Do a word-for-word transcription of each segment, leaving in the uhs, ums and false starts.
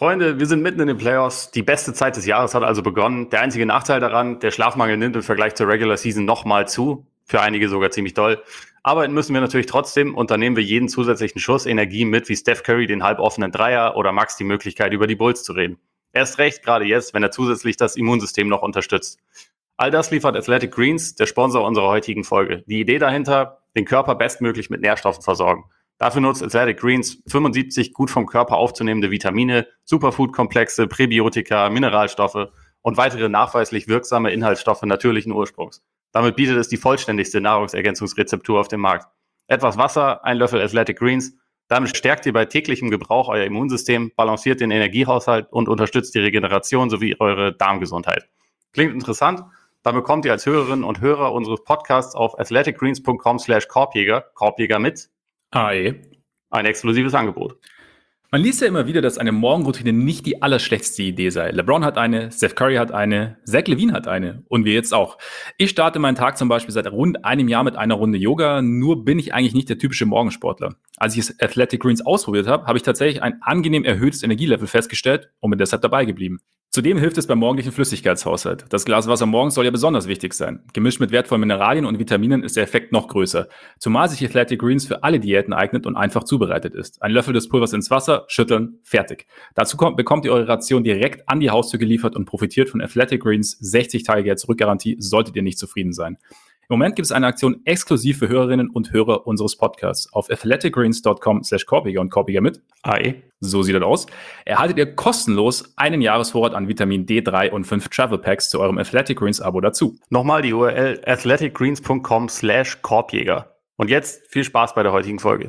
Freunde, wir sind mitten in den Playoffs. Die beste Zeit des Jahres hat also begonnen. Der einzige Nachteil daran, der Schlafmangel nimmt im Vergleich zur Regular Season nochmal zu. Für einige sogar ziemlich doll. Arbeiten müssen wir natürlich trotzdem und dann nehmen wir jeden zusätzlichen Schuss Energie mit, wie Steph Curry den halboffenen Dreier oder Max die Möglichkeit, über die Bulls zu reden. Erst recht, gerade jetzt, wenn er zusätzlich das Immunsystem noch unterstützt. All das liefert Athletic Greens, der Sponsor unserer heutigen Folge. Die Idee dahinter, den Körper bestmöglich mit Nährstoffen versorgen. Dafür nutzt Athletic Greens fünfundsiebzig gut vom Körper aufzunehmende Vitamine, Superfood-Komplexe, Präbiotika, Mineralstoffe und weitere nachweislich wirksame Inhaltsstoffe natürlichen Ursprungs. Damit bietet es die vollständigste Nahrungsergänzungsrezeptur auf dem Markt. Etwas Wasser, ein Löffel Athletic Greens. Damit stärkt ihr bei täglichem Gebrauch euer Immunsystem, balanciert den Energiehaushalt und unterstützt die Regeneration sowie eure Darmgesundheit. Klingt interessant? Dann bekommt ihr als Hörerinnen und Hörer unseres Podcasts auf athleticgreens.com slash Korbjäger, Korbjäger mit A E ein exklusives Angebot. Man liest ja immer wieder, dass eine Morgenroutine nicht die allerschlechteste Idee sei. LeBron hat eine, Steph Curry hat eine, Zach LaVine hat eine und wir jetzt auch. Ich starte meinen Tag zum Beispiel seit rund einem Jahr mit einer Runde Yoga, nur bin ich eigentlich nicht der typische Morgensportler. Als ich Athletic Greens ausprobiert habe, habe ich tatsächlich ein angenehm erhöhtes Energielevel festgestellt und bin deshalb dabei geblieben. Zudem hilft es beim morgendlichen Flüssigkeitshaushalt. Das Glas Wasser morgens soll ja besonders wichtig sein. Gemischt mit wertvollen Mineralien und Vitaminen ist der Effekt noch größer. Zumal sich Athletic Greens für alle Diäten eignet und einfach zubereitet ist. Ein Löffel des Pulvers ins Wasser, schütteln, fertig. Dazu kommt, bekommt ihr eure Ration direkt an die Haustür geliefert und profitiert von Athletic Greens sechzig Tage Geld-Zurück-Garantie, solltet ihr nicht zufrieden sein. Im Moment gibt es eine Aktion exklusiv für Hörerinnen und Hörer unseres Podcasts. Auf athleticgreens.com slash Korbjäger und Korbjäger mit A E. So sieht das aus. Erhaltet ihr kostenlos einen Jahresvorrat an Vitamin D drei und fünf Travel Packs zu eurem Athletic Greens Abo dazu. Nochmal die U R L athleticgreens.com slash Korbjäger. Und jetzt viel Spaß bei der heutigen Folge.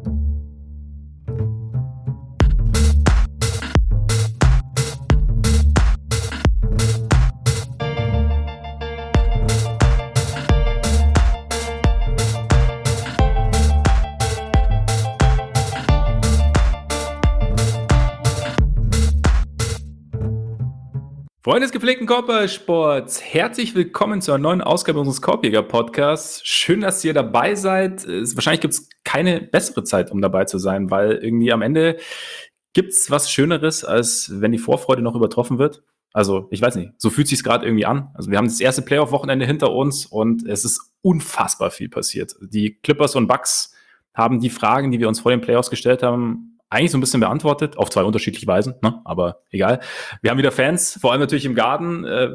Freunde des gepflegten Körpersports, herzlich willkommen zu einer neuen Ausgabe unseres Korbjäger-Podcasts. Schön, dass ihr dabei seid. Es, wahrscheinlich gibt es keine bessere Zeit, um dabei zu sein, weil irgendwie am Ende gibt es was Schöneres, als wenn die Vorfreude noch übertroffen wird. Also, ich weiß nicht, so fühlt sich gerade irgendwie an. Also, wir haben das erste Playoff-Wochenende hinter uns und es ist unfassbar viel passiert. Die Clippers und Bucks haben die Fragen, die wir uns vor den Playoffs gestellt haben, eigentlich so ein bisschen beantwortet, auf zwei unterschiedliche Weisen, ne? Aber egal. Wir haben wieder Fans, vor allem natürlich im Garden. Äh,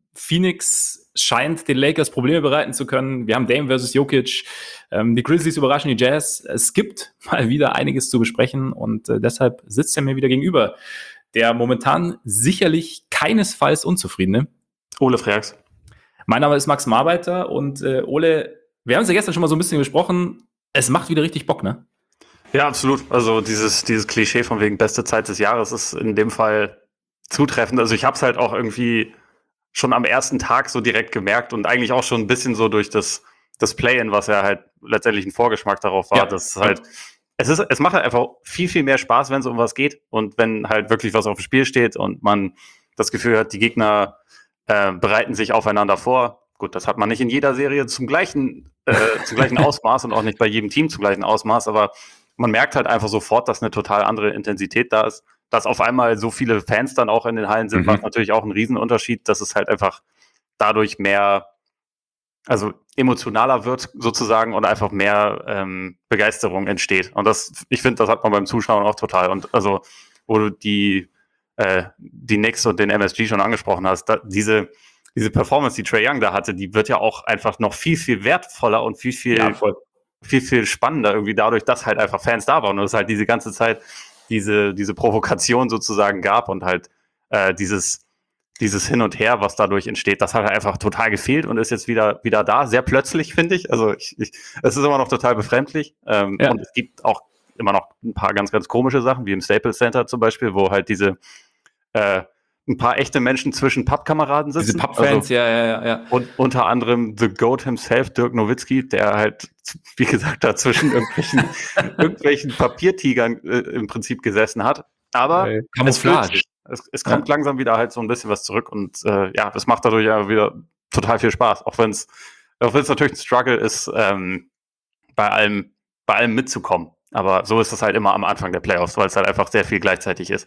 Phoenix scheint den Lakers Probleme bereiten zu können. Wir haben Dame versus Jokic. Ähm, die Grizzlies überraschen die Jazz. Es gibt mal wieder einiges zu besprechen und äh, deshalb sitzt er mir wieder gegenüber. Der momentan sicherlich keinesfalls Unzufriedene. Ole Freaks. Mein Name ist Max Marbeiter und äh, Ole, wir haben es ja gestern schon mal so ein bisschen besprochen. Es macht wieder richtig Bock, ne? Ja, absolut. Also dieses dieses Klischee von wegen beste Zeit des Jahres ist in dem Fall zutreffend. Also ich habe es halt auch irgendwie schon am ersten Tag so direkt gemerkt und eigentlich auch schon ein bisschen so durch das das Play-in, was ja halt letztendlich ein Vorgeschmack darauf war, Ja. dass halt es ist es macht halt einfach viel viel mehr Spaß, wenn es um was geht und wenn halt wirklich was auf dem Spiel steht und man das Gefühl hat, die Gegner äh, bereiten sich aufeinander vor. Gut, das hat man nicht in jeder Serie zum gleichen äh, zum gleichen Ausmaß und auch nicht bei jedem Team zum gleichen Ausmaß, aber man merkt halt einfach sofort, dass eine total andere Intensität da ist, dass auf einmal so viele Fans dann auch in den Hallen sind, Mhm. macht natürlich auch einen Riesenunterschied, dass es halt einfach dadurch mehr, also emotionaler wird sozusagen und einfach mehr ähm, Begeisterung entsteht. Und das, ich finde, das hat man beim Zuschauen auch total. Und also, wo du die, äh, die Knicks und den M S G schon angesprochen hast, da, diese, diese Performance, die Trae Young da hatte, die wird ja auch einfach noch viel, viel wertvoller und viel, viel Ja, voll. viel, viel spannender irgendwie dadurch, dass halt einfach Fans da waren und es halt diese ganze Zeit diese, diese Provokation sozusagen gab und halt äh, dieses, dieses Hin und Her, was dadurch entsteht, das hat halt einfach total gefehlt und ist jetzt wieder, wieder da. Sehr plötzlich, finde ich. Also ich, ich, es ist immer noch total befremdlich. Ähm, Ja. Und es gibt auch immer noch ein paar ganz, ganz komische Sachen, wie im Staples Center zum Beispiel, wo halt diese äh, ein paar echte Menschen zwischen Pappkameraden sitzen. Diese Pappfans, Also, ja, ja, ja, ja. und unter anderem The Goat himself, Dirk Nowitzki, der halt, wie gesagt, da zwischen irgendwelchen, irgendwelchen Papiertigern äh, im Prinzip gesessen hat. Aber Äh, es, fühlt Camouflage. sich. es, es kommt langsam wieder halt so ein bisschen was zurück und äh, ja, das macht dadurch ja wieder total viel Spaß, auch wenn es auch wenn es natürlich ein Struggle ist, ähm, bei allem bei allem mitzukommen. Aber so ist es halt immer am Anfang der Playoffs, weil es halt einfach sehr viel gleichzeitig ist.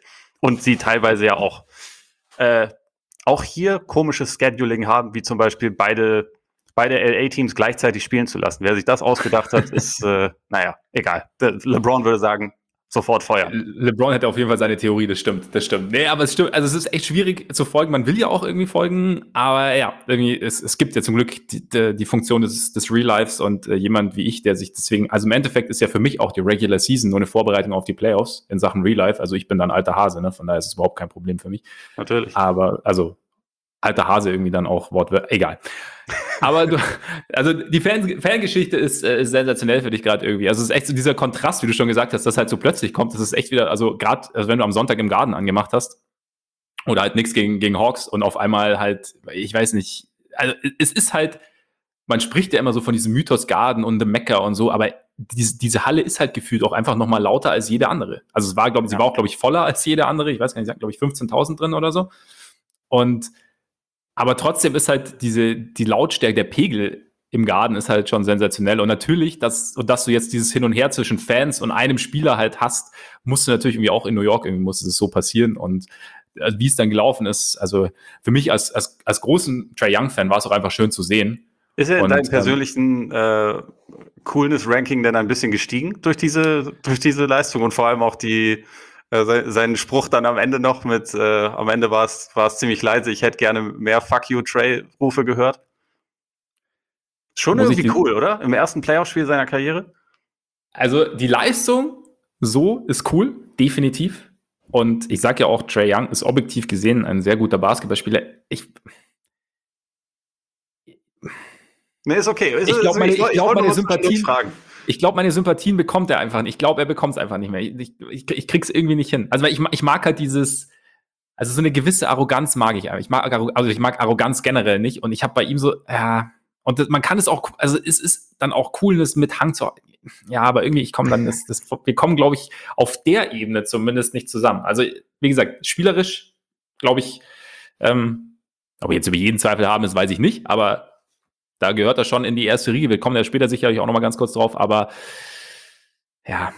und sie teilweise ja auch äh, auch hier komisches Scheduling haben, wie zum Beispiel beide, beide L A-Teams gleichzeitig spielen zu lassen. Wer sich das ausgedacht hat, ist, äh, naja, egal. Der LeBron würde sagen, sofort feuern. LeBron hätte auf jeden Fall seine Theorie, das stimmt, das stimmt. Nee, aber es stimmt, also es ist echt schwierig zu folgen. Man will ja auch irgendwie folgen, aber ja, irgendwie, es, es gibt ja zum Glück die, die, die Funktion des, des Real Lives und äh, jemand wie ich, der sich deswegen, also im Endeffekt ist ja für mich auch die Regular Season nur eine Vorbereitung auf die Playoffs in Sachen Real Life. Also ich bin dann alter Hase, ne? Von daher ist es überhaupt kein Problem für mich. Natürlich. Aber, also, alter Hase irgendwie dann auch Wortwörter, egal. Aber du, also die Fan, Fangeschichte ist, äh, ist sensationell für dich gerade irgendwie. Also es ist echt so dieser Kontrast, wie du schon gesagt hast, dass halt so plötzlich kommt. Das ist echt wieder, also gerade, also wenn du am Sonntag im Garden angemacht hast oder halt nichts gegen, gegen Hawks und auf einmal halt, ich weiß nicht, also es ist halt, man spricht ja immer so von diesem Mythos Garden und The Mecca und so, aber diese, diese Halle ist halt gefühlt auch einfach nochmal lauter als jede andere. Also es war, glaube ich, sie war auch, glaube ich, voller als jede andere. Ich weiß gar nicht, glaube ich, fünfzehntausend drin oder so. Und aber trotzdem ist halt diese, die Lautstärke, der Pegel im Garten ist halt schon sensationell. Und natürlich, dass, und dass du jetzt dieses Hin und Her zwischen Fans und einem Spieler halt hast, musst du natürlich irgendwie auch in New York, irgendwie musste es so passieren. Und also, wie es dann gelaufen ist, also für mich als, als, als großen Trae Young-Fan war es auch einfach schön zu sehen. Ist er in und, deinem persönlichen äh, Coolness-Ranking denn ein bisschen gestiegen durch diese, durch diese Leistung und vor allem auch die seinen Spruch dann am Ende noch mit, äh, am Ende war es war es ziemlich leise, ich hätte gerne mehr Fuck you Trae-Rufe gehört. Schon Muss irgendwie ich die- cool, oder? Im ersten Playoff-Spiel seiner Karriere? Also die Leistung so ist cool, definitiv. Und ich sage ja auch, Trae Young ist objektiv gesehen ein sehr guter Basketballspieler. Ich, Nee, ist okay. Ist, Ich glaub, meine- ist- ich glaub, wollte meine nur Sympathien- fragen. ich glaube, meine Sympathien bekommt er einfach nicht. Ich glaube, er bekommt es einfach nicht mehr. Ich, ich, ich krieg's irgendwie nicht hin. Also weil ich, ma- ich mag halt dieses, also so eine gewisse Arroganz mag ich einfach. Ich mag, Arro- also ich mag Arroganz generell nicht. Und ich habe bei ihm so, ja, und das, man kann es auch, also es ist dann auch Coolness mit Hang zu, ja, aber irgendwie, ich komme dann, das, das, wir kommen, glaube ich, auf der Ebene zumindest nicht zusammen. Also wie gesagt, spielerisch, glaube ich, ähm, ob wir jetzt über jeden Zweifel haben, das weiß ich nicht, aber da gehört er schon in die erste Riege. Wir kommen ja später sicherlich auch noch mal ganz kurz drauf, aber ja,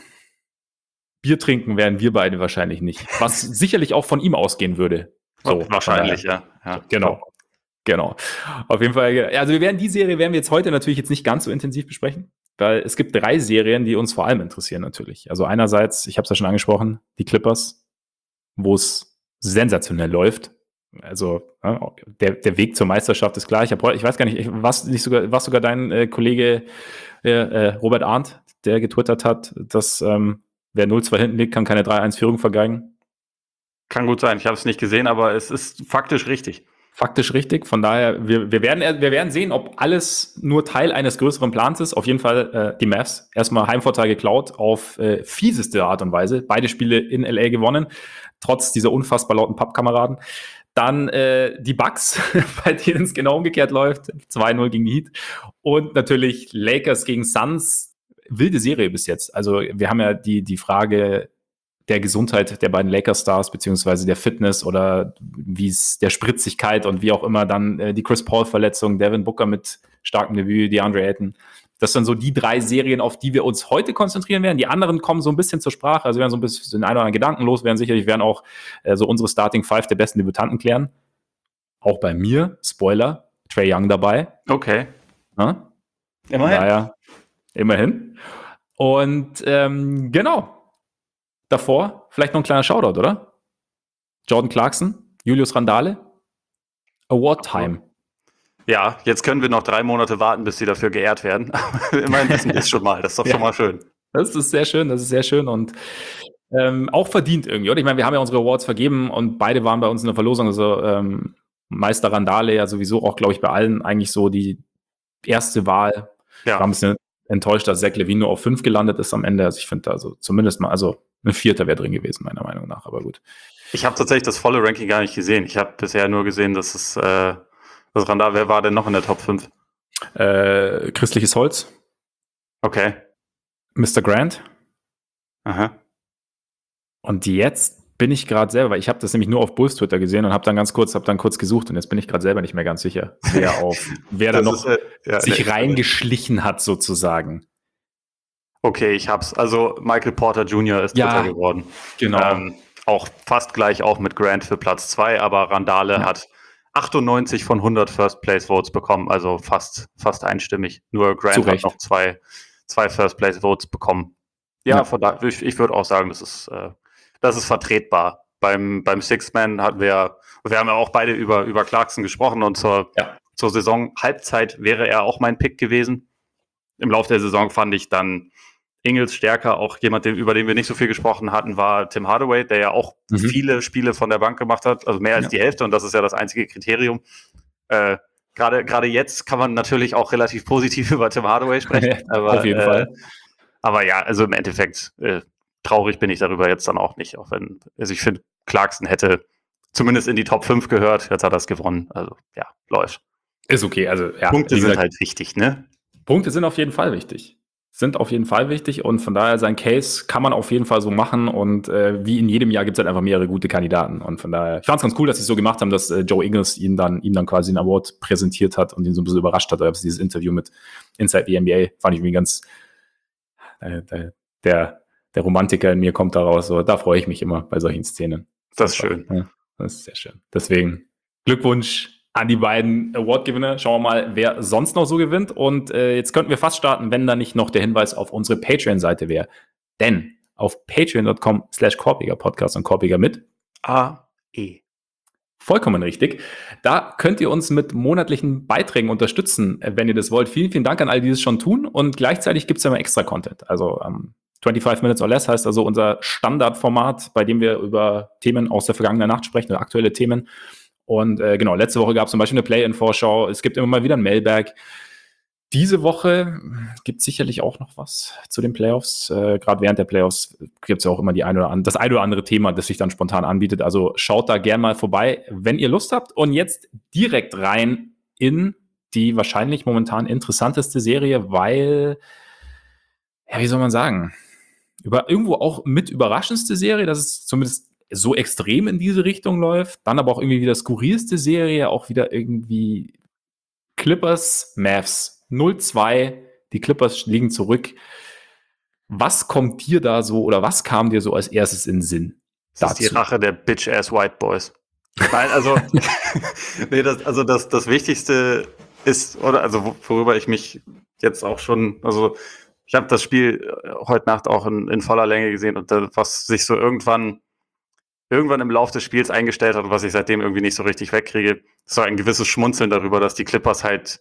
Bier trinken werden wir beide wahrscheinlich nicht. Was sicherlich auch von ihm ausgehen würde. So, Wahrscheinlich, ja. ja. Genau. Genau. Auf jeden Fall. Also wir werden die Serie werden wir jetzt heute natürlich jetzt nicht ganz so intensiv besprechen, weil es gibt drei Serien, die uns vor allem interessieren natürlich. Also einerseits, ich habe es ja schon angesprochen, die Clippers, wo es sensationell läuft. Also ja, der, der Weg zur Meisterschaft ist klar. Ich, hab, ich weiß gar nicht, was nicht sogar, was sogar dein äh, Kollege äh, äh, Robert Arndt, der getwittert hat, dass ähm, wer null zwei hinten liegt, kann keine drei eins Führung vergeigen. Kann gut sein. Ich habe es nicht gesehen, aber es ist faktisch richtig. Faktisch richtig. Von daher, wir, wir, werden, wir werden sehen, ob alles nur Teil eines größeren Plans ist. Auf jeden Fall äh, die Mavs. Erstmal Heimvorteil geklaut auf äh, fieseste Art und Weise. Beide Spiele in L A gewonnen, trotz dieser unfassbar lauten Pappkameraden. Dann äh, die Bucks, bei denen es genau umgekehrt läuft. zwei null gegen die Heat. Und natürlich Lakers gegen Suns. Wilde Serie bis jetzt. Also wir haben ja die, die Frage der Gesundheit der beiden Lakers-Stars, beziehungsweise der Fitness oder wie es der Spritzigkeit und wie auch immer dann äh, die Chris Paul-Verletzung, Devin Booker mit starkem Debüt, DeAndre Ayton. Das sind so die drei Serien, auf die wir uns heute konzentrieren werden. Die anderen kommen so ein bisschen zur Sprache, also wir werden so ein bisschen den einen oder anderen Gedanken los werden. Sicherlich werden auch äh, so unsere Starting Five der besten Debütanten klären. Auch bei mir, Spoiler, Trae Young dabei. Okay. Ja? Immerhin. Naja, immerhin. Und ähm, genau. Davor vielleicht noch ein kleiner Shoutout, oder? Jordan Clarkson, Julius Randale, Award Time. Ja, jetzt können wir noch drei Monate warten, bis sie dafür geehrt werden. Immerhin wissen wir es schon mal. Das ist doch Ja. schon mal schön. Das ist sehr schön, das ist sehr schön und ähm, auch verdient irgendwie, oder? Ich meine, wir haben ja unsere Awards vergeben und beide waren bei uns in der Verlosung. Also ähm, Meister Randale ja sowieso auch, glaube ich, bei allen eigentlich so die erste Wahl. Ich war ein Ja, bisschen enttäuscht, dass Zach LaVine nur auf fünf gelandet ist am Ende. Also ich finde, also zumindest mal, also ein Vierter wäre drin gewesen, meiner Meinung nach, aber gut. ich habe tatsächlich das volle Ranking gar nicht gesehen. Ich habe bisher nur gesehen, dass es äh, das Randall, wer war denn noch in der Top fünf? Äh, Christliches Holz, Okay. Mister Grant. Aha. Und jetzt bin ich gerade selber, weil ich habe das nämlich nur auf Bulls Twitter gesehen und habe dann ganz kurz, habe dann kurz gesucht und jetzt bin ich gerade selber nicht mehr ganz sicher, wer auf, wer da Das noch ist, äh, ja, sich nee. reingeschlichen hat sozusagen. Okay, ich hab's. Also Michael Porter Junior ist Ja, Dritter geworden. Genau. Ähm, auch fast gleich auch mit Grant für Platz zwei, aber Randale ja. hat achtundneunzig von hundert First-Place-Votes bekommen, also fast, fast einstimmig. Nur Grant hat noch zwei, zwei First-Place-Votes bekommen. Ja, ja. Von da, ich, ich würde auch sagen, das ist, äh, das ist vertretbar. Beim, beim Six-Man hatten wir, wir haben ja auch beide über, über Clarkson gesprochen und zur, ja. zur Saison-Halbzeit wäre er auch mein Pick gewesen. Im Laufe der Saison fand ich dann Ingles stärker. Auch jemand, über den wir nicht so viel gesprochen hatten, war Tim Hardaway, der ja auch mhm. viele Spiele von der Bank gemacht hat, also mehr als ja. die Hälfte, und das ist ja das einzige Kriterium. Äh, Gerade gerade jetzt kann man natürlich auch relativ positiv über Tim Hardaway sprechen. aber, Auf jeden äh, Fall. Aber ja, also im Endeffekt äh, traurig bin ich darüber jetzt dann auch nicht. Auch wenn, also ich finde, Clarkson hätte zumindest in die Top fünf gehört. Jetzt hat er es gewonnen. Also ja, läuft. Ist okay. Also ja, Punkte sind halt wichtig, ne? Punkte sind auf jeden Fall wichtig. Sind auf jeden Fall wichtig und von daher sein Case kann man auf jeden Fall so machen und äh, wie in jedem Jahr gibt es halt einfach mehrere gute Kandidaten und von daher, ich fand es ganz cool, dass sie es so gemacht haben, dass äh, Joe Ingles ihn dann, ihm dann quasi einen Award präsentiert hat und ihn so ein bisschen überrascht hat, also dieses Interview mit Inside the N B A fand ich irgendwie ganz, äh, der, der Romantiker in mir kommt da raus, so, da freue ich mich immer bei solchen Szenen. Das ist schön. Ja, das ist sehr schön. Deswegen Glückwunsch an die beiden Award-Gewinner. Schauen wir mal, wer sonst noch so gewinnt. Und äh, jetzt könnten wir fast starten, wenn da nicht noch der Hinweis auf unsere Patreon-Seite wäre. Denn auf patreon.com slash Korpiger Podcast und Korpiger mit A E. Vollkommen richtig. Da könnt ihr uns mit monatlichen Beiträgen unterstützen, wenn ihr das wollt. Vielen, vielen Dank an all die das schon tun. Und gleichzeitig gibt es ja immer extra Content. Also ähm, fünfundzwanzig Minutes or Less heißt also unser Standardformat, bei dem wir über Themen aus der vergangenen Nacht sprechen oder aktuelle Themen. Und äh, genau, letzte Woche gab es zum Beispiel eine Play-In-Vorschau. Es gibt immer mal wieder ein Mailbag. Diese Woche gibt es sicherlich auch noch was zu den Playoffs. Äh, Gerade während der Playoffs gibt es ja auch immer die ein oder an, das ein oder andere Thema, das sich dann spontan anbietet. Also schaut da gern mal vorbei, wenn ihr Lust habt. Und jetzt direkt rein in die wahrscheinlich momentan interessanteste Serie, weil, ja, wie soll man sagen, über, irgendwo auch mit überraschendste Serie, dass es zumindest so extrem in diese Richtung läuft, dann aber auch irgendwie wieder skurrilste Serie, auch wieder irgendwie Clippers, Mavs null zwei, die Clippers liegen zurück. Was kommt dir da so, oder was kam dir so als erstes in den Sinn? Das dazu? Ist die Rache der Bitch-Ass White Boys. Nein, also, nee, das, also das, das Wichtigste ist, oder also worüber ich mich jetzt auch schon, also ich habe das Spiel heute Nacht auch in, in voller Länge gesehen und das, was sich so irgendwann irgendwann im Lauf des Spiels eingestellt hat und was ich seitdem irgendwie nicht so richtig wegkriege, ist so ein gewisses Schmunzeln darüber, dass die Clippers halt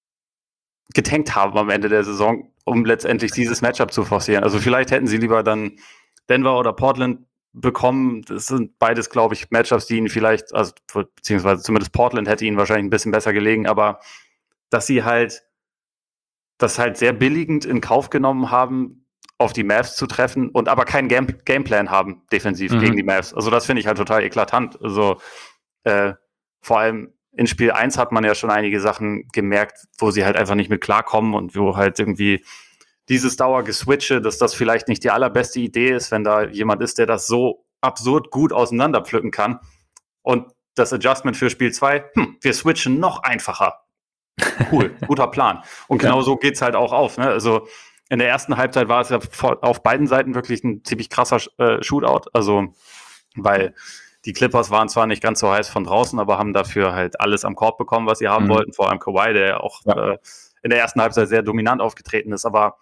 getankt haben am Ende der Saison, um letztendlich dieses Matchup zu forcieren. Also vielleicht hätten sie lieber dann Denver oder Portland bekommen. Das sind beides, glaube ich, Matchups, die ihnen vielleicht, also beziehungsweise zumindest Portland hätte ihnen wahrscheinlich ein bisschen besser gelegen, aber dass sie halt das halt sehr billigend in Kauf genommen haben, auf die Mavs zu treffen und aber keinen Game Gameplan haben, defensiv mhm. gegen die Mavs. Also das finde ich halt total eklatant. Also äh, vor allem in Spiel eins hat man ja schon einige Sachen gemerkt, wo sie halt einfach nicht mit klarkommen und wo halt irgendwie dieses Dauergeswitche, dass das vielleicht nicht die allerbeste Idee ist, wenn da jemand ist, der das so absurd gut auseinanderpflücken kann. Und das Adjustment für Spiel zwei, hm, wir switchen noch einfacher. Cool, guter Plan. Und genau ja. so geht's halt auch auf. Ne? Also in der ersten Halbzeit war es ja auf beiden Seiten wirklich ein ziemlich krasser äh, Shootout. Also, weil die Clippers waren zwar nicht ganz so heiß von draußen, aber haben dafür halt alles am Korb bekommen, was sie haben mhm. wollten. Vor allem Kawhi, der ja auch ja. Äh, in der ersten Halbzeit sehr dominant aufgetreten ist. Aber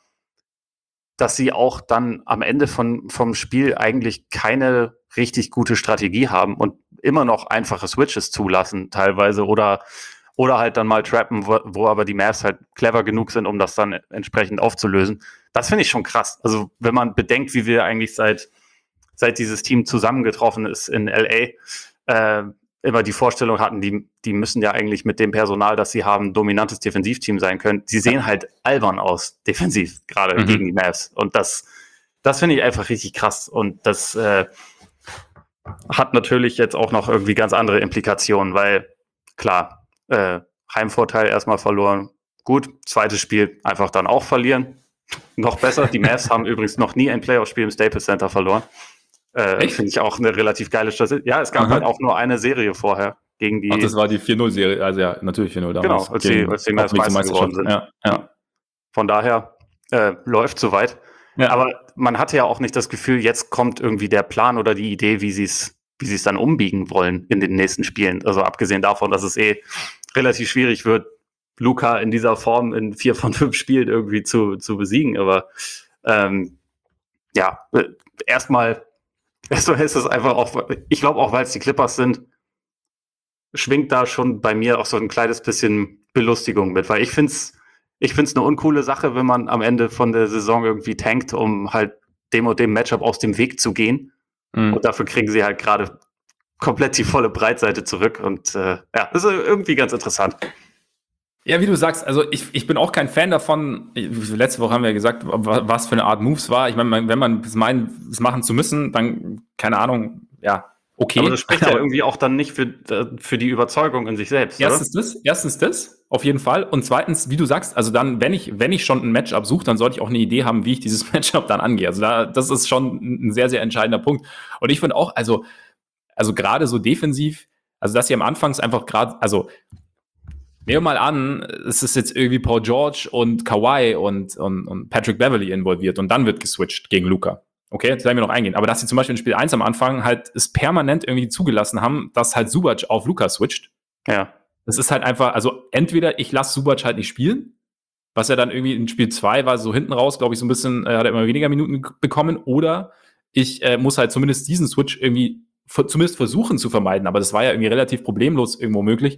dass sie auch dann am Ende von, vom Spiel eigentlich keine richtig gute Strategie haben und immer noch einfache Switches zulassen teilweise oder Oder halt dann mal trappen, wo, wo aber die Mavs halt clever genug sind, um das dann entsprechend aufzulösen. Das finde ich schon krass. Also wenn man bedenkt, wie wir eigentlich seit, seit dieses Team zusammengetroffen ist in L A, äh, immer die Vorstellung hatten, die, die müssen ja eigentlich mit dem Personal, das sie haben, ein dominantes Defensivteam sein können. Sie sehen halt albern aus, defensiv, gerade mhm. gegen die Mavs. Und das, das finde ich einfach richtig krass. Und das äh, hat natürlich jetzt auch noch irgendwie ganz andere Implikationen, weil klar, Äh, Heimvorteil erstmal verloren. Gut, zweites Spiel einfach dann auch verlieren. Noch besser. Die Mavs haben übrigens noch nie ein Playoff-Spiel im Staples Center verloren. Äh, Finde ich auch eine relativ geile Statistik. Ja, es gab Aha. halt auch nur eine Serie vorher gegen die. Ach, das war die vier null Serie. Also ja, natürlich vier null damals. Genau, als die, als die Mavs Meister geworden sind. Ja, ja. Von daher äh, läuft soweit. Ja. Aber man hatte ja auch nicht das Gefühl, jetzt kommt irgendwie der Plan oder die Idee, wie sie es wie sie es dann umbiegen wollen in den nächsten Spielen. Also abgesehen davon, dass es eh relativ schwierig wird, Luka in dieser Form in vier von fünf Spielen irgendwie zu, zu besiegen. Aber ähm, ja, erstmal erstmal ist es einfach auch, ich glaube auch, weil es die Clippers sind, schwingt da schon bei mir auch so ein kleines bisschen Belustigung mit, weil ich finde es ich find's eine uncoole Sache, wenn man am Ende von der Saison irgendwie tankt, um halt dem und dem Matchup aus dem Weg zu gehen. Mhm. Und dafür kriegen sie halt gerade komplett die volle Breitseite zurück. Und äh, ja, das ist irgendwie ganz interessant. Ja, wie du sagst, also ich, ich bin auch kein Fan davon. Letzte Woche haben wir ja gesagt, was für eine Art Moves war. Ich meine, wenn man es meint, es machen zu müssen, dann, keine Ahnung, ja, okay. Aber das spricht ja irgendwie auch dann nicht für, für die Überzeugung in sich selbst, Erstens oder? das, erstens das, auf jeden Fall. Und zweitens, wie du sagst, also dann, wenn ich, wenn ich schon ein Matchup suche, dann sollte ich auch eine Idee haben, wie ich dieses Matchup dann angehe. Also da, das ist schon ein sehr, sehr entscheidender Punkt. Und ich finde auch, also, also gerade so defensiv, also dass sie am Anfang einfach gerade, also nehmen wir mal an, es ist jetzt irgendwie Paul George und Kawhi und, und, und Patrick Beverley involviert und dann wird geswitcht gegen Luka. Okay, das werden wir noch eingehen. Aber dass sie zum Beispiel in Spiel eins am Anfang halt es permanent irgendwie zugelassen haben, dass halt Zubac auf Luka switcht. Ja. Das ist halt einfach, also entweder ich lasse Zubac halt nicht spielen, was ja dann irgendwie in Spiel zwei war, so hinten raus, glaube ich, so ein bisschen, äh, hat er immer weniger Minuten bekommen, oder ich äh, muss halt zumindest diesen Switch irgendwie f- zumindest versuchen zu vermeiden. Aber das war ja irgendwie relativ problemlos irgendwo möglich.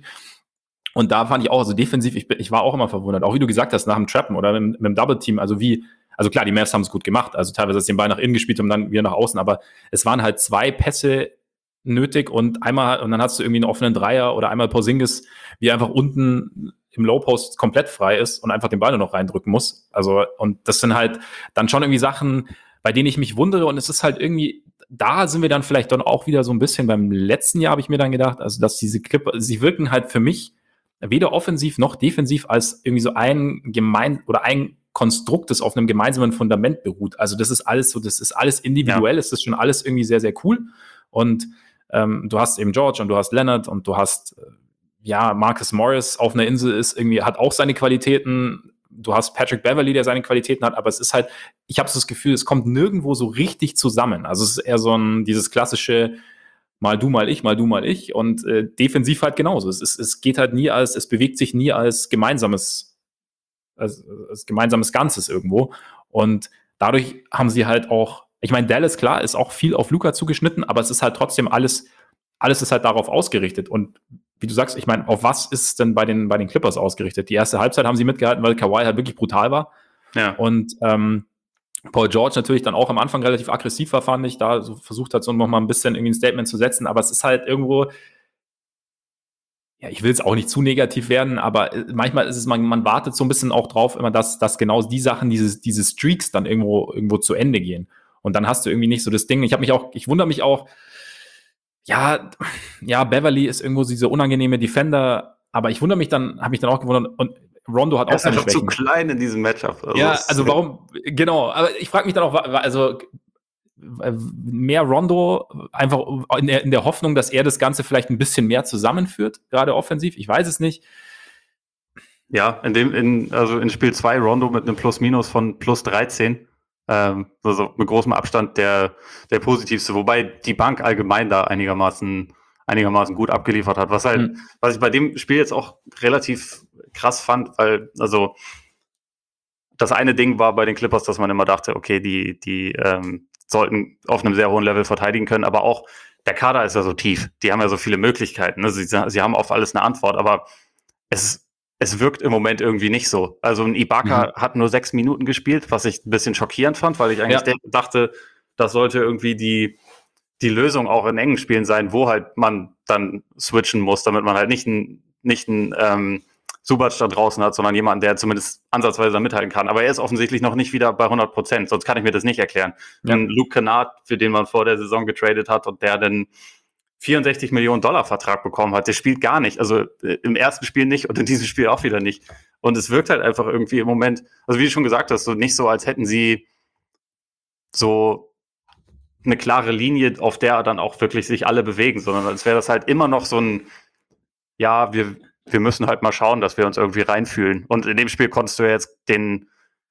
Und da fand ich auch, also defensiv, ich, ich war auch immer verwundert, auch wie du gesagt hast, nach dem Trappen oder mit, mit dem Double-Team, also wie, also klar, die Mavs haben es gut gemacht, also teilweise ist den Ball nach innen gespielt und dann wieder nach außen, aber es waren halt zwei Pässe nötig und einmal, und dann hast du irgendwie einen offenen Dreier oder einmal Porzingis, wie einfach unten im Low-Post komplett frei ist und einfach den Ball nur noch reindrücken muss. Also, und das sind halt dann schon irgendwie Sachen, bei denen ich mich wundere und es ist halt irgendwie, da sind wir dann vielleicht dann auch wieder so ein bisschen beim letzten Jahr, habe ich mir dann gedacht, also dass diese Clipper, sie wirken halt für mich weder offensiv noch defensiv als irgendwie so ein gemein oder ein Konstrukt, das auf einem gemeinsamen Fundament beruht. Also das ist alles so, das ist alles individuell, ja. Es ist schon alles irgendwie sehr, sehr cool. Und ähm, du hast eben George und du hast Leonard und du hast äh, ja Marcus Morris auf einer Insel ist irgendwie, hat auch seine Qualitäten. Du hast Patrick Beverley, der seine Qualitäten hat, aber es ist halt, ich habe so das Gefühl, es kommt nirgendwo so richtig zusammen. Also es ist eher so ein, dieses klassische mal du, mal ich, mal du, mal ich und äh, defensiv halt genauso. Es, ist, es geht halt nie als, es bewegt sich nie als gemeinsames, als, als gemeinsames Ganzes irgendwo. Und dadurch haben sie halt auch, ich meine, Dallas, klar, ist auch viel auf Luka zugeschnitten, aber es ist halt trotzdem alles, alles ist halt darauf ausgerichtet. Und wie du sagst, ich meine, auf was ist es denn bei den, bei den Clippers ausgerichtet? Die erste Halbzeit haben sie mitgehalten, weil Kawhi halt wirklich brutal war. Ja. Und ähm, Paul George natürlich dann auch am Anfang relativ aggressiv war, fand ich, da so versucht hat, so noch mal ein bisschen irgendwie ein Statement zu setzen, aber es ist halt irgendwo, ja, ich will es auch nicht zu negativ werden, aber manchmal ist es, man, man wartet so ein bisschen auch drauf, immer, dass, dass genau die Sachen, diese, diese Streaks dann irgendwo, irgendwo zu Ende gehen. Und dann hast du irgendwie nicht so das Ding, ich habe mich auch, ich wundere mich auch, ja, ja, Beverly ist irgendwo diese unangenehme Defender, aber ich wundere mich dann, habe mich dann auch gewundert, und Rondo hat auch seine Schwächen. Er ist einfach zu klein in diesem Matchup. Also ja, also warum, genau, aber ich frage mich dann auch, also mehr Rondo, einfach in der, in der Hoffnung, dass er das Ganze vielleicht ein bisschen mehr zusammenführt, gerade offensiv, ich weiß es nicht. Ja, in dem, in, also in Spiel zwei Rondo mit einem Plus-Minus von plus dreizehn, ähm, also mit großem Abstand der, der positivste, wobei die Bank allgemein da einigermaßen einigermaßen gut abgeliefert hat. Was halt, hm. was ich bei dem Spiel jetzt auch relativ krass fand, weil, also das eine Ding war bei den Clippers, dass man immer dachte, okay, die, die ähm, sollten auf einem sehr hohen Level verteidigen können, aber auch der Kader ist ja so tief, die haben ja so viele Möglichkeiten, ne? sie, sie haben auf alles eine Antwort, aber es, es wirkt im Moment irgendwie nicht so. Also ein Ibaka mhm. hat nur sechs Minuten gespielt, was ich ein bisschen schockierend fand, weil ich eigentlich ja. dachte, das sollte irgendwie die die Lösung auch in engen Spielen sein, wo halt man dann switchen muss, damit man halt nicht einen nicht einen ähm, Zubac da draußen hat, sondern jemanden, der zumindest ansatzweise da mithalten kann. Aber er ist offensichtlich noch nicht wieder bei hundert Prozent, sonst kann ich mir das nicht erklären. Ja. Ein Luke Kennard, für den man vor der Saison getradet hat und der dann vierundsechzig Millionen Dollar Vertrag bekommen hat, der spielt gar nicht. Also äh, im ersten Spiel nicht und in diesem Spiel auch wieder nicht. Und es wirkt halt einfach irgendwie im Moment, also wie du schon gesagt hast, so nicht so, als hätten sie so eine klare Linie, auf der dann auch wirklich sich alle bewegen, sondern als wäre das halt immer noch so ein, ja, wir, wir müssen halt mal schauen, dass wir uns irgendwie reinfühlen. Und in dem Spiel konntest du ja jetzt den,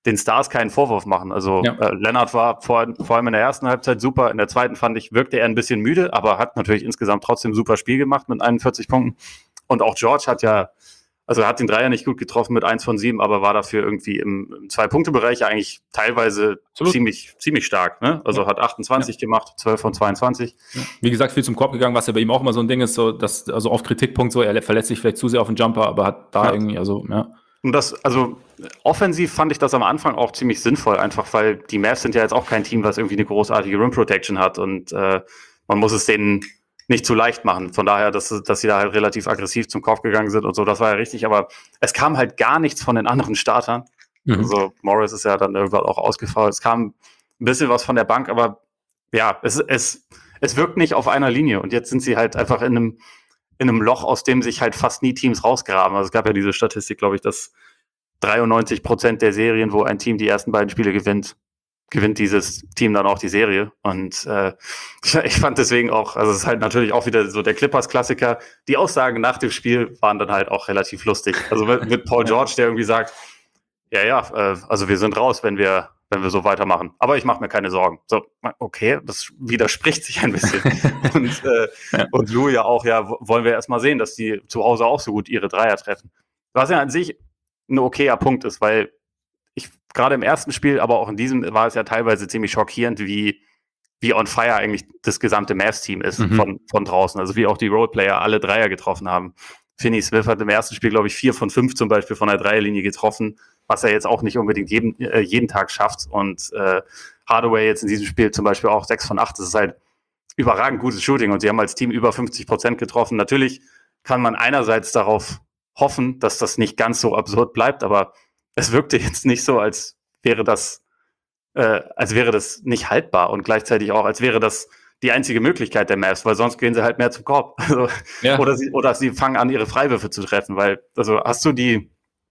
den Stars keinen Vorwurf machen. Also Ja. äh, Leonard war vor, vor allem in der ersten Halbzeit super, in der zweiten fand ich, wirkte er ein bisschen müde, aber hat natürlich insgesamt trotzdem super Spiel gemacht mit einundvierzig Punkten. Und auch George hat ja, also er hat den Dreier nicht gut getroffen mit eins von sieben, aber war dafür irgendwie im, im Zwei-Punkte-Bereich eigentlich teilweise ziemlich, ziemlich stark. Ne? Also Ja. hat achtundzwanzig ja. gemacht, zwölf von zweiundzwanzig. Ja. Wie gesagt, viel zum Korb gegangen, was ja bei ihm auch immer so ein Ding ist, so dass, also auf Kritikpunkt so, er verletzt sich vielleicht zu sehr auf den Jumper, aber hat da ja. irgendwie, also, ja. Und das, also offensiv fand ich das am Anfang auch ziemlich sinnvoll, einfach weil die Mavs sind ja jetzt auch kein Team, was irgendwie eine großartige Rim Protection hat und äh, man muss es denen nicht zu leicht machen. Von daher, dass, dass sie da halt relativ aggressiv zum Korb gegangen sind und so, das war ja richtig, aber es kam halt gar nichts von den anderen Startern. Mhm. Also Morris ist ja dann irgendwann auch ausgefallen. Es kam ein bisschen was von der Bank, aber ja, es, es, es wirkt nicht auf einer Linie und jetzt sind sie halt einfach in einem in einem Loch, aus dem sich halt fast nie Teams rausgraben. Also es gab ja diese Statistik, glaube ich, dass dreiundneunzig Prozent der Serien, wo ein Team die ersten beiden Spiele gewinnt, gewinnt dieses Team dann auch die Serie. Und äh, ich fand deswegen auch, also es ist halt natürlich auch wieder so der Clippers-Klassiker. Die Aussagen nach dem Spiel waren dann halt auch relativ lustig. Also mit, mit Paul George, der irgendwie sagt, ja, ja, äh, also wir sind raus, wenn wir wenn wir so weitermachen. Aber ich mache mir keine Sorgen. So, okay, das widerspricht sich ein bisschen. und, äh, ja. und Lou ja auch, ja, wollen wir erst mal sehen, dass die zu Hause auch so gut ihre Dreier treffen. Was ja an sich ein okayer Punkt ist, weil ich gerade im ersten Spiel, aber auch in diesem war es ja teilweise ziemlich schockierend, wie, wie on fire eigentlich das gesamte Mavs-Team ist mhm. von, von draußen. Also wie auch die Roleplayer alle Dreier getroffen haben. Finney Smith hat im ersten Spiel, glaube ich, vier von fünf zum Beispiel von der Dreierlinie getroffen, was er jetzt auch nicht unbedingt jeden, äh, jeden Tag schafft. Und äh, Hardaway jetzt in diesem Spiel zum Beispiel auch sechs von acht. Das ist halt überragend gutes Shooting und sie haben als Team über fünfzig Prozent getroffen. Natürlich kann man einerseits darauf hoffen, dass das nicht ganz so absurd bleibt, aber es wirkte jetzt nicht so, als wäre das, äh, als wäre das nicht haltbar und gleichzeitig auch, als wäre das die einzige Möglichkeit der Mavs, weil sonst gehen sie halt mehr zum Korb. Also, ja. oder, sie, oder sie fangen an, ihre Freiwürfe zu treffen, weil, also hast du die,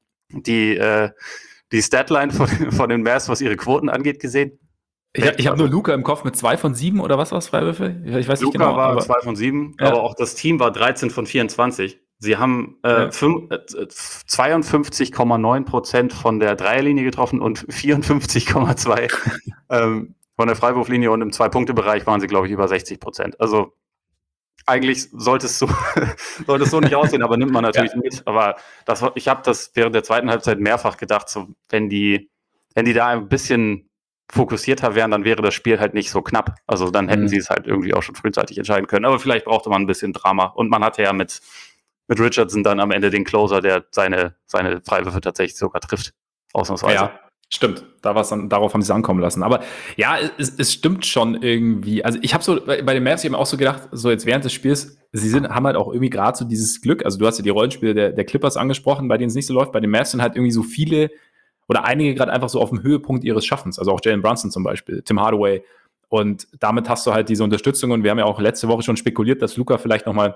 die, äh, die Statline von, von den Mavs, was ihre Quoten angeht, gesehen? Ich, ich habe nur Luka im Kopf mit zwei von sieben oder was war's Freiwürfe? Ich weiß nicht Luka genau. war zwei von sieben, ja. aber auch das Team war dreizehn von vierundzwanzig. Sie haben äh, ja. fünf, äh, zweiundfünfzig Komma neun Prozent von der Dreierlinie getroffen und vierundfünfzig Komma zwei ähm, von der Freiwurflinie und im Zwei-Punkte-Bereich waren sie, glaube ich, über sechzig Prozent. Also eigentlich sollte es so, sollte es so nicht aussehen, aber nimmt man natürlich ja. mit. Aber das, ich habe das während der zweiten Halbzeit mehrfach gedacht, so, wenn die, wenn die da ein bisschen fokussierter wären, dann wäre das Spiel halt nicht so knapp. Also dann hätten mhm. sie es halt irgendwie auch schon frühzeitig entscheiden können. Aber vielleicht brauchte man ein bisschen Drama. Und man hatte ja mit, mit Richardson dann am Ende den Closer, der seine, seine Freiwürfe tatsächlich sogar trifft. Ausnahmsweise. Ja. Stimmt, da war's dann, darauf haben sie es ankommen lassen. Aber ja, es, es stimmt schon irgendwie. Also ich habe so bei, bei den Mavs eben auch so gedacht, so jetzt während des Spiels, sie sind, haben halt auch irgendwie gerade so dieses Glück. Also du hast ja die Rollenspiele der, der Clippers angesprochen, bei denen es nicht so läuft. Bei den Mavs sind halt irgendwie so viele oder einige gerade einfach so auf dem Höhepunkt ihres Schaffens. Also auch Jalen Brunson zum Beispiel, Tim Hardaway. Und damit hast du halt diese Unterstützung. Und wir haben ja auch letzte Woche schon spekuliert, dass Luka vielleicht nochmal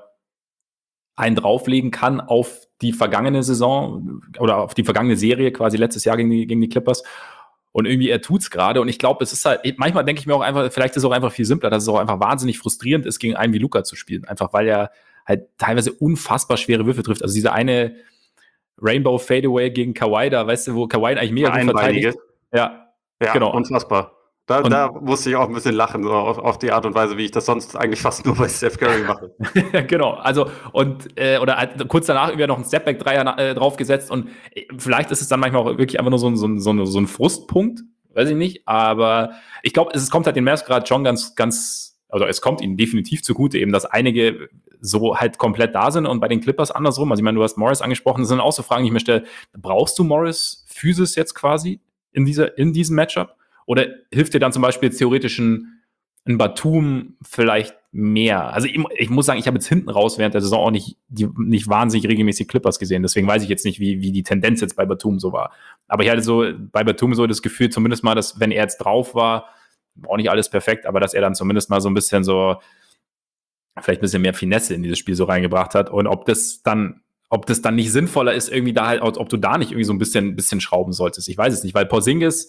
einen drauflegen kann auf die vergangene Saison oder auf die vergangene Serie quasi letztes Jahr gegen die, gegen die Clippers. Und irgendwie er tut's gerade. Und ich glaube, es ist halt, manchmal denke ich mir auch einfach, vielleicht ist es auch einfach viel simpler, dass es auch einfach wahnsinnig frustrierend ist, gegen einen wie Luka zu spielen. Einfach weil er halt teilweise unfassbar schwere Würfe trifft. Also diese eine Rainbow Fadeaway gegen Kawhi, da weißt du, wo Kawhi eigentlich mega gut verteidigt. Ja, ja, genau. Unfassbar. Da, da musste ich auch ein bisschen lachen, so auf, auf die Art und Weise, wie ich das sonst eigentlich fast nur bei Steph Curry mache. Genau, also und äh, oder halt kurz danach irgendwie noch einen Stepback-Dreier äh, draufgesetzt und äh, vielleicht ist es dann manchmal auch wirklich einfach nur so ein, so ein, so ein, so ein Frustpunkt, weiß ich nicht, aber ich glaube, es, es kommt halt den Mavs gerade schon ganz, ganz, also es kommt ihnen definitiv zugute eben, dass einige so halt komplett da sind und bei den Clippers andersrum, also ich meine, du hast Morris angesprochen, das sind auch so Fragen, die ich mir stelle, brauchst du Morris Physis jetzt quasi in dieser, in diesem Matchup? Oder hilft dir dann zum Beispiel theoretisch ein, ein Batum vielleicht mehr? Also ich, ich muss sagen, ich habe jetzt hinten raus während der Saison auch nicht, die, nicht wahnsinnig regelmäßig Clippers gesehen. Deswegen weiß ich jetzt nicht, wie, wie die Tendenz jetzt bei Batum so war. Aber ich hatte so bei Batum so das Gefühl, zumindest mal, dass wenn er jetzt drauf war, auch nicht alles perfekt, aber dass er dann zumindest mal so ein bisschen so, vielleicht ein bisschen mehr Finesse in dieses Spiel so reingebracht hat. Und ob das dann, ob das dann nicht sinnvoller ist, irgendwie da halt, ob du da nicht irgendwie so ein bisschen, bisschen schrauben solltest. Ich weiß es nicht, weil Porzingis,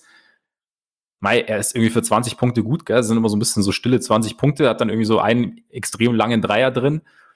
Mai, er ist irgendwie für zwanzig Punkte gut, gell? Das sind immer so ein bisschen so stille zwanzig Punkte, hat dann irgendwie so einen extrem langen Dreier drin.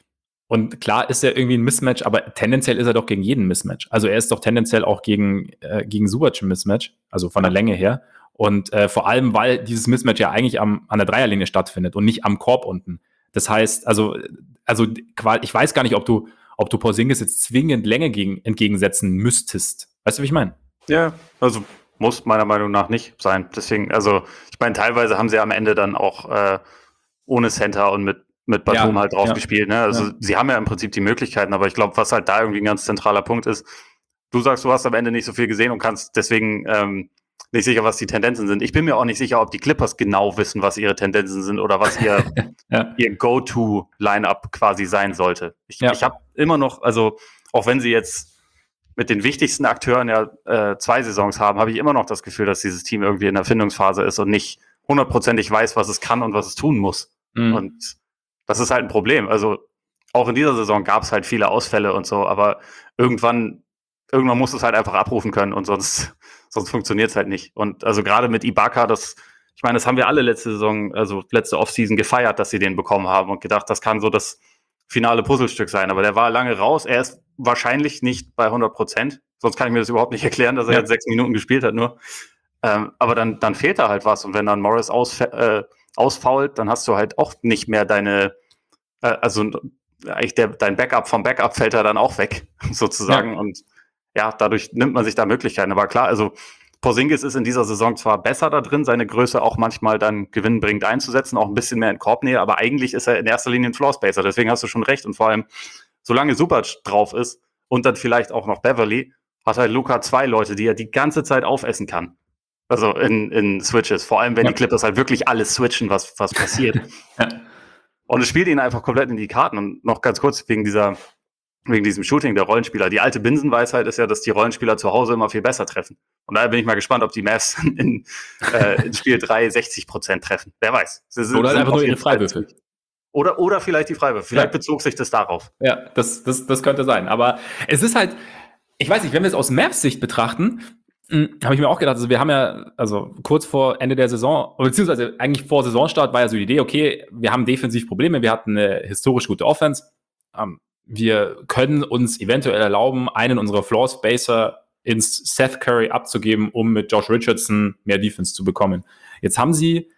Und klar ist er irgendwie ein Mismatch, aber tendenziell ist er doch gegen jeden Mismatch. Also er ist doch tendenziell auch gegen, äh, gegen Subac ein Mismatch, also von der Länge her. Und äh, vor allem, weil dieses Mismatch ja eigentlich am, an der Dreierlinie stattfindet und nicht am Korb unten. Das heißt, also, also ich weiß gar nicht, ob du, ob du Porzingis jetzt zwingend Länge gegen, entgegensetzen müsstest. Weißt du, wie ich meine? Ja, also muss meiner Meinung nach nicht sein. Deswegen, also ich meine, teilweise haben sie am Ende dann auch äh, ohne Center und mit mit Batum Ja, halt drauf ja. gespielt. Ne? Also Ja. sie haben ja im Prinzip die Möglichkeiten, aber ich glaube, was halt da irgendwie ein ganz zentraler Punkt ist, du sagst, du hast am Ende nicht so viel gesehen und kannst deswegen ähm, nicht sicher, was die Tendenzen sind. Ich bin mir auch nicht sicher, ob die Clippers genau wissen, was ihre Tendenzen sind oder was ihr, Ja. ihr Go-To-Line-Up quasi sein sollte. Ich, Ja. ich habe immer noch, also auch wenn sie jetzt mit den wichtigsten Akteuren ja äh, zwei Saisons haben, habe ich immer noch das Gefühl, dass dieses Team irgendwie in der Findungsphase ist und nicht hundertprozentig weiß, was es kann und was es tun muss. Mhm. Und das ist halt ein Problem. Also auch in dieser Saison gab es halt viele Ausfälle und so, aber irgendwann, irgendwann muss es halt einfach abrufen können und sonst, sonst funktioniert es halt nicht. Und also gerade mit Ibaka, das, ich meine, das haben wir alle letzte Saison, also letzte Offseason gefeiert, dass sie den bekommen haben und gedacht, das kann so das finale Puzzlestück sein. Aber der war lange raus. Er ist wahrscheinlich nicht bei hundert Prozent. Sonst kann ich mir das überhaupt nicht erklären, dass er Ja. jetzt sechs Minuten gespielt hat nur. Ähm, aber dann, dann fehlt da halt was. Und wenn dann Morris ausf äh, ausfault, dann hast du halt auch nicht mehr deine, äh, also eigentlich der, dein Backup vom Backup fällt da dann auch weg, sozusagen. Ja. Und ja, dadurch nimmt man sich da Möglichkeiten. Aber klar, also Porzingis ist in dieser Saison zwar besser da drin, seine Größe auch manchmal dann gewinnbringend einzusetzen, auch ein bisschen mehr in Korbnähe, aber eigentlich ist er in erster Linie ein Floorspacer. Deswegen hast du schon recht. Und vor allem, solange Subac drauf ist und dann vielleicht auch noch Beverly, hat halt Luka zwei Leute, die er die ganze Zeit aufessen kann. Also in, in Switches. Vor allem, wenn Ja. die Clippers halt wirklich alles switchen, was, was passiert. Ja. Und es spielt ihnen einfach komplett in die Karten. Und noch ganz kurz wegen dieser, wegen diesem Shooting der Rollenspieler. Die alte Binsenweisheit ist ja, dass die Rollenspieler zu Hause immer viel besser treffen. Und daher bin ich mal gespannt, ob die Mavs in, äh, in Spiel drei sechzig Prozent treffen. Wer weiß. Sie sind, Oder halt sind einfach auf nur ihre jeden Fall Freiwürfe. ziemlich- Oder, oder vielleicht die Freiwürfe. Vielleicht Ja. bezog sich das darauf. Ja, das, das, das könnte sein. Aber es ist halt, ich weiß nicht, wenn wir es aus Mavs Sicht betrachten, habe ich mir auch gedacht, also wir haben ja, also kurz vor Ende der Saison, beziehungsweise eigentlich vor Saisonstart war ja so die Idee, okay, wir haben defensiv Probleme, wir hatten eine historisch gute Offense, ähm, wir können uns eventuell erlauben, einen unserer Floor Spacer ins Seth Curry abzugeben, um mit Josh Richardson mehr Defense zu bekommen. Jetzt haben sie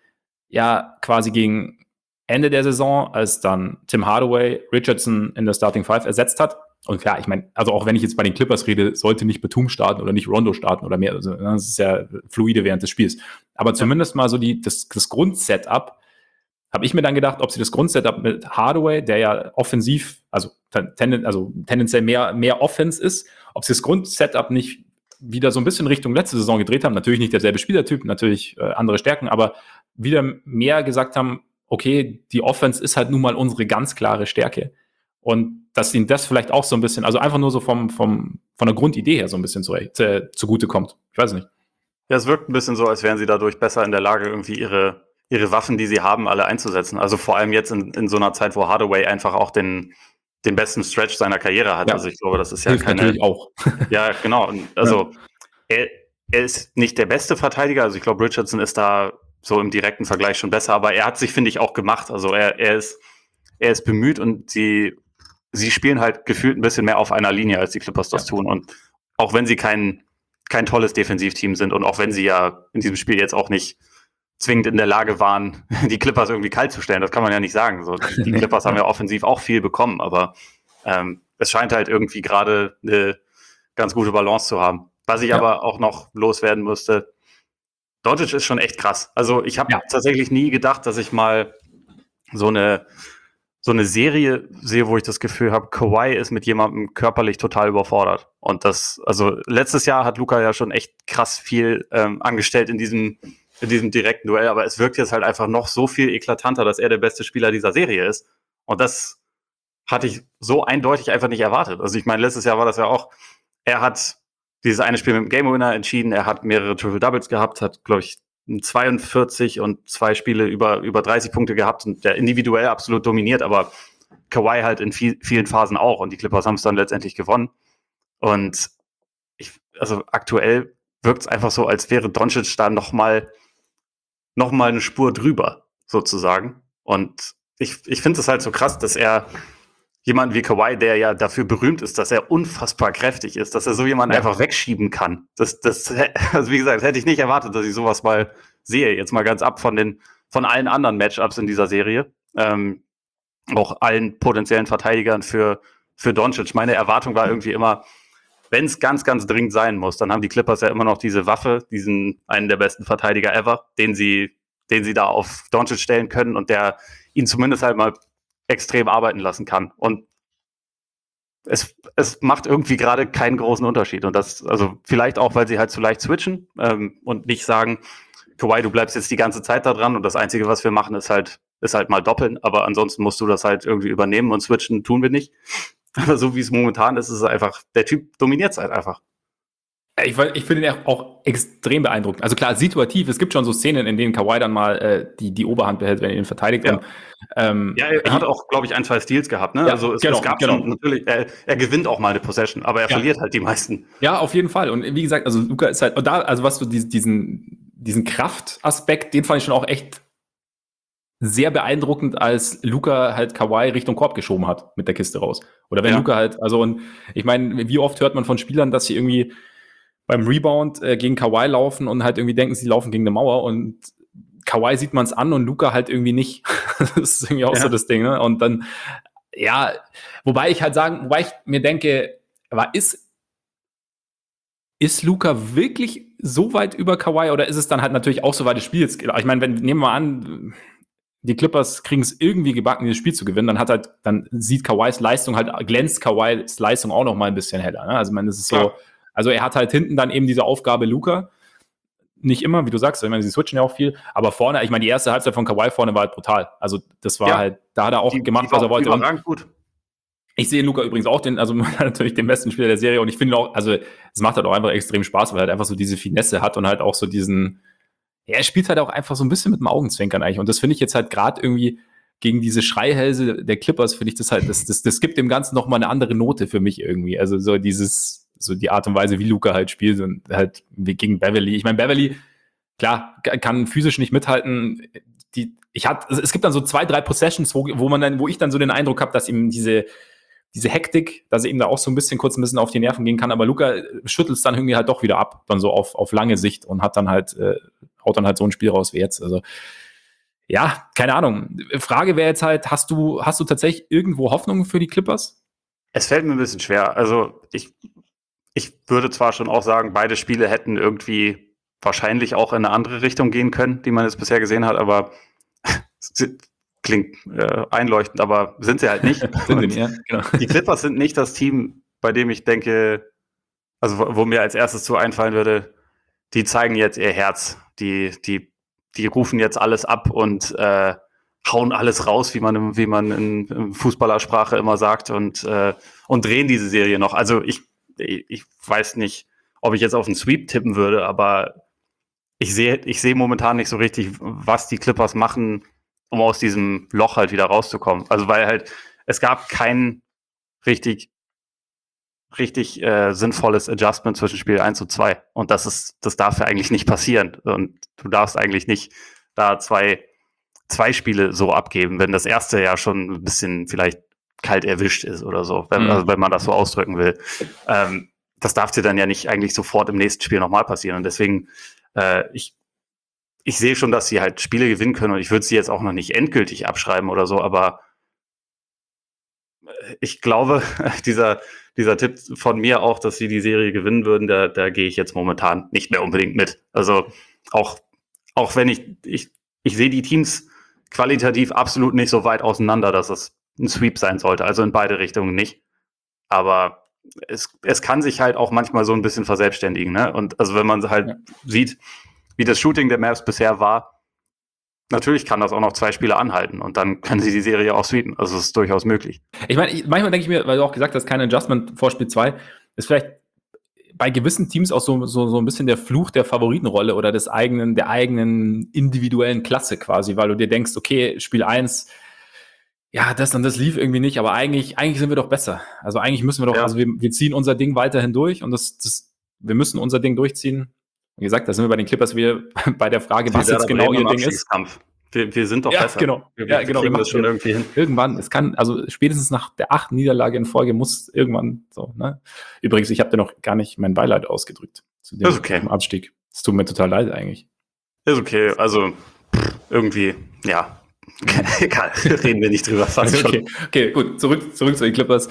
ja quasi gegen Ende der Saison, als dann Tim Hardaway Richardson in der Starting Five ersetzt hat. Und klar, ich meine, also auch wenn ich jetzt bei den Clippers rede, sollte nicht Batum starten oder nicht Rondo starten oder mehr. Also, das ist ja fluide während des Spiels. Aber zumindest mal so die, das, das Grundsetup, habe ich mir dann gedacht, ob sie das Grundsetup mit Hardaway, der ja offensiv, also, tenden, also tendenziell mehr, mehr Offense ist, ob sie das Grundsetup nicht wieder so ein bisschen Richtung letzte Saison gedreht haben. Natürlich nicht derselbe Spielertyp, natürlich äh, andere Stärken, aber wieder mehr gesagt haben, okay, die Offense ist halt nun mal unsere ganz klare Stärke. Und dass ihnen das vielleicht auch so ein bisschen, also einfach nur so vom, vom, von der Grundidee her so ein bisschen zu, zu, zugute kommt. Ich weiß nicht. Ja, es wirkt ein bisschen so, als wären sie dadurch besser in der Lage, irgendwie ihre, ihre Waffen, die sie haben, alle einzusetzen. Also vor allem jetzt in, in so einer Zeit, wo Hardaway einfach auch den, den besten Stretch seiner Karriere hat. Ja. Also ich glaube, das ist ja Hilft keine. natürlich auch. Ja, genau. Und also er, er ist nicht der beste Verteidiger. Also ich glaube, Richardson ist da so im direkten Vergleich schon besser, aber er hat sich, finde ich, auch gemacht. Also er, er ist, er ist bemüht und sie, sie spielen halt gefühlt ein bisschen mehr auf einer Linie, als die Clippers das Ja. tun. Und auch wenn sie kein, kein tolles Defensivteam sind und auch wenn sie ja in diesem Spiel jetzt auch nicht zwingend in der Lage waren, die Clippers irgendwie kalt zu stellen, das kann man ja nicht sagen. So, die Nee. Clippers haben ja offensiv auch viel bekommen, aber ähm, es scheint halt irgendwie gerade eine ganz gute Balance zu haben. Was ich Ja. aber auch noch loswerden musste, Doncic ist schon echt krass. Also ich habe Ja. tatsächlich nie gedacht, dass ich mal so eine so eine Serie sehe, wo ich das Gefühl habe, Kawhi ist mit jemandem körperlich total überfordert. Und das, also letztes Jahr hat Luka ja schon echt krass viel ähm, angestellt in diesem, in diesem direkten Duell, aber es wirkt jetzt halt einfach noch so viel eklatanter, dass er der beste Spieler dieser Serie ist. Und das hatte ich so eindeutig einfach nicht erwartet. Also ich meine, letztes Jahr war das ja auch, er hat dieses eine Spiel mit dem Game Winner entschieden, er hat mehrere Triple Doubles gehabt, hat, glaube ich, zweiundvierzig und zwei Spiele über, über dreißig Punkte gehabt und der individuell absolut dominiert, aber Kawhi halt in viel, vielen Phasen auch und die Clippers haben es dann letztendlich gewonnen. Und ich, also aktuell wirkt es einfach so, als wäre Doncic da nochmal noch mal eine Spur drüber, sozusagen. Und ich, ich finde es halt so krass, dass er jemanden wie Kawhi, der ja dafür berühmt ist, dass er unfassbar kräftig ist, dass er so jemanden ja. einfach wegschieben kann. Das, das, also wie gesagt, das hätte ich nicht erwartet, dass ich sowas mal sehe. Jetzt mal ganz ab von den, von allen anderen Matchups in dieser Serie. Ähm, auch allen potenziellen Verteidigern für, für Doncic. Meine Erwartung war irgendwie immer, wenn es ganz, ganz dringend sein muss, dann haben die Clippers ja immer noch diese Waffe, diesen einen der besten Verteidiger ever, den sie, den sie da auf Doncic stellen können und der ihn zumindest halt mal extrem arbeiten lassen kann. Und es, es macht irgendwie gerade keinen großen Unterschied. Und das, also vielleicht auch, weil sie halt zu leicht switchen ähm, und nicht sagen, Kawhi, du bleibst jetzt die ganze Zeit da dran und das Einzige, was wir machen, ist halt, ist halt mal doppeln. Aber ansonsten musst du das halt irgendwie übernehmen und switchen tun wir nicht. Aber so wie es momentan ist, ist es einfach, der Typ dominiert es halt einfach. Ich, ich finde ihn auch extrem beeindruckend. Also klar, situativ, es gibt schon so Szenen, in denen Kawhi dann mal äh, die, die Oberhand behält, wenn er ihn verteidigt. Ja, und, ähm, ja er, er hat auch, glaube ich, ein, zwei Steals gehabt. Ne? Ja, also es, genau, es gab genau. schon natürlich, er, er gewinnt auch mal eine Possession, aber er ja. verliert halt die meisten. Ja, auf jeden Fall. Und wie gesagt, also Luka ist halt, und da, also was so diesen, diesen Kraftaspekt, den fand ich schon auch echt sehr beeindruckend, als Luka halt Kawhi Richtung Korb geschoben hat mit der Kiste raus. Oder wenn ja. Luka halt, also und ich meine, wie oft hört man von Spielern, dass sie irgendwie beim Rebound äh, gegen Kawhi laufen und halt irgendwie denken, sie laufen gegen eine Mauer und Kawhi sieht man es an und Luka halt irgendwie nicht. Das ist irgendwie auch ja. so das Ding, ne? Und dann, ja, wobei ich halt sagen, wobei ich mir denke, aber ist Ist Luka wirklich so weit über Kawhi oder ist es dann halt natürlich auch so weit des Spiels? Ich meine, wenn, nehmen wir mal an, die Clippers kriegen es irgendwie gebacken, dieses Spiel zu gewinnen, dann hat halt, dann sieht Kawhis Leistung halt, glänzt Kawhis Leistung auch noch mal ein bisschen heller. Ne? Also, ich meine, das ist so, ja. also er hat halt hinten dann eben diese Aufgabe Luka. Nicht immer, wie du sagst, ich meine, sie switchen ja auch viel, aber vorne, ich meine, die erste Halbzeit von Kawhi vorne war halt brutal. Also, das war ja. halt, da hat er auch die, gemacht, die was er wollte. Überragend gut. Ich sehe Luka übrigens auch den, also natürlich den besten Spieler der Serie und ich finde auch, also es macht halt auch einfach extrem Spaß, weil er halt einfach so diese Finesse hat und halt auch so diesen, ja, er spielt halt auch einfach so ein bisschen mit dem Augenzwinkern eigentlich und das finde ich jetzt halt gerade irgendwie gegen diese Schreihälse der Clippers, finde ich das halt, das, das, das gibt dem Ganzen nochmal eine andere Note für mich irgendwie, also so dieses, so die Art und Weise, wie Luka halt spielt und halt wie gegen Beverly. Ich meine, Beverly, klar, kann physisch nicht mithalten, die, ich hatte, es gibt dann so zwei, drei Possessions, wo, wo man dann, wo ich dann so den Eindruck habe, dass ihm diese diese Hektik, dass er eben da auch so ein bisschen kurz ein bisschen auf die Nerven gehen kann, aber Luka schüttelt es dann irgendwie halt doch wieder ab, dann so auf, auf lange Sicht und hat dann halt, äh, haut dann halt so ein Spiel raus wie jetzt. Also ja, keine Ahnung. Frage wäre jetzt halt, hast du, hast du tatsächlich irgendwo Hoffnung für die Clippers? Es fällt mir ein bisschen schwer. Also ich, ich würde zwar schon auch sagen, beide Spiele hätten irgendwie wahrscheinlich auch in eine andere Richtung gehen können, die man jetzt bisher gesehen hat, aber klingt äh, einleuchtend, aber sind sie halt nicht. sind sie nicht, ja, genau. Die Clippers sind nicht das Team, bei dem ich denke, also wo, wo mir als erstes so einfallen würde, die zeigen jetzt ihr Herz, die, die, die rufen jetzt alles ab und äh, hauen alles raus, wie man, wie man in, in Fußballersprache immer sagt und, äh, und drehen diese Serie noch. Also ich, ich weiß nicht, ob ich jetzt auf einen Sweep tippen würde, aber ich sehe, ich sehe momentan nicht so richtig, was die Clippers machen, um aus diesem Loch halt wieder rauszukommen. Also weil halt, es gab kein richtig, richtig äh, sinnvolles Adjustment zwischen Spiel eins und zwei. Und das ist, das darf ja eigentlich nicht passieren. Und du darfst eigentlich nicht da zwei, zwei Spiele so abgeben, wenn das erste ja schon ein bisschen vielleicht kalt erwischt ist oder so, wenn, mhm. also wenn man das so ausdrücken will. Ähm, das darf dir dann ja nicht eigentlich sofort im nächsten Spiel nochmal passieren. Und deswegen, äh, ich Ich sehe schon, dass sie halt Spiele gewinnen können und ich würde sie jetzt auch noch nicht endgültig abschreiben oder so, aber ich glaube, dieser, dieser Tipp von mir auch, dass sie die Serie gewinnen würden, da, da gehe ich jetzt momentan nicht mehr unbedingt mit. Also auch, auch wenn ich, ich, ich sehe die Teams qualitativ absolut nicht so weit auseinander, dass es ein Sweep sein sollte, also in beide Richtungen nicht. Aber es, es kann sich halt auch manchmal so ein bisschen verselbstständigen, ne? Und also wenn man halt ja. sieht, wie das Shooting der Mavs bisher war, natürlich kann das auch noch zwei Spiele anhalten und dann können sie die Serie auch sweepen. Also es ist durchaus möglich. Ich meine, ich, manchmal denke ich mir, weil du auch gesagt hast, kein Adjustment vor Spiel zwei, ist vielleicht bei gewissen Teams auch so, so, so ein bisschen der Fluch der Favoritenrolle oder des eigenen, der eigenen individuellen Klasse quasi, weil du dir denkst, okay, Spiel eins, ja, das und das lief irgendwie nicht, aber eigentlich, eigentlich sind wir doch besser. Also eigentlich müssen wir doch, ja. also wir, wir ziehen unser Ding weiterhin durch und das, das, wir müssen unser Ding durchziehen. Wie gesagt, da sind wir bei den Clippers wieder bei der Frage, was jetzt genau ihr Ding ist. Wir, wir sind doch Ja, besser. genau. Wir, Ja, wir genau. kriegen Wir das schon machen- irgendwie hin. Irgendwann, es kann, also spätestens nach der achten Niederlage in Folge muss irgendwann so, ne? Übrigens, ich habe dir noch gar nicht mein Beileid ausgedrückt zu dem Ist okay. zum Abstieg. Es tut mir total leid eigentlich. Ist okay, also pff, irgendwie, ja. Egal, reden wir nicht drüber. Fast schon. Okay, okay, gut, zurück, zurück zu den Clippers.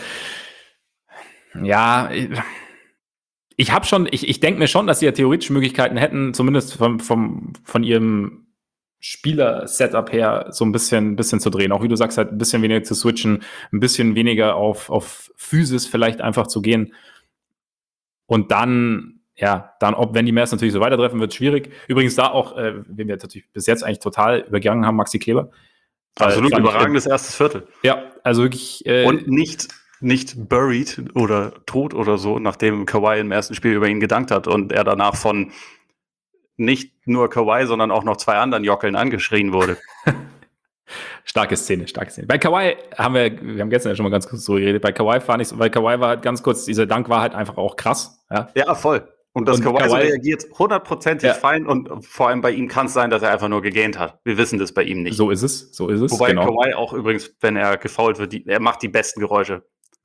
Ja, ich, ich habe schon, ich, ich denke mir schon, dass sie ja theoretisch Möglichkeiten hätten, zumindest vom, vom, von ihrem Spieler-Setup her so ein bisschen, bisschen zu drehen. Auch wie du sagst, halt ein bisschen weniger zu switchen, ein bisschen weniger auf, auf Physis vielleicht einfach zu gehen. Und dann, ja, dann, ob, wenn die Mavs natürlich so weitertreffen, wird es schwierig. Übrigens da auch, äh, wen wir natürlich bis jetzt eigentlich total übergangen haben, Maxi Kleber. Absolut Äh, fand ich, überragendes erstes Viertel. Ja, also wirklich. Äh, Und nicht, nicht buried oder tot oder so, nachdem Kawhi im ersten Spiel über ihn gedankt hat und er danach von nicht nur Kawhi, sondern auch noch zwei anderen Jockeln angeschrien wurde. Starke Szene, starke Szene. Bei Kawhi haben wir, wir haben gestern ja schon mal ganz kurz so geredet, bei Kawhi fand ich, weil Kawhi war halt ganz kurz, dieser Dank war halt einfach auch krass. Ja, Ja, voll. Und dass Und Kawhi, so Kawhi- reagiert, hundertprozentig Ja. fein und vor allem bei ihm kann es sein, dass er einfach nur gegähnt hat. Wir wissen das bei ihm nicht. so ist es, so ist es. Wobei genau. Kawhi auch übrigens, wenn er gefoult wird, die, er macht die besten Geräusche.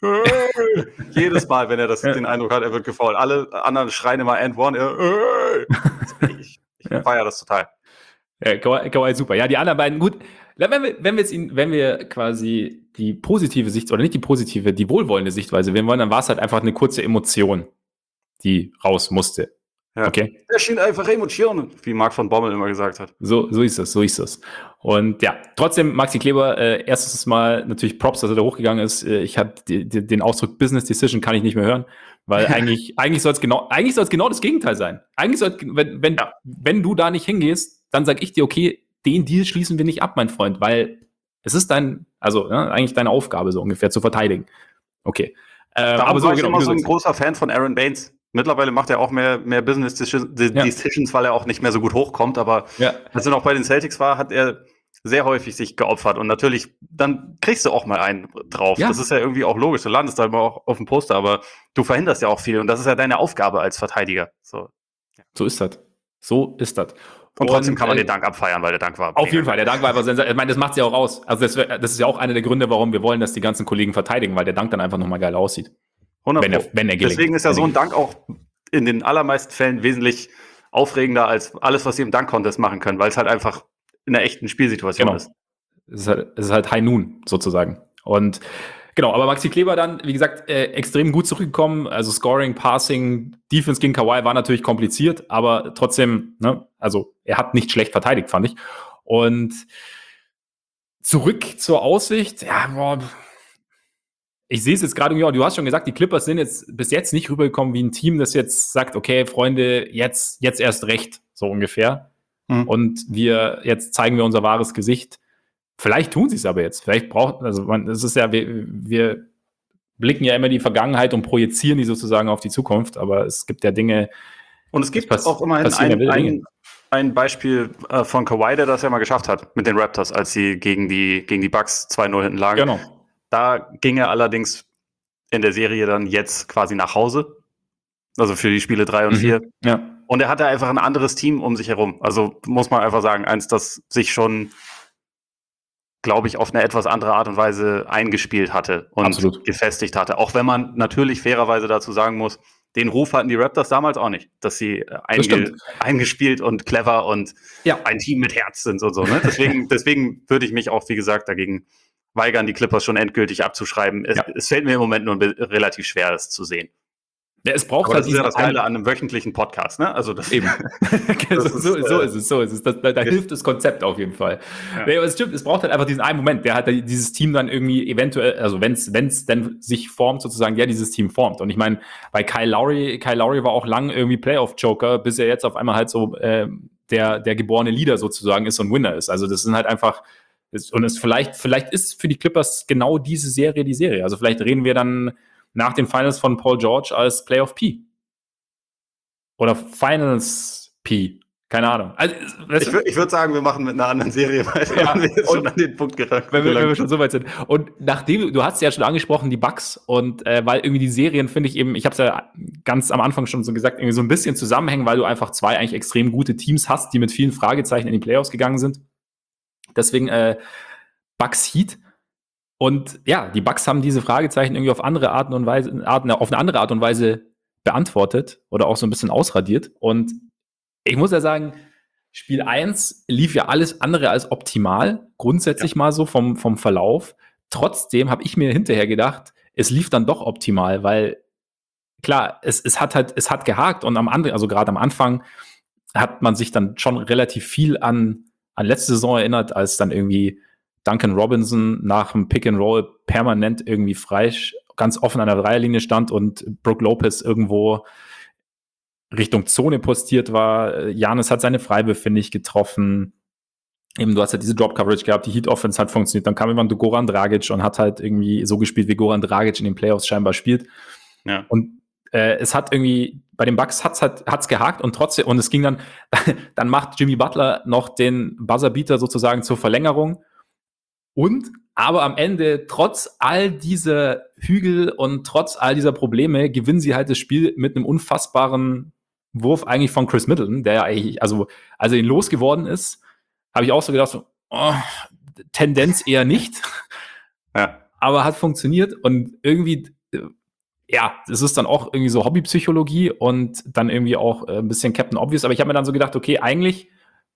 Jedes Mal, wenn er das, Ja. den Eindruck hat, er wird gefoult. Alle anderen schreien immer and one. Er, ich ich Ja. feiere das total. Ja, Kawhi, Kawhi super. Ja, die anderen beiden, gut. Wenn wir, wenn wir jetzt ihn, wenn wir quasi die positive Sicht, oder nicht die positive, die wohlwollende Sichtweise wählen wollen, dann war es halt einfach eine kurze Emotion, die raus musste. Ja. Okay? Er schien einfach Emotionen, wie Marc von Bommel immer gesagt hat. So, so ist es, so ist es. Und ja, trotzdem, Maxi Kleber, äh, erstes Mal natürlich Props, dass er da hochgegangen ist. Äh, ich hatte die, die, den Ausdruck Business Decision kann ich nicht mehr hören, weil eigentlich, eigentlich soll es genau, eigentlich soll es genau das Gegenteil sein. Eigentlich soll, wenn, wenn, Ja. wenn du da nicht hingehst, dann sag ich dir, okay, den Deal schließen wir nicht ab, mein Freund, weil es ist dein, also ja, eigentlich deine Aufgabe, so ungefähr zu verteidigen. Okay. Äh, Darum aber so, war ich genau, immer wie so du ein sagst. großer Fan von Aaron Baines. Mittlerweile macht er auch mehr, mehr Business Decisions, Ja. Decisions, weil er auch nicht mehr so gut hochkommt. Aber Ja. als er noch bei den Celtics war, hat er sehr häufig sich geopfert. Und natürlich, dann kriegst du auch mal einen drauf. Ja. Das ist ja irgendwie auch logisch. Du landest da immer auch auf dem Poster, aber du verhinderst ja auch viel. Und das ist ja deine Aufgabe als Verteidiger. So. So ist das. So ist das. Und trotzdem kann man äh, den Dank abfeiern, weil der Dank war. Auf mega jeden Fall, geil. der Dank war einfach sensationell. Ich meine, das macht sie auch aus. Also das, wär, das ist ja auch einer der Gründe, warum wir wollen, dass die ganzen Kollegen verteidigen, weil der Dank dann einfach nochmal geil aussieht. hundert Wenn er, Pro. wenn er gelingt. Deswegen ist ja Wenn so er ein Dank auch in den allermeisten Fällen wesentlich aufregender als alles, was sie im Dank-Contest machen können, weil es halt einfach in einer echten Spielsituation Genau. ist. Es ist halt, es ist halt High Noon sozusagen. Und genau, aber Maxi Kleber dann, wie gesagt, äh, extrem gut zurückgekommen. Also Scoring, Passing, Defense gegen Kawhi war natürlich kompliziert, aber trotzdem, ne, also er hat nicht schlecht verteidigt, fand ich. Und zurück zur Aussicht, ja, boah, ich sehe es jetzt gerade, ja, du hast schon gesagt, die Clippers sind jetzt bis jetzt nicht rübergekommen wie ein Team, das jetzt sagt, okay, Freunde, jetzt, jetzt erst recht, so ungefähr. Mhm. Und wir, jetzt zeigen wir unser wahres Gesicht. Vielleicht tun sie es aber jetzt. Vielleicht braucht, also man, es ist ja, wir, wir blicken ja immer die Vergangenheit und projizieren die sozusagen auf die Zukunft, aber es gibt ja Dinge. Und es gibt pass- auch immerhin passieren ja ein, wilde ein, Dinge. ein Beispiel äh, von Kawhi, der das ja mal geschafft hat mit den Raptors, als sie gegen die, gegen die Bucks zwei null hinten lagen. Genau. Da ging er allerdings in der Serie dann jetzt quasi nach Hause. Also für die Spiele drei und Mhm. vier. Ja. Und er hatte einfach ein anderes Team um sich herum. Also muss man einfach sagen, eins, das sich schon, glaube ich, auf eine etwas andere Art und Weise eingespielt hatte und Absolut. gefestigt hatte. Auch wenn man natürlich fairerweise dazu sagen muss, den Ruf hatten die Raptors damals auch nicht, dass sie äh, einge stimmt. eingespielt und clever und Ja. ein Team mit Herz sind und so. Ne? Deswegen, deswegen würde ich mich auch, wie gesagt, dagegen weigern, die Clippers schon endgültig abzuschreiben. Es, Ja. es fällt mir im Moment nur be- relativ schwer, das zu sehen. Ja, es braucht Aber halt das ist ja diesen das Geile einen- an einem wöchentlichen Podcast, ne? Also das Eben. Das so, ist, so, so äh, ist es, so ist es. Das, da da hilft das Konzept auf jeden Fall. Ja. Nee, aber es stimmt, es braucht halt einfach diesen einen Moment, der halt dieses Team dann irgendwie eventuell, also wenn es wenn es dann sich formt, sozusagen, der dieses Team formt. Und ich meine, bei Kyle Lowry, Kyle Lowry war auch lang irgendwie Playoff-Joker, bis er jetzt auf einmal halt so äh, der, der geborene Leader sozusagen ist und Winner ist. Also das sind halt einfach, ist, und es vielleicht, vielleicht ist für die Clippers genau diese Serie die Serie. Also vielleicht reden wir dann nach den Finals von Paul George als Playoff P. Oder Finals P. Keine Ahnung. Also, weißt Ich, du, wür- ich würde sagen, wir machen mit einer anderen Serie weiter, Ja, wenn wir jetzt und- schon an den Punkt gerannt wenn wir, wenn wir gelangt schon so weit sind. Und nachdem, du hast ja schon angesprochen, die Bucks, und äh, weil irgendwie die Serien, finde ich eben, ich habe es ja ganz am Anfang schon so gesagt, irgendwie so ein bisschen zusammenhängen, weil du einfach zwei eigentlich extrem gute Teams hast, die mit vielen Fragezeichen in die Playoffs gegangen sind. Deswegen äh, Bucks Heat. Und ja, die Bucks haben diese Fragezeichen irgendwie auf andere Arten und Weise, Arten, auf eine andere Art und Weise beantwortet oder auch so ein bisschen ausradiert. Und ich muss ja sagen, Spiel eins lief ja alles andere als optimal, grundsätzlich ja. mal so vom, vom Verlauf. Trotzdem habe ich mir hinterher gedacht, es lief dann doch optimal, weil klar, es, es hat halt, es hat gehakt und am anderen, also gerade am Anfang hat man sich dann schon relativ viel an, an letzte Saison erinnert, als dann irgendwie Duncan Robinson nach dem Pick and Roll permanent irgendwie frei, ganz offen an der Dreierlinie stand und Brook Lopez irgendwo Richtung Zone postiert war. Giannis hat seine Freiwürfe nicht getroffen. Eben, du hast halt diese Drop-Coverage gehabt, die Heat-Offense hat funktioniert. Dann kam jemand Goran Dragic und hat halt irgendwie so gespielt, wie Goran Dragic in den Playoffs scheinbar spielt. Ja. Und äh, es hat irgendwie, bei den Bucks hat's halt, hat's gehakt und trotzdem, und es ging dann, dann macht Jimmy Butler noch den Buzzerbeater sozusagen zur Verlängerung. Und, aber am Ende, trotz all dieser Hügel und trotz all dieser Probleme, gewinnen sie halt das Spiel mit einem unfassbaren Wurf eigentlich von Chris Middleton, der ja eigentlich, also als er ihn losgeworden ist, habe ich auch so gedacht, so, oh, Tendenz eher nicht. Ja. Aber hat funktioniert und irgendwie, ja, das ist dann auch irgendwie so Hobbypsychologie und dann irgendwie auch ein bisschen Captain Obvious. Aber ich habe mir dann so gedacht, okay, eigentlich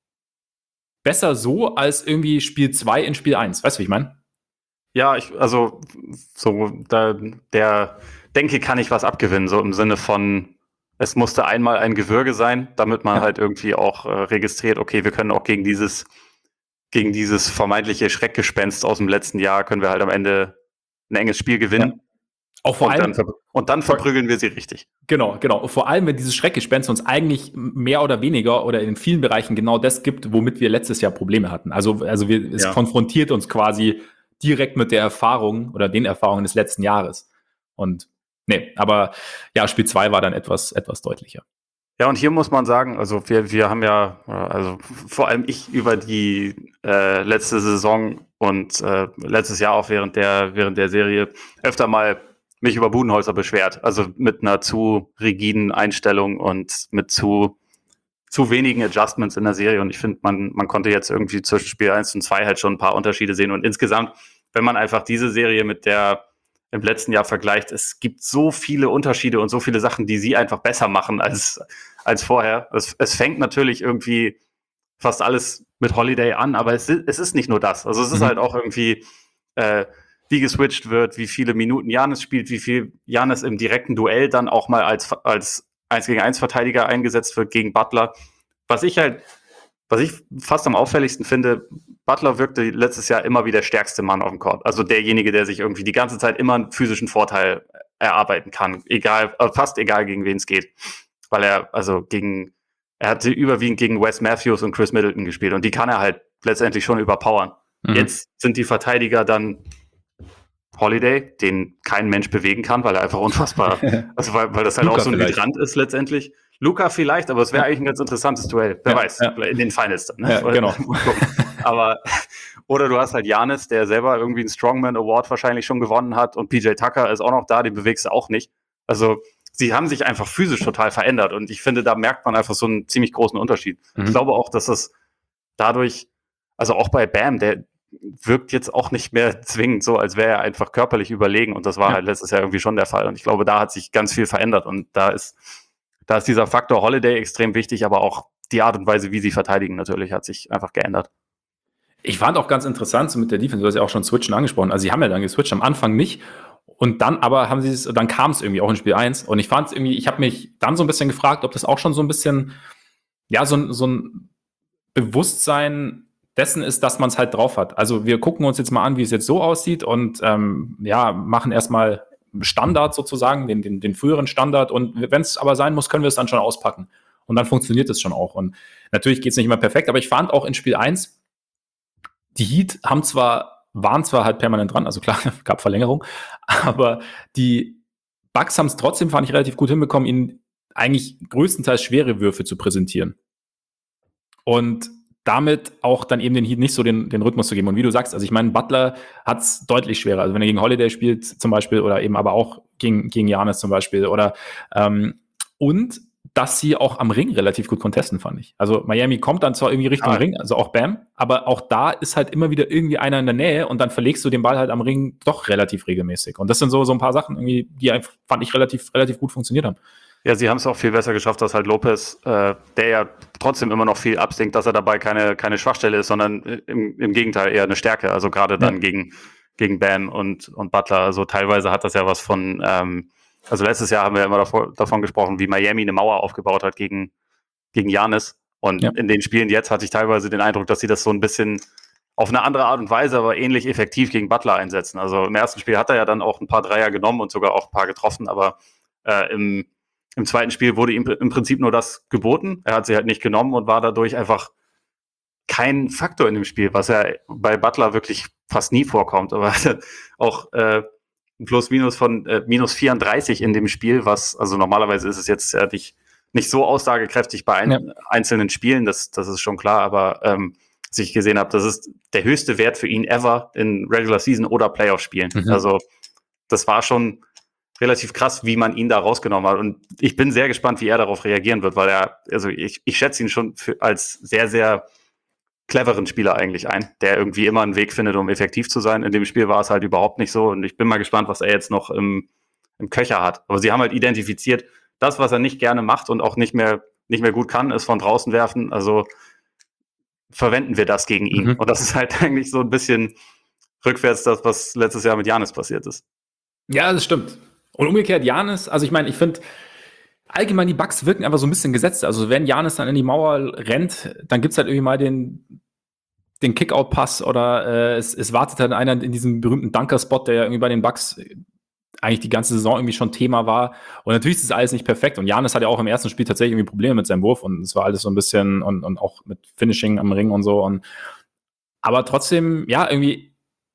besser so als irgendwie Spiel zwei in Spiel eins. Weißt du, wie ich meine? Ja, ich, also, so, da, der Denke kann ich was abgewinnen, so im Sinne von, es musste einmal ein Gewürge sein, damit man ja. halt irgendwie auch äh, registriert, okay, wir können auch gegen dieses, gegen dieses vermeintliche Schreckgespenst aus dem letzten Jahr, können wir halt am Ende ein enges Spiel gewinnen. Ja. Auch vor und, allem, dann und dann verprügeln wir sie richtig. Genau, genau. Vor allem, wenn dieses Schreckgespenst uns eigentlich mehr oder weniger oder in vielen Bereichen genau das gibt, womit wir letztes Jahr Probleme hatten. Also, also wir, es ja. konfrontiert uns quasi direkt mit der Erfahrung oder den Erfahrungen des letzten Jahres. Und nee, aber ja, Spiel zwei war dann etwas, etwas deutlicher. Ja, und hier muss man sagen, also wir, wir haben ja, also vor allem ich über die äh, letzte Saison und äh, letztes Jahr auch während der, während der Serie öfter mal mich über Budenholzer beschwert. Also mit einer zu rigiden Einstellung und mit zu, zu wenigen Adjustments in der Serie. Und ich finde, man, man konnte jetzt irgendwie zwischen Spiel eins und zwei halt schon ein paar Unterschiede sehen. Und insgesamt, wenn man einfach diese Serie mit der im letzten Jahr vergleicht, es gibt so viele Unterschiede und so viele Sachen, die sie einfach besser machen als, als vorher. Es, es fängt natürlich irgendwie fast alles mit Holiday an, aber es, es ist nicht nur das. Also es ist mhm. halt auch irgendwie, äh, wie geswitcht wird, wie viele Minuten Giannis spielt, wie viel Giannis im direkten Duell dann auch mal als, als eins gegen eins Verteidiger eingesetzt wird gegen Butler. Was ich halt, was ich fast am auffälligsten finde, Butler wirkte letztes Jahr immer wie der stärkste Mann auf dem Court. Also derjenige, der sich irgendwie die ganze Zeit immer einen physischen Vorteil erarbeiten kann. Egal, fast egal, gegen wen es geht. Weil er, also gegen, er hatte überwiegend gegen Wes Matthews und Chris Middleton gespielt und die kann er halt letztendlich schon überpowern. Mhm. Jetzt sind die Verteidiger dann Holiday, den kein Mensch bewegen kann, weil er einfach unfassbar, also weil, weil das halt Luka auch so ein vielleicht. Hydrant ist letztendlich. Luka vielleicht, aber es wäre ja. eigentlich ein ganz interessantes Duell. Wer ja, weiß, ja. in den Finals dann. Ne? Ja, genau. aber, oder du hast halt Giannis, der selber irgendwie einen Strongman Award wahrscheinlich schon gewonnen hat und P J Tucker ist auch noch da, den bewegst du auch nicht. Also sie haben sich einfach physisch total verändert und ich finde, da merkt man einfach so einen ziemlich großen Unterschied. Mhm. Ich glaube auch, dass das dadurch, also auch bei Bam, der wirkt jetzt auch nicht mehr zwingend so, als wäre er einfach körperlich überlegen und das war ja. halt letztes Jahr irgendwie schon der Fall und ich glaube, da hat sich ganz viel verändert und da ist, da ist dieser Faktor Holiday extrem wichtig, aber auch die Art und Weise, wie sie verteidigen natürlich, hat sich einfach geändert. Ich fand auch ganz interessant so mit der Defense, du hast ja auch schon Switchen angesprochen, also sie haben ja dann geswitcht, am Anfang nicht und dann aber haben sie es, dann kam es irgendwie auch in Spiel eins und ich fand es irgendwie, ich habe mich dann so ein bisschen gefragt, ob das auch schon so ein bisschen, ja, so, so ein Bewusstsein dessen ist, dass man es halt drauf hat. Also wir gucken uns jetzt mal an, wie es jetzt so aussieht und ähm, ja, machen erstmal Standard sozusagen, den, den, den früheren Standard und wenn es aber sein muss, können wir es dann schon auspacken. Und dann funktioniert es schon auch. Und natürlich geht es nicht immer perfekt, aber ich fand auch in Spiel eins, die Heat haben zwar, waren zwar halt permanent dran, also klar, gab Verlängerung, aber die Bucks haben es trotzdem, fand ich, relativ gut hinbekommen, ihnen eigentlich größtenteils schwere Würfe zu präsentieren. Und damit auch dann eben den Heat nicht so den, den Rhythmus zu geben. Und wie du sagst, also ich meine, Butler hat es deutlich schwerer. Also wenn er gegen Holiday spielt zum Beispiel oder eben aber auch gegen, gegen Giannis zum Beispiel. Oder ähm, und dass sie auch am Ring relativ gut contesten, fand ich. Also Miami kommt dann zwar irgendwie Richtung Ja. Ring, also auch Bam, aber auch da ist halt immer wieder irgendwie einer in der Nähe und dann verlegst du den Ball halt am Ring doch relativ regelmäßig. Und das sind so, so ein paar Sachen, irgendwie, die einfach, fand ich relativ, relativ gut funktioniert haben. Ja, sie haben es auch viel besser geschafft, dass halt Lopez, äh, der ja trotzdem immer noch viel absinkt, dass er dabei keine, keine Schwachstelle ist, sondern im, im Gegenteil eher eine Stärke. Also gerade dann Ja. gegen, gegen Bam und, und Butler. Also teilweise hat das ja was von, ähm, also letztes Jahr haben wir immer davor, davon gesprochen, wie Miami eine Mauer aufgebaut hat gegen, gegen Giannis. Und Ja. in den Spielen jetzt hatte ich teilweise den Eindruck, dass sie das so ein bisschen auf eine andere Art und Weise, aber ähnlich effektiv gegen Butler einsetzen. Also im ersten Spiel hat er ja dann auch ein paar Dreier genommen und sogar auch ein paar getroffen, aber äh, im Im zweiten Spiel wurde ihm im Prinzip nur das geboten. Er hat sie halt nicht genommen und war dadurch einfach kein Faktor in dem Spiel, was ja bei Butler wirklich fast nie vorkommt. Aber auch äh, ein Plus-Minus von äh, minus vierunddreißig in dem Spiel, was, also normalerweise ist es jetzt ja nicht, nicht so aussagekräftig bei ein, ja. einzelnen Spielen, das, das ist schon klar, aber ähm, was ich gesehen habe, das ist der höchste Wert für ihn ever in Regular Season oder Playoff-Spielen. Mhm. Also das war schon relativ krass, wie man ihn da rausgenommen hat. Und ich bin sehr gespannt, wie er darauf reagieren wird, weil er, also ich, ich schätze ihn schon für, als sehr, sehr cleveren Spieler eigentlich ein, der irgendwie immer einen Weg findet, um effektiv zu sein. In dem Spiel war es halt überhaupt nicht so. Und ich bin mal gespannt, was er jetzt noch im, im Köcher hat. Aber sie haben halt identifiziert, das, was er nicht gerne macht und auch nicht mehr, nicht mehr gut kann, ist von draußen werfen. Also verwenden wir das gegen ihn. Mhm. Und das ist halt eigentlich so ein bisschen rückwärts das, was letztes Jahr mit Giannis passiert ist. Ja, das stimmt. Und umgekehrt, Giannis, also ich meine, ich finde, allgemein die Bucks wirken einfach so ein bisschen gesetzt. Also wenn Giannis dann in die Mauer rennt, dann gibt's halt irgendwie mal den, den Kick-Out-Pass oder äh, es, es wartet dann einer in diesem berühmten Dunker-Spot, der ja irgendwie bei den Bucks eigentlich die ganze Saison irgendwie schon Thema war. Und natürlich ist das alles nicht perfekt. Und Giannis hat ja auch im ersten Spiel tatsächlich irgendwie Probleme mit seinem Wurf und es war alles so ein bisschen und, und auch mit Finishing am Ring und so. Und aber trotzdem, ja, irgendwie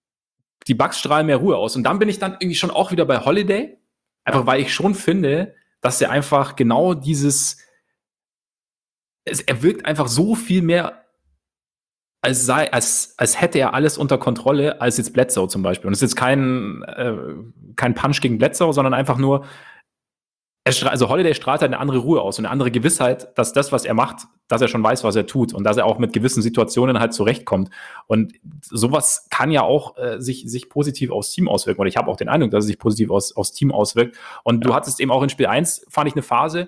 die Bucks strahlen mehr Ruhe aus. Und dann bin ich dann irgendwie schon auch wieder bei Holiday. Einfach ja. weil ich schon finde, dass er einfach genau dieses, es, er wirkt einfach so viel mehr, als sei, als, als hätte er alles unter Kontrolle, als jetzt Bledsoe zum Beispiel. Und es ist jetzt kein, äh, kein Punch gegen Bledsoe, sondern einfach nur, er stra- also Holiday strahlt halt eine andere Ruhe aus und eine andere Gewissheit, dass das, was er macht, dass er schon weiß, was er tut und dass er auch mit gewissen Situationen halt zurechtkommt. Und sowas kann ja auch äh, sich, sich positiv aufs Team auswirken. Und ich habe auch den Eindruck, dass es sich positiv aus, aufs Team auswirkt. Und ja. du hattest eben auch in Spiel eins, fand ich, eine Phase,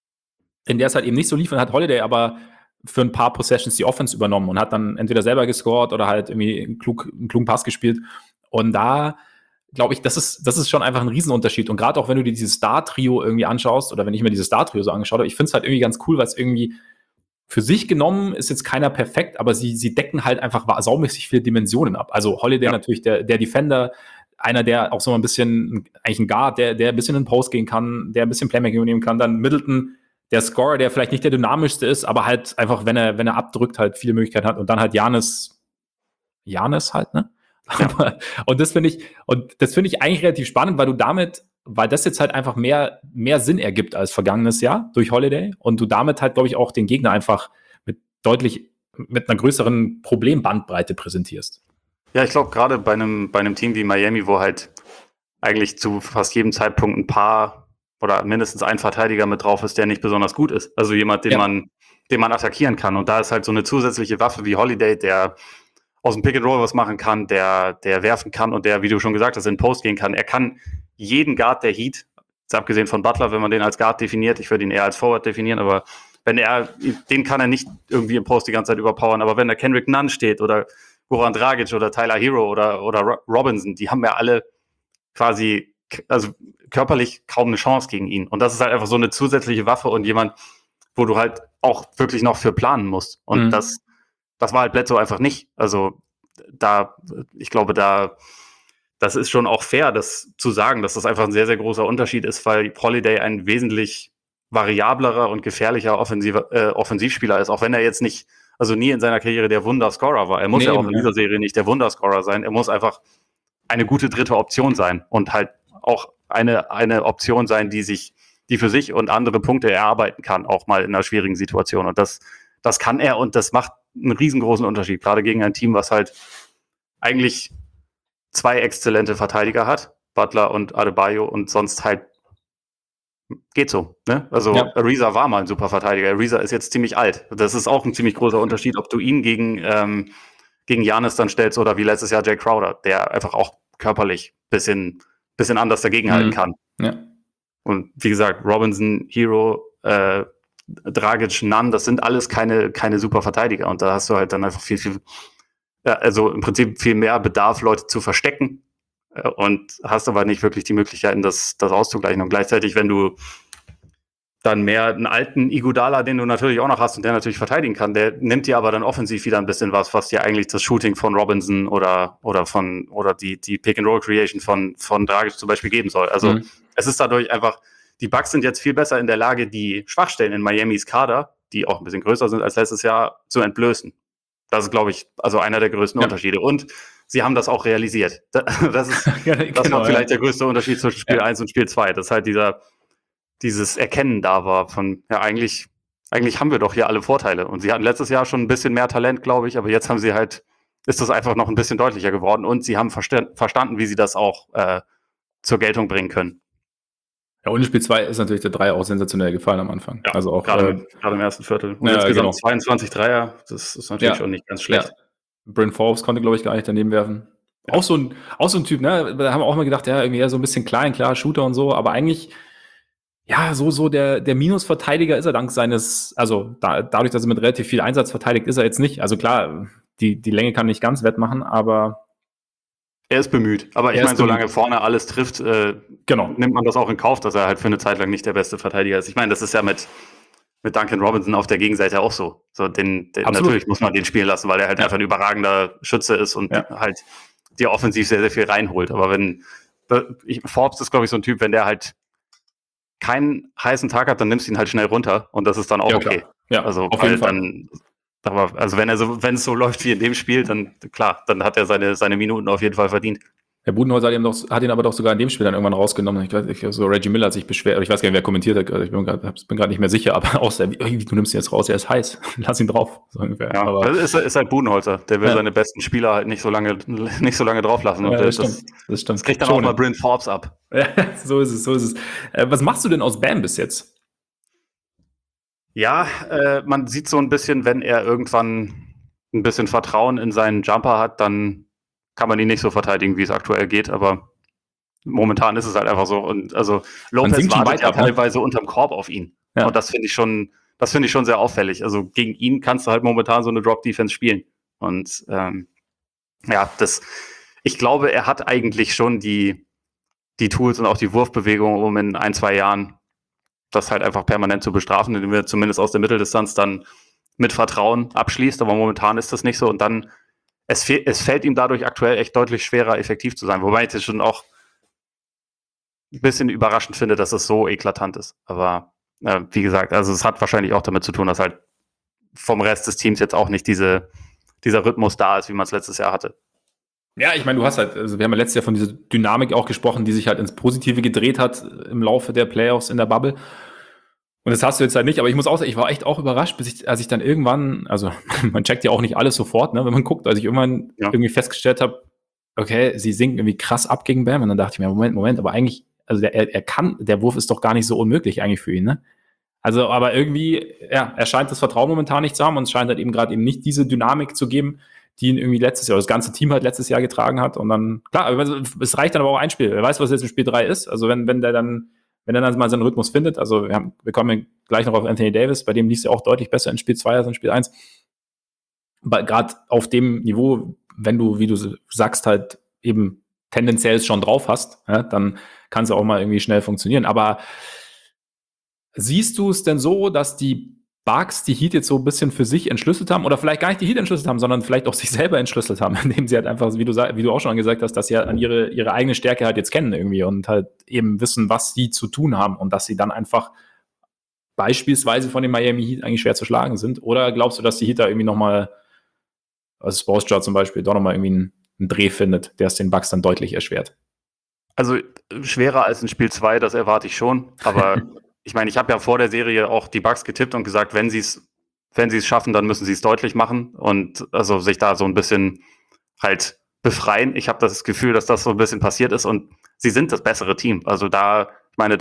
in der es halt eben nicht so lief und hat Holiday aber für ein paar Possessions die Offense übernommen und hat dann entweder selber gescored oder halt irgendwie einen, klug, einen klugen Pass gespielt. Und da glaube ich, das ist, das ist schon einfach ein Riesenunterschied. Und gerade auch, wenn du dir dieses Star-Trio irgendwie anschaust, oder wenn ich mir dieses Star-Trio so angeschaut habe, ich finde es halt irgendwie ganz cool, weil es irgendwie für sich genommen ist jetzt keiner perfekt, aber sie, sie decken halt einfach saumäßig viele Dimensionen ab. Also Holiday ja. natürlich der, der Defender, einer, der auch so ein bisschen, eigentlich ein Guard, der, der ein bisschen in den Post gehen kann, der ein bisschen Playmaking übernehmen kann. Dann Middleton, der Scorer, der vielleicht nicht der dynamischste ist, aber halt einfach, wenn er, wenn er abdrückt, halt viele Möglichkeiten hat. Und dann halt Giannis, Giannis halt, ne? Ja. Und das finde ich, und das finde ich eigentlich relativ spannend, weil du damit, weil das jetzt halt einfach mehr, mehr Sinn ergibt als vergangenes Jahr durch Holiday und du damit halt, glaube ich, auch den Gegner einfach mit deutlich, mit einer größeren Problembandbreite präsentierst. Ja, ich glaube, gerade bei einem, bei einem Team wie Miami, wo halt eigentlich zu fast jedem Zeitpunkt ein paar oder mindestens ein Verteidiger mit drauf ist, der nicht besonders gut ist. Also jemand, den ja. man, den man attackieren kann. Und da ist halt so eine zusätzliche Waffe wie Holiday, der aus dem Pick and Roll was machen kann, der, der werfen kann und der, wie du schon gesagt hast, in Post gehen kann. Er kann jeden Guard der Heat, jetzt abgesehen von Butler, wenn man den als Guard definiert, ich würde ihn eher als Forward definieren, aber wenn er, den kann er nicht irgendwie im Post die ganze Zeit überpowern, aber wenn da Kendrick Nunn steht oder Goran Dragic oder Tyler Hero oder, oder Robinson, die haben ja alle quasi, also körperlich kaum eine Chance gegen ihn. Und das ist halt einfach so eine zusätzliche Waffe und jemand, wo du halt auch wirklich noch für planen musst. Und mhm. das Das war halt Bledsoe einfach nicht. Also da, ich glaube, da, das ist schon auch fair, das zu sagen, dass das einfach ein sehr, sehr großer Unterschied ist, weil Holiday ein wesentlich variablerer und gefährlicher Offensiv, äh, Offensivspieler ist, auch wenn er jetzt nicht, also nie in seiner Karriere der Wunderscorer war. Er muss nee, ja auch in dieser Serie nicht der Wunderscorer sein. Er muss einfach eine gute dritte Option sein und halt auch eine, eine Option sein, die sich, die für sich und andere Punkte erarbeiten kann, auch mal in einer schwierigen Situation. Und das, das kann er und das macht einen riesengroßen Unterschied, gerade gegen ein Team, was halt eigentlich zwei exzellente Verteidiger hat, Butler und Adebayo, und sonst halt geht so. Ne? Also Ja. Ariza war mal ein super Verteidiger. Ariza ist jetzt ziemlich alt. Das ist auch ein ziemlich großer Unterschied, ob du ihn gegen ähm, gegen Giannis dann stellst oder wie letztes Jahr Jay Crowder, der einfach auch körperlich ein bisschen, bisschen anders dagegenhalten Mhm. kann. Ja. Und wie gesagt, Robinson, Hero, äh, Dragic, Nunn, das sind alles keine, keine super Verteidiger. Und da hast du halt dann einfach viel, viel, ja, also im Prinzip viel mehr Bedarf, Leute zu verstecken. Äh, und hast aber nicht wirklich die Möglichkeiten, das, das auszugleichen. Und gleichzeitig, wenn du dann mehr einen alten Iguodala, den du natürlich auch noch hast und der natürlich verteidigen kann, der nimmt dir aber dann offensiv wieder ein bisschen was, was dir eigentlich das Shooting von Robinson oder, oder von, oder die, die Pick-and-Roll-Creation von, von Dragic zum Beispiel geben soll. Also Mhm. es ist dadurch einfach, die Bucks sind jetzt viel besser in der Lage, die Schwachstellen in Miamis Kader, die auch ein bisschen größer sind als letztes Jahr, zu entblößen. Das ist, glaube ich, also einer der größten Ja. Unterschiede. Und sie haben das auch realisiert. Das ist, Ja, das genau, war vielleicht ja. der größte Unterschied zwischen Spiel Ja. eins und Spiel zwei. Das ist halt dieser, dieses Erkennen da war von, ja, eigentlich, eigentlich haben wir doch hier alle Vorteile. Und sie hatten letztes Jahr schon ein bisschen mehr Talent, glaube ich, aber jetzt haben sie halt, ist das einfach noch ein bisschen deutlicher geworden und sie haben versta- verstanden, wie sie das auch äh, zur Geltung bringen können. Ja, und in Spiel zwei ist natürlich der Dreier auch sensationell gefallen am Anfang. Ja, also auch gerade, äh, im, gerade im ersten Viertel. Und ja, insgesamt genau. zweiundzwanzig Dreier, das ist natürlich Ja. schon nicht ganz schlecht. Ja. Bryn Forbes konnte, glaube ich, gar nicht daneben werfen. Ja. Auch so ein, auch so ein Typ, ne? Da haben wir auch mal gedacht, ja, irgendwie eher so ein bisschen klein, klar, Shooter und so, aber eigentlich, ja, so, so der, der Minusverteidiger ist er dank seines, also da, dadurch, dass er mit relativ viel Einsatz verteidigt, ist er jetzt nicht. Also klar, die, die Länge kann nicht ganz wettmachen, aber Er ist bemüht. Aber ich Er ist meine, solange bemüht. vorne alles trifft, äh, genau. nimmt man das auch in Kauf, dass er halt für eine Zeit lang nicht der beste Verteidiger ist. Ich meine, das ist ja mit, mit Duncan Robinson auf der Gegenseite auch so. So den, den Absolut. natürlich muss man den spielen lassen, weil er halt Ja. einfach ein überragender Schütze ist und Ja. halt dir offensiv sehr, sehr viel reinholt. Aber wenn ich, Forbes ist, glaube ich, so ein Typ, wenn der halt keinen heißen Tag hat, dann nimmst du ihn halt schnell runter und das ist dann auch Ja, okay. klar. Ja, Also auf weil jeden Fall. dann, aber also wenn er so, wenn es so läuft wie in dem Spiel, dann klar, dann hat er seine, seine Minuten auf jeden Fall verdient. Herr Budenholzer hat ihn, doch, hat ihn aber doch sogar in dem Spiel dann irgendwann rausgenommen. Ich weiß, ich, so Reggie Miller hat sich beschwert, aber ich weiß gar nicht, wer kommentiert hat. Ich bin gerade bin nicht mehr sicher, aber auch sehr, wie, du nimmst ihn jetzt raus, er ist heiß. Lass ihn drauf. So ungefähr. Ja, aber, das ist, ist halt Budenholzer. Der will Ja. seine besten Spieler halt nicht so lange, nicht so lange drauf lassen. Und ja, das, das, stimmt. Das stimmt. das kriegt dann Schon. auch mal Bryn Forbes ab. Ja, so ist es, so ist es. Äh, was machst du denn aus Bam bis jetzt? Ja, äh, man sieht so ein bisschen, wenn er irgendwann ein bisschen Vertrauen in seinen Jumper hat, dann kann man ihn nicht so verteidigen, wie es aktuell geht, aber momentan ist es halt einfach so. Und also Lopez sinkt schon wartet weit ja ab, ne? teilweise unterm Korb auf ihn. Ja. Und das finde ich schon, das finde ich schon sehr auffällig. Also gegen ihn kannst du halt momentan so eine Drop-Defense spielen. Und ähm, ja, das, ich glaube, er hat eigentlich schon die, die Tools und auch die Wurfbewegung, um in ein, zwei Jahren das halt einfach permanent zu bestrafen, indem wir zumindest aus der Mitteldistanz dann mit Vertrauen abschließt. Aber momentan ist das nicht so. Und dann, es, fe- es fällt ihm dadurch aktuell echt deutlich schwerer, effektiv zu sein. Wobei ich das schon auch ein bisschen überraschend finde, dass es so eklatant ist. Aber äh, wie gesagt, also es hat wahrscheinlich auch damit zu tun, dass halt vom Rest des Teams jetzt auch nicht diese, dieser Rhythmus da ist, wie man es letztes Jahr hatte. Ja, ich meine, du hast halt, also wir haben ja letztes Jahr von dieser Dynamik auch gesprochen, die sich halt ins Positive gedreht hat im Laufe der Playoffs in der Bubble. Und das hast du jetzt halt nicht, aber ich muss auch sagen, ich war echt auch überrascht, bis ich, als ich dann irgendwann, also man checkt ja auch nicht alles sofort, ne, wenn man guckt, als ich irgendwann Ja. irgendwie festgestellt habe, okay, sie sinken irgendwie krass ab gegen Bam, und dann dachte ich mir, Moment, Moment, aber eigentlich, also der, er, er kann, der Wurf ist doch gar nicht so unmöglich eigentlich für ihn, ne? Also, aber irgendwie, ja, er scheint das Vertrauen momentan nicht zu haben und es scheint halt eben gerade eben nicht diese Dynamik zu geben, die ihn irgendwie letztes Jahr, das ganze Team halt letztes Jahr getragen hat. Und dann, klar, also, es reicht dann aber auch ein Spiel. Wer weiß, was jetzt in Spiel drei ist. Also wenn, wenn der dann, wenn er dann mal seinen Rhythmus findet, also wir, haben, wir kommen gleich noch auf Anthony Davis, bei dem lief es ja auch deutlich besser in Spiel zwei als in Spiel eins. Aber gerade auf dem Niveau, wenn du, wie du sagst, halt eben tendenziell es schon drauf hast, ja, dann kann es auch mal irgendwie schnell funktionieren. Aber siehst du es denn so, dass die Bucks die Heat jetzt so ein bisschen für sich entschlüsselt haben oder vielleicht gar nicht die Heat entschlüsselt haben, sondern vielleicht auch sich selber entschlüsselt haben, indem sie halt einfach, wie du, wie du auch schon gesagt hast, dass sie halt an ihre, ihre eigene Stärke halt jetzt kennen irgendwie und halt eben wissen, was sie zu tun haben und dass sie dann einfach beispielsweise von den Miami Heat eigentlich schwer zu schlagen sind? Oder glaubst du, dass die Heat da irgendwie nochmal, also Spoelstra zum Beispiel, doch nochmal irgendwie einen, einen Dreh findet, der es den Bucks dann deutlich erschwert? Also schwerer als in Spiel zwei, das erwarte ich schon, aber ich meine, ich habe ja vor der Serie auch die Bucks getippt und gesagt, wenn sie es wenn sie es schaffen, dann müssen sie es deutlich machen und also sich da so ein bisschen halt befreien. Ich habe das Gefühl, dass das so ein bisschen passiert ist und sie sind das bessere Team. Also da, ich meine, das,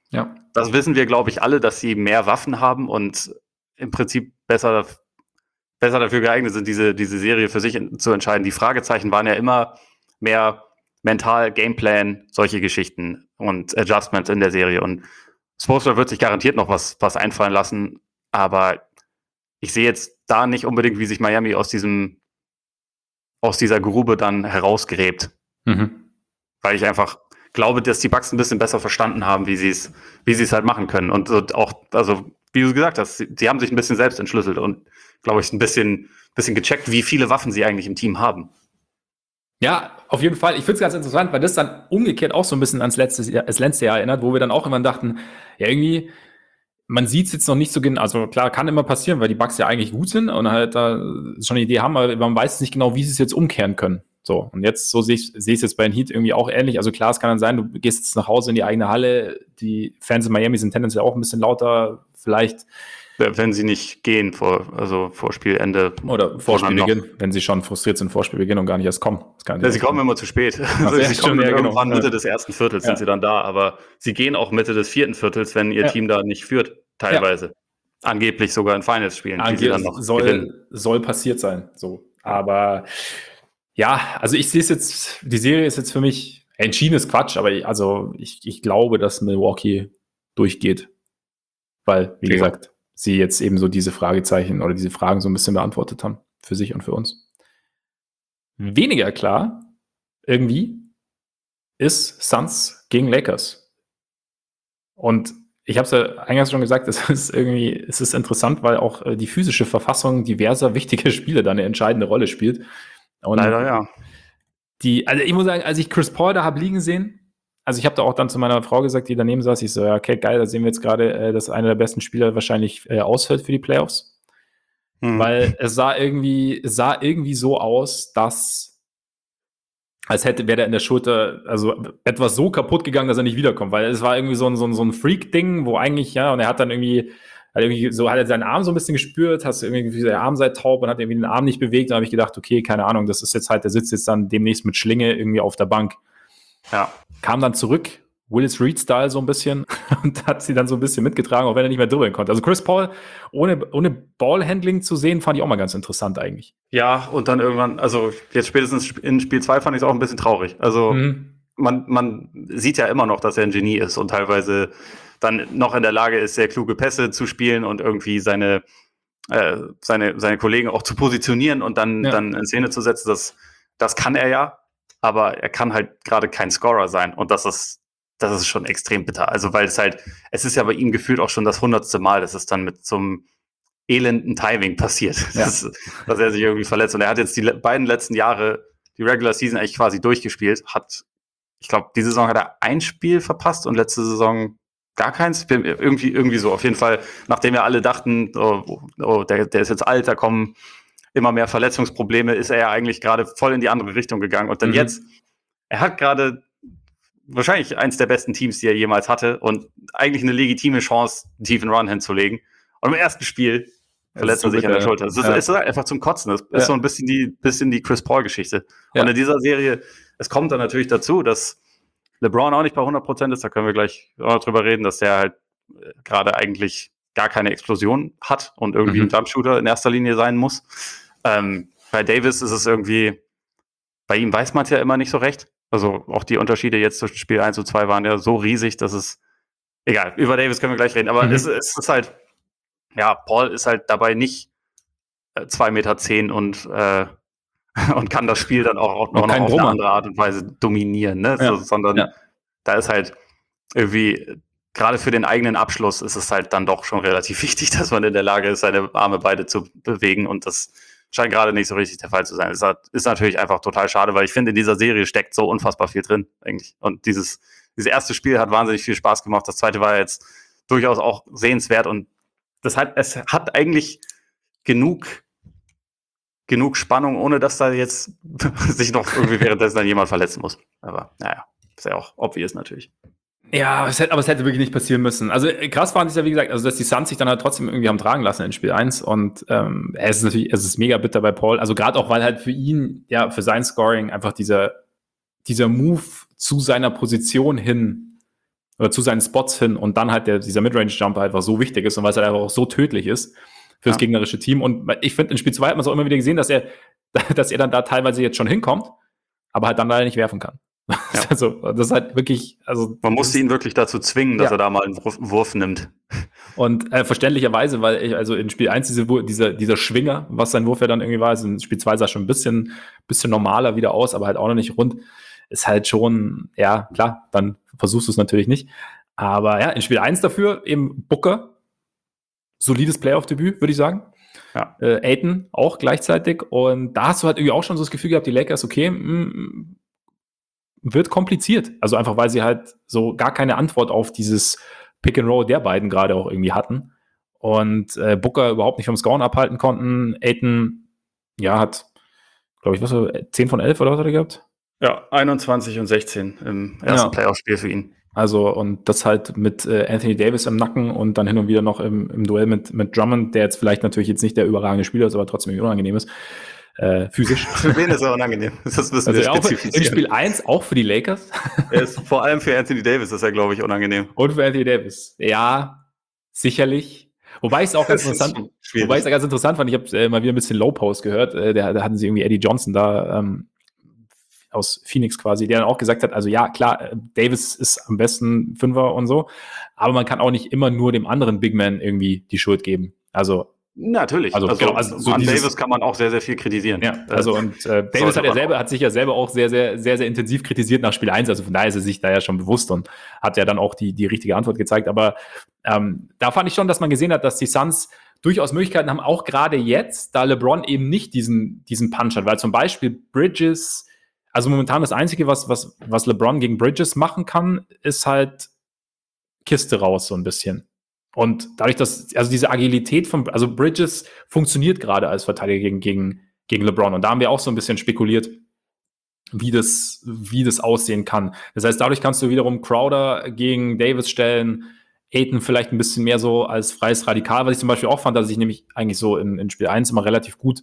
Ja. Das wissen wir, glaube ich, alle, dass sie mehr Waffen haben und im Prinzip besser, besser dafür geeignet sind, diese, diese Serie für sich in, zu entscheiden. Die Fragezeichen waren ja immer mehr mental, Gameplan, solche Geschichten und Adjustments in der Serie. Und Spoelstra wird sich garantiert noch was, was einfallen lassen, aber ich sehe jetzt da nicht unbedingt, wie sich Miami aus diesem, aus dieser Grube dann herausgräbt. Mhm. Weil ich einfach glaube, dass die Bucks ein bisschen besser verstanden haben, wie sie es, wie sie es halt machen können. Und, und auch, also, wie du gesagt hast, sie, sie haben sich ein bisschen selbst entschlüsselt und, glaube ich, ein bisschen, bisschen gecheckt, wie viele Waffen sie eigentlich im Team haben. Ja, auf jeden Fall. Ich finde es ganz interessant, weil das dann umgekehrt auch so ein bisschen ans letzte Jahr, das letzte Jahr erinnert, wo wir dann auch immer dachten, ja, irgendwie, man sieht es jetzt noch nicht so genau, also klar, kann immer passieren, weil die Bucks ja eigentlich gut sind und halt da schon eine Idee haben, aber man weiß nicht genau, wie sie es jetzt umkehren können. So, und jetzt, so sehe ich es jetzt bei den Heat irgendwie auch ähnlich. Also klar, es kann dann sein, du gehst jetzt nach Hause in die eigene Halle, die Fans in Miami sind tendenziell auch ein bisschen lauter, vielleicht. Wenn sie nicht gehen vor, also vor Spielende. Oder vor Spielbeginn, wenn sie schon frustriert sind vor Spielbeginn und gar nicht erst kommen. Das kann ja, sie kommen immer zu spät. Also sie kommen ja, irgendwann genau. Mitte des ersten Viertels ja. sind sie dann da, aber sie gehen auch Mitte des vierten Viertels, wenn ihr ja. Team da nicht führt, teilweise. Ja. Angeblich sogar in Finals spielen, Ange- die sie dann noch soll, gewinnen. Soll passiert sein, so. Aber ja, also ich sehe es jetzt, die Serie ist jetzt für mich, entschieden ist Quatsch, aber ich, also ich, ich glaube, dass Milwaukee durchgeht. Weil, wie ja. gesagt, sie jetzt eben so diese Fragezeichen oder diese Fragen so ein bisschen beantwortet haben. Für sich und für uns. Weniger klar, irgendwie, ist Suns gegen Lakers. Und ich habe es ja eingangs schon gesagt, es ist irgendwie, es ist interessant, weil auch äh, die physische Verfassung diverser wichtiger Spiele da eine entscheidende Rolle spielt. Und leider, ja. Die, also ich muss sagen, als ich Chris Paul da habe liegen sehen, also ich habe da auch dann zu meiner Frau gesagt, die daneben saß, ich so, ja, okay, geil, da sehen wir jetzt gerade, äh, dass einer der besten Spieler wahrscheinlich äh, ausfällt für die Playoffs. Hm. Weil es sah irgendwie, es sah irgendwie so aus, dass als hätte, wäre der in der Schulter, also etwas so kaputt gegangen, dass er nicht wiederkommt, weil es war irgendwie so ein, so ein, so ein Freak-Ding, wo eigentlich, ja, und er hat dann irgendwie, hat irgendwie so, hat er seinen Arm so ein bisschen gespürt, hast irgendwie, der Arm sei taub und hat irgendwie den Arm nicht bewegt, und habe ich gedacht, okay, keine Ahnung, das ist jetzt halt, der sitzt jetzt dann demnächst mit Schlinge irgendwie auf der Bank. Ja. Kam dann zurück, Willis Reed-Style so ein bisschen und hat sie dann so ein bisschen mitgetragen, auch wenn er nicht mehr dribbeln konnte. Also Chris Paul ohne, ohne Ballhandling zu sehen, fand ich auch mal ganz interessant eigentlich. Ja, und dann irgendwann, also jetzt spätestens in Spiel zwei fand ich es auch ein bisschen traurig. Also mhm. man, man sieht ja immer noch, dass er ein Genie ist und teilweise dann noch in der Lage ist, sehr kluge Pässe zu spielen und irgendwie seine, äh, seine, seine Kollegen auch zu positionieren und dann, ja. dann in Szene zu setzen. Das, das kann er ja, aber er kann halt gerade kein Scorer sein und das ist Das ist schon extrem bitter. Also, weil es halt, es ist ja bei ihm gefühlt auch schon das hundertste Mal, dass es dann mit so einem elenden Timing passiert, ja. dass, dass er sich irgendwie verletzt. Und er hat jetzt die beiden letzten Jahre die Regular Season eigentlich quasi durchgespielt. Hat, ich glaube, diese Saison hat er ein Spiel verpasst und letzte Saison gar keins. Irgendwie, irgendwie so. Auf jeden Fall, nachdem wir alle dachten, oh, oh der, der ist jetzt alt, da kommen immer mehr Verletzungsprobleme, ist er ja eigentlich gerade voll in die andere Richtung gegangen. Und dann mhm. jetzt, er hat gerade wahrscheinlich eins der besten Teams, die er jemals hatte und eigentlich eine legitime Chance, einen tiefen Run hinzulegen. Und im ersten Spiel verletzt er sich an der Schulter. Es ist, ja. ist einfach zum Kotzen. Das ist ja. so ein bisschen die, bisschen die Chris Paul-Geschichte. Ja. Und in dieser Serie, es kommt dann natürlich dazu, dass LeBron auch nicht bei hundert Prozent ist. Da können wir gleich auch noch drüber reden, dass der halt gerade eigentlich gar keine Explosion hat und irgendwie mhm. ein Jumpshooter in erster Linie sein muss. Ähm, bei Davis ist es irgendwie, bei ihm weiß man es ja immer nicht so recht. Also auch die Unterschiede jetzt zwischen Spiel eins und zwei waren ja so riesig, dass es, egal, über Davis können wir gleich reden, aber mhm. es, es ist halt, ja, Paul ist halt dabei nicht äh, zwei Meter zehn und, äh, und kann das Spiel dann auch, auch noch, noch auf eine andere Art und Weise dominieren, ne? Ja. So, sondern ja. da ist halt irgendwie, gerade für den eigenen Abschluss ist es halt dann doch schon relativ wichtig, dass man in der Lage ist, seine Arme beide zu bewegen und das scheint gerade nicht so richtig der Fall zu sein. Das ist natürlich einfach total schade, weil ich finde, in dieser Serie steckt so unfassbar viel drin, eigentlich. Und dieses, dieses erste Spiel hat wahnsinnig viel Spaß gemacht. Das zweite war jetzt durchaus auch sehenswert und das hat, es hat eigentlich genug, genug Spannung, ohne dass da jetzt sich noch irgendwie währenddessen dann jemand verletzen muss. Aber naja, ist ja auch obvious natürlich. Ja, es hätte, aber es hätte wirklich nicht passieren müssen. Also krass fand ich ja, wie gesagt, also dass die Suns sich dann halt trotzdem irgendwie haben tragen lassen in Spiel eins und ähm, es ist natürlich, es ist mega bitter bei Paul, also gerade auch, weil halt für ihn, ja, für sein Scoring einfach dieser, dieser Move zu seiner Position hin oder zu seinen Spots hin und dann halt der, dieser Midrange-Jumper einfach so wichtig ist und weil es halt einfach auch so tödlich ist für das ja. gegnerische Team. Und ich finde, in Spiel zwei hat man es auch immer wieder gesehen, dass er, dass er dann da teilweise jetzt schon hinkommt, aber halt dann leider nicht werfen kann. Ja. Also, das ist halt wirklich, also. Man musste ihn wirklich dazu zwingen, dass ja. er da mal einen Wurf, Wurf nimmt. Und äh, verständlicherweise, weil ich, also in Spiel eins diese, dieser, dieser Schwinger, was sein Wurf ja dann irgendwie war, also in Spiel zwei sah schon ein bisschen, bisschen normaler wieder aus, aber halt auch noch nicht rund, ist halt schon, ja, klar, dann versuchst du es natürlich nicht. Aber ja, in Spiel eins dafür eben Booker, solides Playoff-Debüt, würde ich sagen. Ja. Äh, Ayton auch gleichzeitig. Und da hast du halt irgendwie auch schon so das Gefühl gehabt, die Lakers, okay, mh, wird kompliziert. Also einfach, weil sie halt so gar keine Antwort auf dieses Pick and Roll der beiden gerade auch irgendwie hatten. Und äh, Booker überhaupt nicht vom Scoren abhalten konnten. Ayton, ja, hat, glaube ich, was war zehn von elf oder was hat er gehabt? Ja, einundzwanzig und sechzehn im ersten ja. Playoff-Spiel für ihn. Also, und das halt mit äh, Anthony Davis im Nacken und dann hin und wieder noch im, im Duell mit, mit Drummond, der jetzt vielleicht natürlich jetzt nicht der überragende Spieler ist, aber trotzdem unangenehm ist. Äh, physisch. Für wen ist er unangenehm? Das müssen also wir spezifizieren. In Spiel eins auch für die Lakers. Er ist vor allem für Anthony Davis ist er, glaube ich, unangenehm. Und für Anthony Davis. Ja, sicherlich. Wobei ich es auch ganz interessant, wobei ich es ganz interessant fand, ich habe äh, mal wieder ein bisschen Low Post gehört, äh, da, da hatten sie irgendwie Eddie Johnson da ähm, aus Phoenix quasi, der dann auch gesagt hat, also ja, klar, Davis ist am besten Fünfer und so, aber man kann auch nicht immer nur dem anderen Big Man irgendwie die Schuld geben. Also natürlich. Also, also, genau, also so an dieses, Davis kann man auch sehr, sehr viel kritisieren. Ja, also und äh, Davis hat ja selber, hat sich ja selber auch sehr, sehr, sehr, sehr intensiv kritisiert nach Spiel eins. Also von daher ist er sich da ja schon bewusst und hat ja dann auch die, die richtige Antwort gezeigt. Aber ähm, da fand ich schon, dass man gesehen hat, dass die Suns durchaus Möglichkeiten haben, auch gerade jetzt, da LeBron eben nicht diesen, diesen Punch hat. Weil zum Beispiel Bridges, also momentan das Einzige, was, was, was LeBron gegen Bridges machen kann, ist halt Kiste raus so ein bisschen. Und dadurch, dass, also diese Agilität von, also Bridges funktioniert gerade als Verteidiger gegen, gegen, gegen LeBron. Und da haben wir auch so ein bisschen spekuliert, wie das, wie das aussehen kann. Das heißt, dadurch kannst du wiederum Crowder gegen Davis stellen, Ayton vielleicht ein bisschen mehr so als freies Radikal, was ich zum Beispiel auch fand, dass sich nämlich eigentlich so in, in Spiel eins immer relativ gut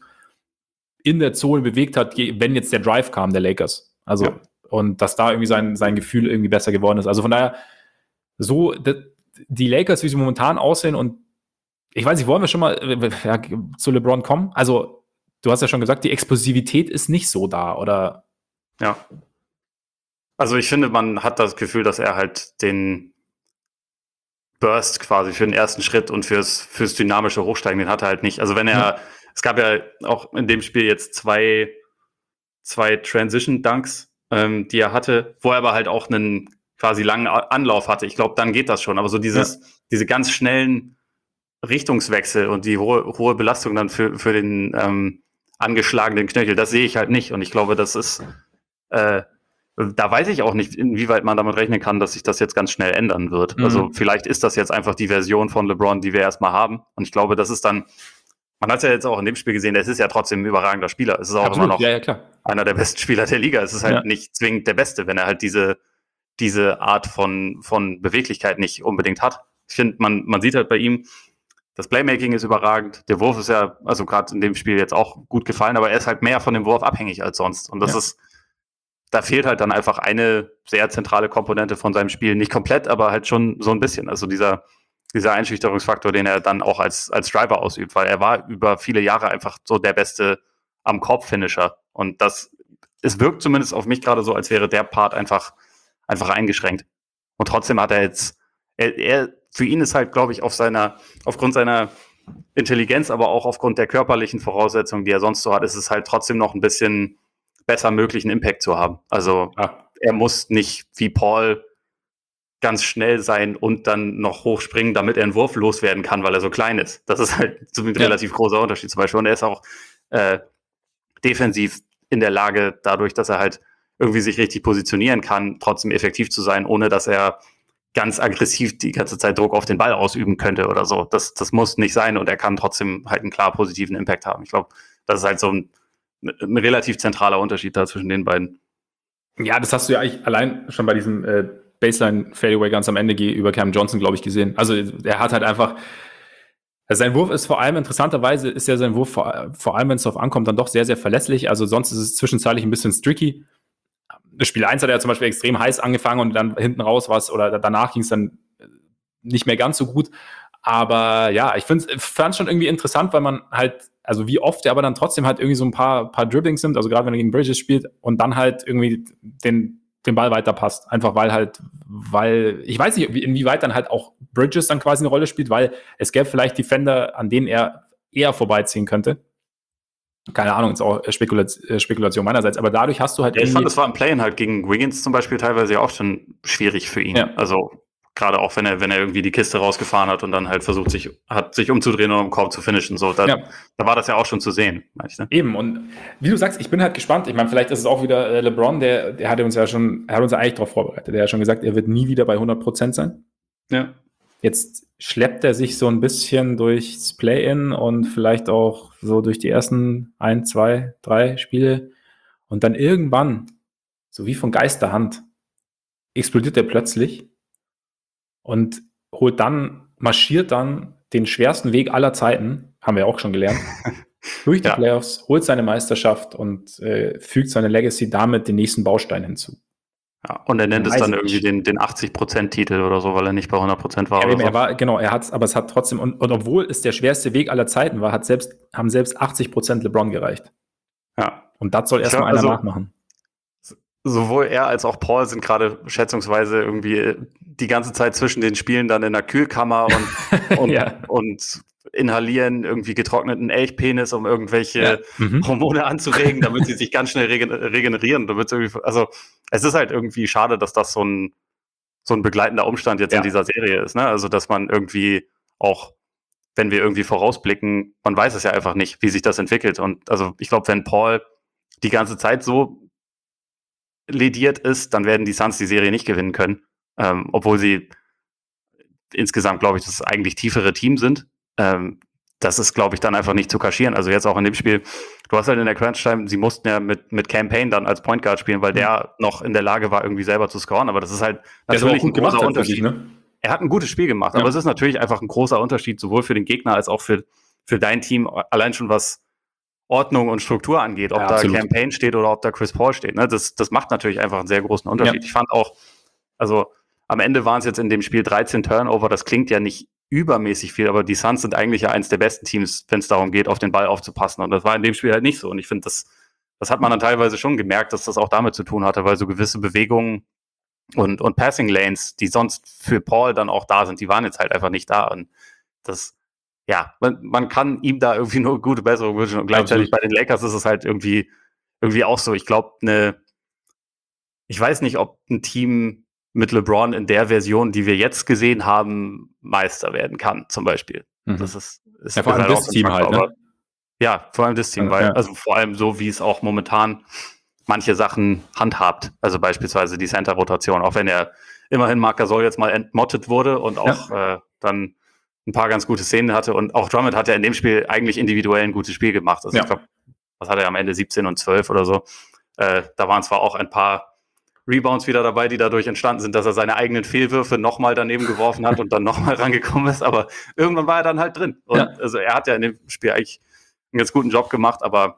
in der Zone bewegt hat, wenn jetzt der Drive kam, der Lakers. Also, ja. Und dass da irgendwie sein, sein Gefühl irgendwie besser geworden ist. Also von daher, so, das, die Lakers, wie sie momentan aussehen, und ich weiß nicht, wollen wir schon mal ja, zu LeBron kommen? Also, du hast ja schon gesagt, die Explosivität ist nicht so da, oder? Ja. Also, ich finde, man hat das Gefühl, dass er halt den Burst quasi für den ersten Schritt und fürs, fürs dynamische Hochsteigen, den hat er halt nicht. Also, wenn er, ja. es gab ja auch in dem Spiel jetzt zwei, zwei Transition-Dunks, ähm, die er hatte, wo er aber halt auch einen quasi langen Anlauf hatte. Ich glaube, dann geht das schon. Aber so dieses, ja. diese ganz schnellen Richtungswechsel und die hohe, hohe Belastung dann für, für den ähm, angeschlagenen Knöchel, das sehe ich halt nicht. Und ich glaube, das ist, äh, da weiß ich auch nicht, inwieweit man damit rechnen kann, dass sich das jetzt ganz schnell ändern wird. Mhm. Also vielleicht ist das jetzt einfach die Version von LeBron, die wir erstmal haben. Und ich glaube, das ist dann, man hat es ja jetzt auch in dem Spiel gesehen, es ist ja trotzdem ein überragender Spieler. Es ist auch Absolut. immer noch ja, ja, klar. einer der besten Spieler der Liga. Es ist halt ja. nicht zwingend der Beste, wenn er halt diese diese Art von, von Beweglichkeit nicht unbedingt hat. Ich finde, man, man sieht halt bei ihm, das Playmaking ist überragend, der Wurf ist ja, also gerade in dem Spiel jetzt auch gut gefallen, aber er ist halt mehr von dem Wurf abhängig als sonst. Und das ja. ist, da fehlt halt dann einfach eine sehr zentrale Komponente von seinem Spiel. Nicht komplett, aber halt schon so ein bisschen. Also dieser, dieser Einschüchterungsfaktor, den er dann auch als, als Driver ausübt, weil er war über viele Jahre einfach so der beste am Korb-Finisher. Und das, es wirkt zumindest auf mich gerade so, als wäre der Part einfach einfach eingeschränkt. Und trotzdem hat er jetzt, er, er für ihn ist halt, glaube ich, auf seiner, aufgrund seiner Intelligenz, aber auch aufgrund der körperlichen Voraussetzungen, die er sonst so hat, ist es halt trotzdem noch ein bisschen besser möglich, einen Impact zu haben. Also ah. er muss nicht wie Paul ganz schnell sein und dann noch hochspringen, damit er einen Wurf loswerden kann, weil er so klein ist. Das ist halt so ein ja. relativ großer Unterschied zum Beispiel. Und er ist auch äh, defensiv in der Lage, dadurch, dass er halt irgendwie sich richtig positionieren kann, trotzdem effektiv zu sein, ohne dass er ganz aggressiv die ganze Zeit Druck auf den Ball ausüben könnte oder so. Das, das muss nicht sein und er kann trotzdem halt einen klar positiven Impact haben. Ich glaube, das ist halt so ein, ein relativ zentraler Unterschied da zwischen den beiden. Ja, das hast du ja eigentlich allein schon bei diesem äh, Baseline-Fadeaway ganz am Ende über Cam Johnson, glaube ich, gesehen. Also er hat halt einfach, also sein Wurf ist vor allem, interessanterweise ist ja sein Wurf, vor, vor allem wenn es darauf ankommt, dann doch sehr, sehr verlässlich. Also sonst ist es zwischenzeitlich ein bisschen streaky. das Spiel eins hat er zum Beispiel extrem heiß angefangen und dann hinten raus war es, oder danach ging es dann nicht mehr ganz so gut. Aber ja, ich fand es schon irgendwie interessant, weil man halt, also wie oft er aber dann trotzdem halt irgendwie so ein paar, paar Dribblings nimmt, also gerade wenn er gegen Bridges spielt und dann halt irgendwie den, den Ball weiterpasst. Einfach weil halt, weil, ich weiß nicht, inwieweit dann halt auch Bridges dann quasi eine Rolle spielt, weil es gäbe vielleicht Defender, an denen er eher vorbeiziehen könnte. Keine Ahnung, ist auch Spekula- Spekulation meinerseits, aber dadurch hast du halt. Ja, ich fand, das war im Play-In halt gegen Wiggins zum Beispiel teilweise ja auch schon schwierig für ihn. Ja. Also gerade auch wenn er, wenn er irgendwie die Kiste rausgefahren hat und dann halt versucht, sich, hat, sich umzudrehen und am Korb zu finishen. So, da, ja. da war das ja auch schon zu sehen, meine ich, ne? Eben, und wie du sagst, ich bin halt gespannt. Ich meine, vielleicht ist es auch wieder äh, LeBron, der, der hatte uns ja schon, er hat uns ja eigentlich darauf vorbereitet. Der hat schon gesagt, er wird nie wieder bei hundert Prozent sein. Ja. Jetzt schleppt er sich so ein bisschen durchs Play-In und vielleicht auch so durch die ersten ein, zwei, drei Spiele. Und dann irgendwann, so wie von Geisterhand, explodiert er plötzlich und holt dann, marschiert dann den schwersten Weg aller Zeiten, haben wir auch schon gelernt, durch die ja. Playoffs, holt seine Meisterschaft und äh, fügt seine Legacy damit den nächsten Baustein hinzu. Ja, und er nennt es dann irgendwie den, den achtzig Prozent Titel oder so, weil er nicht bei hundert Prozent war. Ja, oder er so. war, genau, er hat aber es hat trotzdem, und, und obwohl es der schwerste Weg aller Zeiten war, hat selbst, haben selbst achtzig Prozent LeBron gereicht. Ja. Und das soll erstmal einer also, nachmachen. Sowohl er als auch Paul sind gerade schätzungsweise irgendwie die ganze Zeit zwischen den Spielen dann in der Kühlkammer und, und, ja. und inhalieren irgendwie getrockneten Elchpenis, um irgendwelche ja. mhm. Hormone anzuregen, damit sie sich ganz schnell regen- regenerieren. Damit irgendwie, also es ist halt irgendwie schade, dass das so ein, so ein begleitender Umstand jetzt ja. in dieser Serie ist. Ne? Also dass man irgendwie auch, wenn wir irgendwie vorausblicken, man weiß es ja einfach nicht, wie sich das entwickelt. Und also ich glaube, wenn Paul die ganze Zeit so lediert ist, dann werden die Suns die Serie nicht gewinnen können. Ähm, obwohl sie insgesamt, glaube ich, das eigentlich tiefere Team sind. Ähm, das ist, glaube ich, dann einfach nicht zu kaschieren. Also jetzt auch in dem Spiel, du hast halt in der Crunch-Time, sie mussten ja mit, mit Campaign dann als Point Guard spielen, weil mhm. der noch in der Lage war, irgendwie selber zu scoren. Aber das ist halt der natürlich ein großer hat, Unterschied. Wirklich, ne? Er hat ein gutes Spiel gemacht, ja. aber es ist natürlich einfach ein großer Unterschied, sowohl für den Gegner als auch für, für dein Team, allein schon was Ordnung und Struktur angeht, ob ja, da absolut. Campaign steht oder ob da Chris Paul steht. Ne? Das, das macht natürlich einfach einen sehr großen Unterschied. Ja. Ich fand auch, also am Ende waren es jetzt in dem Spiel dreizehn Turnover, das klingt ja nicht übermäßig viel, aber die Suns sind eigentlich ja eins der besten Teams, wenn es darum geht, auf den Ball aufzupassen. Und das war in dem Spiel halt nicht so. Und ich finde, das, das hat man dann teilweise schon gemerkt, dass das auch damit zu tun hatte, weil so gewisse Bewegungen und, und Passing Lanes, die sonst für Paul dann auch da sind, die waren jetzt halt einfach nicht da. Und das, ja, man, man kann ihm da irgendwie nur gute Besserung wünschen. Und gleichzeitig Absolut. Bei den Lakers ist es halt irgendwie, irgendwie auch so. Ich glaube, eine, ich weiß nicht, ob ein Team mit LeBron in der Version, die wir jetzt gesehen haben, Meister werden kann, zum Beispiel. Mhm. Das ist, ist ja, vor allem das Team halt, ne? Ja, vor allem das Team, weil, ja. also vor allem so, wie es auch momentan manche Sachen handhabt. Also beispielsweise die Center-Rotation, auch wenn er immerhin Marc Gasol jetzt mal entmottet wurde und auch ja. äh, dann ein paar ganz gute Szenen hatte. Und auch Drummond hat ja in dem Spiel eigentlich individuell ein gutes Spiel gemacht. Also ja. ich glaube, was hat er am Ende, siebzehn und zwölf oder so. Äh, da waren zwar auch ein paar Rebounds wieder dabei, die dadurch entstanden sind, dass er seine eigenen Fehlwürfe nochmal daneben geworfen hat und dann nochmal rangekommen ist. Aber irgendwann war er dann halt drin. Und ja. also er hat ja in dem Spiel eigentlich einen ganz guten Job gemacht. Aber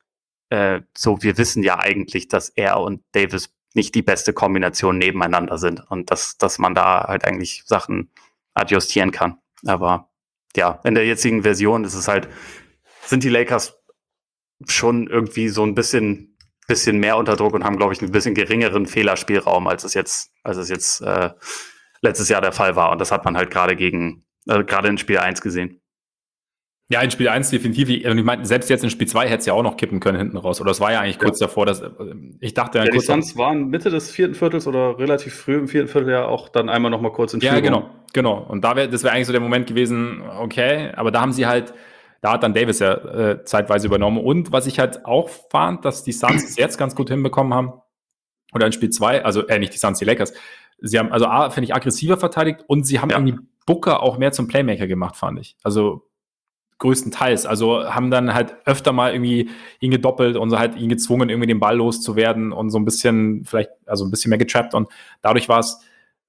äh, so, wir wissen ja eigentlich, dass er und Davis nicht die beste Kombination nebeneinander sind. Und dass, dass man da halt eigentlich Sachen adjustieren kann. Aber ja, in der jetzigen Version ist es halt, sind die Lakers schon irgendwie so ein bisschen bisschen mehr unter Druck und haben, glaube ich, ein bisschen geringeren Fehlerspielraum, als es jetzt, als es jetzt äh, letztes Jahr der Fall war. Und das hat man halt gerade gegen, äh, gerade in Spiel eins gesehen. Ja, in Spiel eins definitiv. Ich meine, selbst jetzt in Spiel zwei hätte es ja auch noch kippen können hinten raus. Oder es war ja eigentlich kurz ja. davor, dass ich dachte ja, ja, die Suns waren Mitte des vierten Viertels oder relativ früh im vierten Viertel ja auch dann einmal noch mal kurz in Führung. Ja, genau, genau. Und da wäre, das wäre eigentlich so der Moment gewesen, okay, aber da haben sie halt, da hat dann Davis ja äh, zeitweise übernommen. Und was ich halt auch fand, dass die Suns es jetzt ganz gut hinbekommen haben, oder in Spiel zwei, also äh, nicht die Suns, die Lakers, sie haben, also A, finde ich, aggressiver verteidigt und sie haben ja. irgendwie Booker auch mehr zum Playmaker gemacht, fand ich. Also größtenteils. Also haben dann halt öfter mal irgendwie ihn gedoppelt und so halt ihn gezwungen, irgendwie den Ball loszuwerden und so ein bisschen, vielleicht, also ein bisschen mehr getrappt und dadurch war es,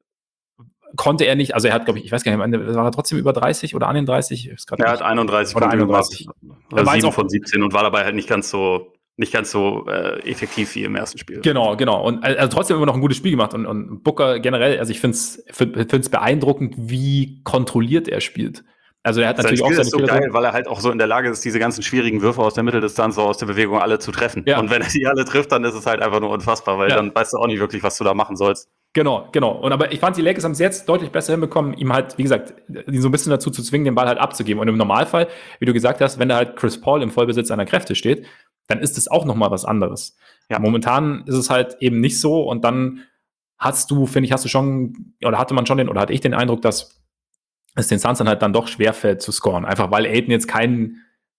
konnte er nicht, also er hat, glaube ich, ich weiß gar nicht, am Ende war er trotzdem über dreißig oder an den dreißig? Er hat einunddreißig oder einunddreißig. Oder sieben von siebzehn und war dabei halt nicht ganz so nicht ganz so äh, effektiv wie im ersten Spiel. Genau, genau. Und also trotzdem immer noch ein gutes Spiel gemacht. Und, und Booker generell, also ich finde es find's beeindruckend, wie kontrolliert er spielt. Also er hat Sein natürlich Spiel auch seine ist so Fehler geil, drin. weil er halt auch so in der Lage ist, diese ganzen schwierigen Würfe aus der Mitteldistanz, so aus der Bewegung alle zu treffen. Ja. Und wenn er die alle trifft, dann ist es halt einfach nur unfassbar, weil Ja. dann weißt du auch nicht wirklich, was du da machen sollst. Genau, genau. Und aber ich fand, die Lakers haben es jetzt deutlich besser hinbekommen, ihm halt, wie gesagt, ihn so ein bisschen dazu zu zwingen, den Ball halt abzugeben. Und im Normalfall, wie du gesagt hast, wenn da halt Chris Paul im Vollbesitz seiner Kräfte steht, dann ist es auch nochmal was anderes. Ja. Momentan ist es halt eben nicht so. Und dann hast du, finde ich, hast du schon, oder hatte man schon den, oder hatte ich den Eindruck, dass es den Suns dann halt dann doch schwerfällt zu scoren. Einfach weil Ayton jetzt kein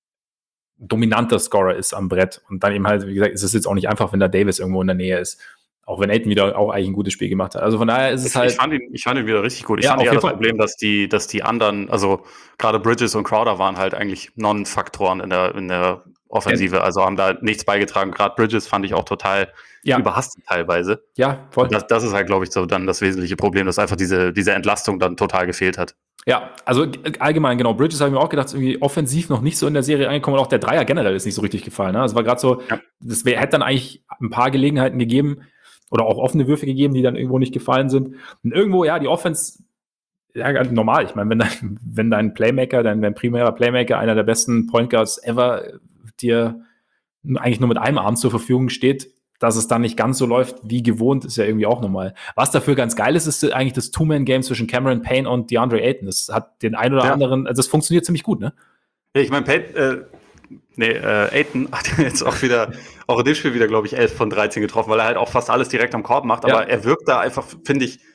dominanter Scorer ist am Brett. Und dann eben halt, wie gesagt, ist es jetzt auch nicht einfach, wenn da Davis irgendwo in der Nähe ist. Auch wenn Ayton wieder auch eigentlich ein gutes Spiel gemacht hat. Also von daher ist es ich, halt. Ich fand, ihn, ich fand ihn wieder richtig gut. Ich Ja, fand auf eher jeden das Fall. Problem, dass die, dass die anderen, also gerade Bridges und Crowder waren halt eigentlich Non-Faktoren in der, in der Offensive. Also haben da nichts beigetragen. Gerade Bridges fand ich auch total Ja. überhastet teilweise. Ja, voll. Das, das ist halt, glaube ich, so dann das wesentliche Problem, dass einfach diese, diese Entlastung dann total gefehlt hat. Ja, also allgemein, genau. Bridges habe ich mir auch gedacht, ist irgendwie offensiv noch nicht so in der Serie angekommen und auch der Dreier generell ist nicht so richtig gefallen. Ne? Es war gerade so, Ja. das wär, hätte dann eigentlich ein paar Gelegenheiten gegeben oder auch offene Würfe gegeben, die dann irgendwo nicht gefallen sind. Und irgendwo, ja, die Offense, ja, normal. Ich meine, wenn dein, wenn dein Playmaker, dein, dein primärer Playmaker, einer der besten Point Guards ever, dir eigentlich nur mit einem Arm zur Verfügung steht, dass es dann nicht ganz so läuft wie gewohnt, ist ja irgendwie auch normal. Was dafür ganz geil ist, ist eigentlich das Two-Man-Game zwischen Cameron Payne und DeAndre Ayton. Das hat den ein oder Ja. anderen, also das funktioniert ziemlich gut, ne? Ja, ich meine, Payne, äh, nee, äh, Ayton hat jetzt auch wieder, auch in dem Spiel wieder, glaube ich, elf von dreizehn getroffen, weil er halt auch fast alles direkt am Korb macht, aber Ja. er wirkt da einfach, finde ich,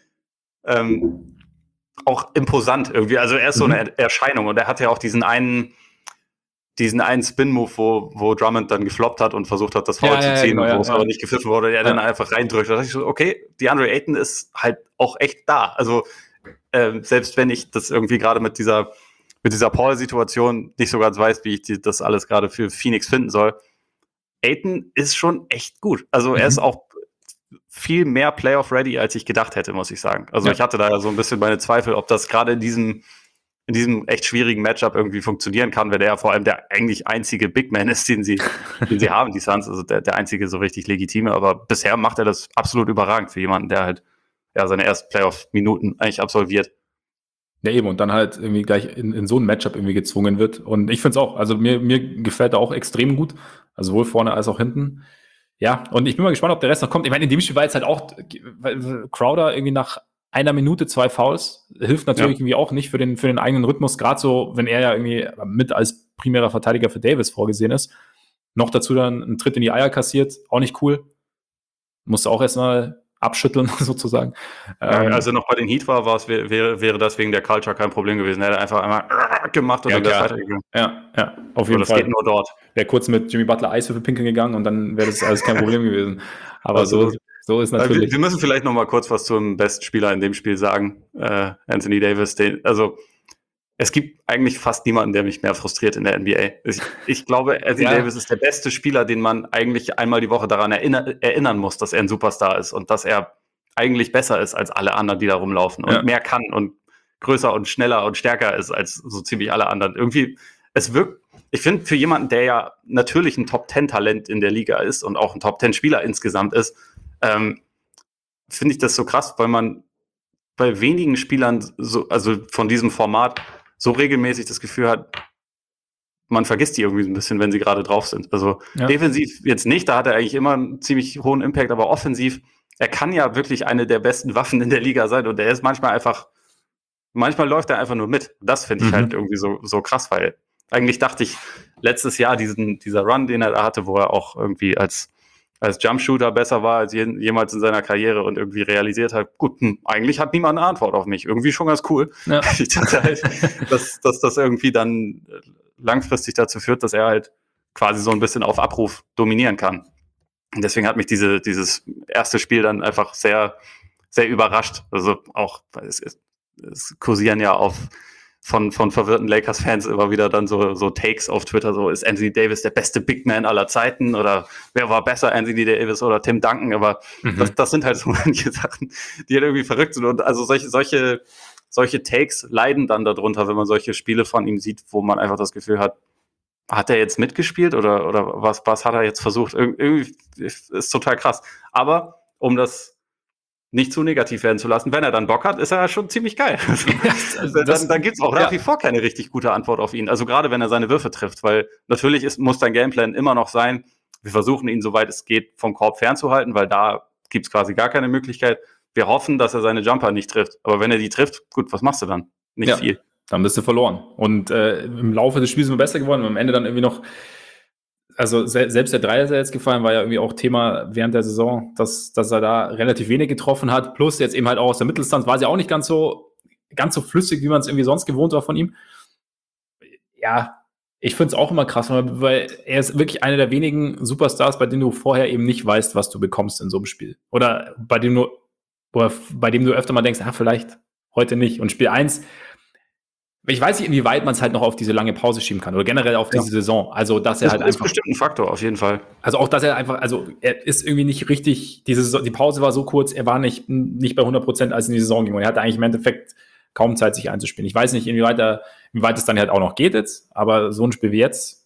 ähm, auch imposant irgendwie. Also er ist so Mhm. eine Erscheinung und er hat ja auch diesen einen, diesen einen Spin-Move, wo, wo Drummond dann gefloppt hat und versucht hat, das Foul Ja, zu ja, ziehen genau, und wo ja, es ja. aber nicht gepfiffen wurde, der Ja. dann einfach reindrückt. Da dachte ich so, okay, DeAndre Ayton ist halt auch echt da. Also ähm, selbst wenn ich das irgendwie gerade mit dieser mit dieser Paul-Situation nicht so ganz weiß, wie ich die, das alles gerade für Phoenix finden soll. Ayton ist schon echt gut. Also er Mhm. ist auch viel mehr Playoff-ready, als ich gedacht hätte, muss ich sagen. Also Ja. ich hatte da ja so ein bisschen meine Zweifel, ob das gerade in diesem in diesem echt schwierigen Matchup irgendwie funktionieren kann, wenn er ja vor allem der eigentlich einzige Big Man ist, den sie, den sie haben, die Suns, also der, der einzige so richtig legitime, aber bisher macht er das absolut überragend für jemanden, der halt ja seine ersten Playoff-Minuten eigentlich absolviert. Ja, eben, und dann halt irgendwie gleich in, in so ein Matchup irgendwie gezwungen wird. Und ich finde es auch, also mir, mir gefällt er auch extrem gut, also sowohl vorne als auch hinten. Ja, und ich bin mal gespannt, ob der Rest noch kommt. Ich meine, in dem Spiel war jetzt halt auch, weil Crowder irgendwie nach einer Minute zwei Fouls, hilft natürlich Ja. irgendwie auch nicht für den, für den eigenen Rhythmus, gerade so, wenn er ja irgendwie mit als primärer Verteidiger für Davis vorgesehen ist. Noch dazu dann einen Tritt in die Eier kassiert, auch nicht cool. Musste auch erstmal abschütteln, sozusagen. Ja, Ähm, als er noch bei den Heat war, war es, wäre, wäre das wegen der Culture kein Problem gewesen. Er hätte einfach einmal gemacht und Ja, dann wäre es klar. weitergegangen. ja, ja, auf So, jeden das Fall. geht nur dort. Wäre kurz mit Jimmy Butler Eiswürfel pinkeln gegangen und dann wäre das alles kein Problem gewesen. Aber so, Absolut. so ist Äh, Wir, natürlich. wir müssen vielleicht noch mal kurz was zum besten Spieler in dem Spiel sagen. Äh, Anthony Davis. Den, also es gibt eigentlich fast niemanden, der mich mehr frustriert in der N B A. Ich, ich glaube, Anthony Ja. Davis ist der beste Spieler, den man eigentlich einmal die Woche daran erinner, erinnern muss, dass er ein Superstar ist und dass er eigentlich besser ist als alle anderen, die da rumlaufen und Ja. mehr kann und größer und schneller und stärker ist als so ziemlich alle anderen. Irgendwie, es wirkt, ich finde, für jemanden, der ja natürlich ein Top-Zehn-Talent in der Liga ist und auch ein Top-Zehn-Spieler insgesamt ist, ähm, finde ich das so krass, weil man bei wenigen Spielern, so, also von diesem Format, so regelmäßig das Gefühl hat, man vergisst die irgendwie so ein bisschen, wenn sie gerade drauf sind. Also Ja. defensiv jetzt nicht, da hat er eigentlich immer einen ziemlich hohen Impact, aber offensiv, er kann ja wirklich eine der besten Waffen in der Liga sein und er ist manchmal einfach, manchmal läuft er einfach nur mit. Das finde ich Mhm. halt irgendwie so, so krass, weil eigentlich dachte ich, letztes Jahr diesen, dieser Run, den er da hatte, wo er auch irgendwie als, als Jumpshooter besser war als je, jemals in seiner Karriere und irgendwie realisiert hat, gut, hm, eigentlich hat niemand eine Antwort auf mich. Irgendwie schon ganz cool. Ja. Ich dachte halt, dass, dass das irgendwie dann langfristig dazu führt, dass er halt quasi so ein bisschen auf Abruf dominieren kann. Und deswegen hat mich diese, dieses erste Spiel dann einfach sehr, sehr überrascht. Also auch, es, es, es kursieren ja auf von, von verwirrten Lakers-Fans immer wieder dann so, so Takes auf Twitter, so ist Anthony Davis der beste Big Man aller Zeiten oder wer war besser, Anthony Davis oder Tim Duncan, aber Mhm. das, das sind halt so manche Sachen, die halt irgendwie verrückt sind und also solche, solche, solche Takes leiden dann darunter, wenn man solche Spiele von ihm sieht, wo man einfach das Gefühl hat, hat er jetzt mitgespielt oder, oder was, was hat er jetzt versucht? Ir- irgendwie ist, ist total krass. Aber um das nicht zu negativ werden zu lassen, wenn er dann Bock hat, ist er schon ziemlich geil. Also, Das, dann dann gibt es auch nach ja. wie vor keine richtig gute Antwort auf ihn. Also gerade wenn er seine Würfe trifft, weil natürlich ist, muss dein Gameplan immer noch sein, wir versuchen ihn, soweit es geht, vom Korb fernzuhalten, weil da gibt es quasi gar keine Möglichkeit. Wir hoffen, dass er seine Jumper nicht trifft. Aber wenn er die trifft, gut, was machst du dann? Nicht Ja, viel. dann bist du verloren. Und äh, im Laufe des Spiels sind wir besser geworden. Und am Ende dann irgendwie noch, also se selbst der Dreier, der jetzt gefallen, war ja irgendwie auch Thema während der Saison, dass, dass er da relativ wenig getroffen hat. Plus jetzt eben halt auch aus der Mitteldistanz war sie auch nicht ganz so, ganz so flüssig, wie man es irgendwie sonst gewohnt war von ihm. Ja, ich finde es auch immer krass, weil er ist wirklich einer der wenigen Superstars, bei denen du vorher eben nicht weißt, was du bekommst in so einem Spiel. Oder bei dem du, oder bei dem du öfter mal denkst, ah, vielleicht heute nicht. Und Spiel eins, ich weiß nicht, inwieweit man es halt noch auf diese lange Pause schieben kann oder generell auf diese Ja. Saison. Also, dass er Das halt ist einfach, bestimmt ein Faktor, auf jeden Fall. also auch, dass er einfach, also er ist irgendwie nicht richtig, diese Saison, die Pause war so kurz, er war nicht, nicht bei hundert Prozent, als in die Saison ging. Und er hatte eigentlich im Endeffekt kaum Zeit, sich einzuspielen. Ich weiß nicht, inwieweit, er, inwieweit es dann halt auch noch geht jetzt, aber so ein Spiel wie jetzt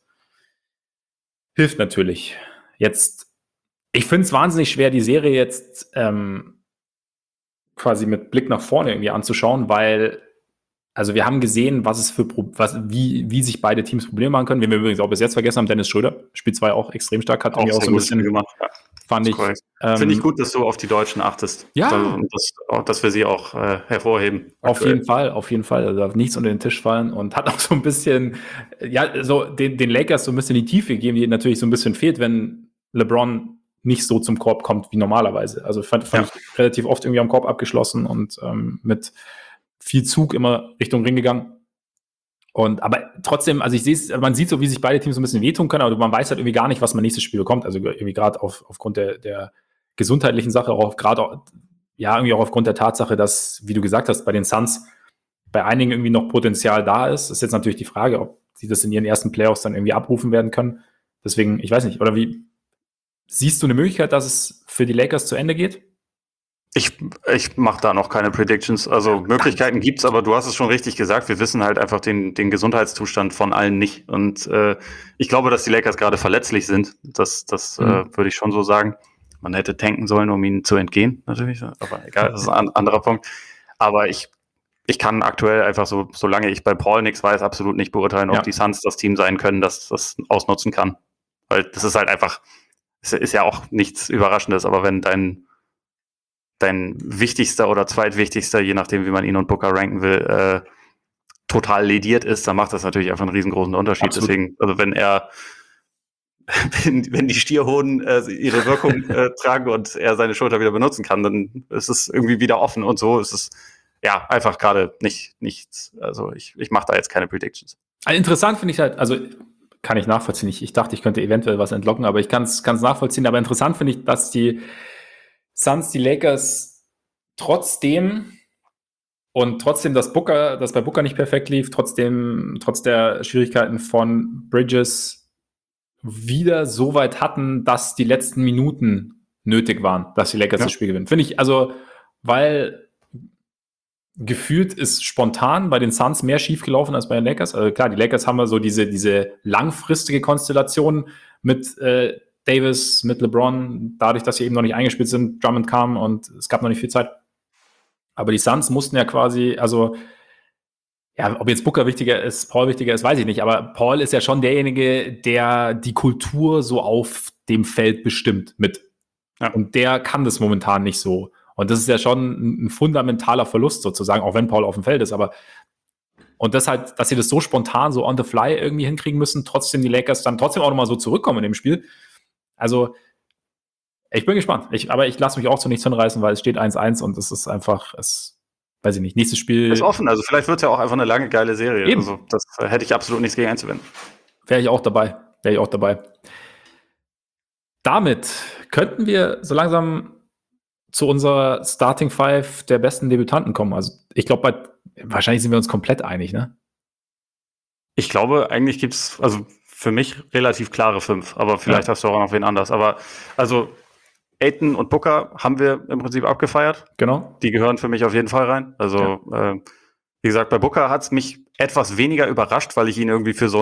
hilft natürlich. Jetzt, ich finde es wahnsinnig schwer, die Serie jetzt ähm, quasi mit Blick nach vorne irgendwie anzuschauen, weil, also wir haben gesehen, was es für Pro was, wie, wie sich beide Teams Probleme machen können. Wen wir übrigens auch bis jetzt vergessen haben, Dennis Schröder, Spiel zwei auch extrem stark, hat Auch irgendwie auch sehr so ein gutes Spiel bisschen, gemacht. Ja, fand ist ich. korrekt. Ähm, Finde ich gut, dass du auf die Deutschen achtest. Ja. Also, und das, auch, dass wir sie auch äh, hervorheben. Auf aktuell. jeden Fall, auf jeden Fall. Also darf nichts unter den Tisch fallen und hat auch so ein bisschen, ja, so den, den Lakers so ein bisschen die Tiefe gegeben, die natürlich so ein bisschen fehlt, wenn LeBron nicht so zum Korb kommt wie normalerweise. Also fand, fand Ja. ich relativ oft irgendwie am Korb abgeschlossen und ähm, mit viel Zug immer Richtung Ring gegangen. Und aber trotzdem, also ich sehe es, man sieht so, wie sich beide Teams so ein bisschen wehtun können, aber man weiß halt irgendwie gar nicht, was man nächstes Spiel bekommt. Also irgendwie gerade auf, aufgrund der, der gesundheitlichen Sache, auch gerade ja, irgendwie auch aufgrund der Tatsache, dass, wie du gesagt hast, bei den Suns bei einigen irgendwie noch Potenzial da ist. Ist jetzt natürlich die Frage, ob sie das in ihren ersten Playoffs dann irgendwie abrufen werden können. Deswegen, ich weiß nicht, oder wie siehst du eine Möglichkeit, dass es für die Lakers zu Ende geht? Ich, ich mache da noch keine Predictions. Also Möglichkeiten gibt's, aber du hast es schon richtig gesagt. Wir wissen halt einfach den, den Gesundheitszustand von allen nicht. Und äh, ich glaube, dass die Lakers gerade verletzlich sind. Das, das mhm. äh, würde ich schon so sagen. Man hätte tanken sollen, um ihnen zu entgehen, natürlich. Aber egal, das ist ein anderer Punkt. Aber ich, ich kann aktuell einfach so, solange ich bei Paul nichts weiß, absolut nicht beurteilen, ob ja. die Suns das Team sein können, das das ausnutzen kann. Weil das ist halt einfach, es ist ja auch nichts Überraschendes, aber wenn dein dein wichtigster oder zweitwichtigster, je nachdem, wie man ihn und Booker ranken will, äh, total lediert ist, dann macht das natürlich einfach einen riesengroßen Unterschied. Absolut. Deswegen, also wenn er, wenn, wenn die Stierhoden äh, ihre Wirkung äh, tragen und er seine Schulter wieder benutzen kann, dann ist es irgendwie wieder offen und so ist es ja einfach gerade nicht nichts. Also ich, ich mache da jetzt keine Predictions. Also interessant finde ich halt, also kann ich nachvollziehen. Ich, ich dachte, ich könnte eventuell was entlocken, aber ich kann es nachvollziehen. Aber interessant finde ich, dass die Suns, die Lakers trotzdem und trotzdem, dass Booker, dass bei Booker nicht perfekt lief, trotzdem, trotz der Schwierigkeiten von Bridges wieder so weit hatten, dass die letzten Minuten nötig waren, dass die Lakers ja. das Spiel gewinnen. Finde ich, also, weil gefühlt ist spontan bei den Suns mehr schiefgelaufen als bei den Lakers. Also klar, die Lakers haben ja so diese, diese langfristige Konstellation mit äh, Davis, mit LeBron, dadurch, dass sie eben noch nicht eingespielt sind, Drummond kam und es gab noch nicht viel Zeit. Aber die Suns mussten ja quasi, also, ja, ob jetzt Booker wichtiger ist, Paul wichtiger ist, weiß ich nicht, aber Paul ist ja schon derjenige, der die Kultur so auf dem Feld bestimmt mit. Ja. Und der kann das momentan nicht so. Und das ist ja schon ein fundamentaler Verlust sozusagen, auch wenn Paul auf dem Feld ist, aber und das halt, dass sie das so spontan, so on the fly irgendwie hinkriegen müssen, trotzdem die Lakers dann trotzdem auch nochmal so zurückkommen in dem Spiel. Also, ich bin gespannt. Ich, aber ich lasse mich auch zu nichts hinreißen, weil es steht eins eins und es ist einfach, es, weiß ich nicht, nächstes Spiel. Ist offen, also vielleicht wird es ja auch einfach eine lange, geile Serie. Eben. Also, das äh, hätte ich absolut nichts gegen einzuwenden. Wäre ich auch dabei. Wäre ich auch dabei. Damit könnten wir so langsam zu unserer Starting Five der besten Debütanten kommen. Also, ich glaube, wahrscheinlich sind wir uns komplett einig, ne? Ich glaube, eigentlich gibt es, also für mich relativ klare fünf, aber vielleicht ja. hast du auch noch wen anders. Aber also Ayton und Booker haben wir im Prinzip abgefeiert. Genau. Die gehören für mich auf jeden Fall rein. Also ja. äh, wie gesagt, bei Booker hat es mich etwas weniger überrascht, weil ich ihn irgendwie für so einen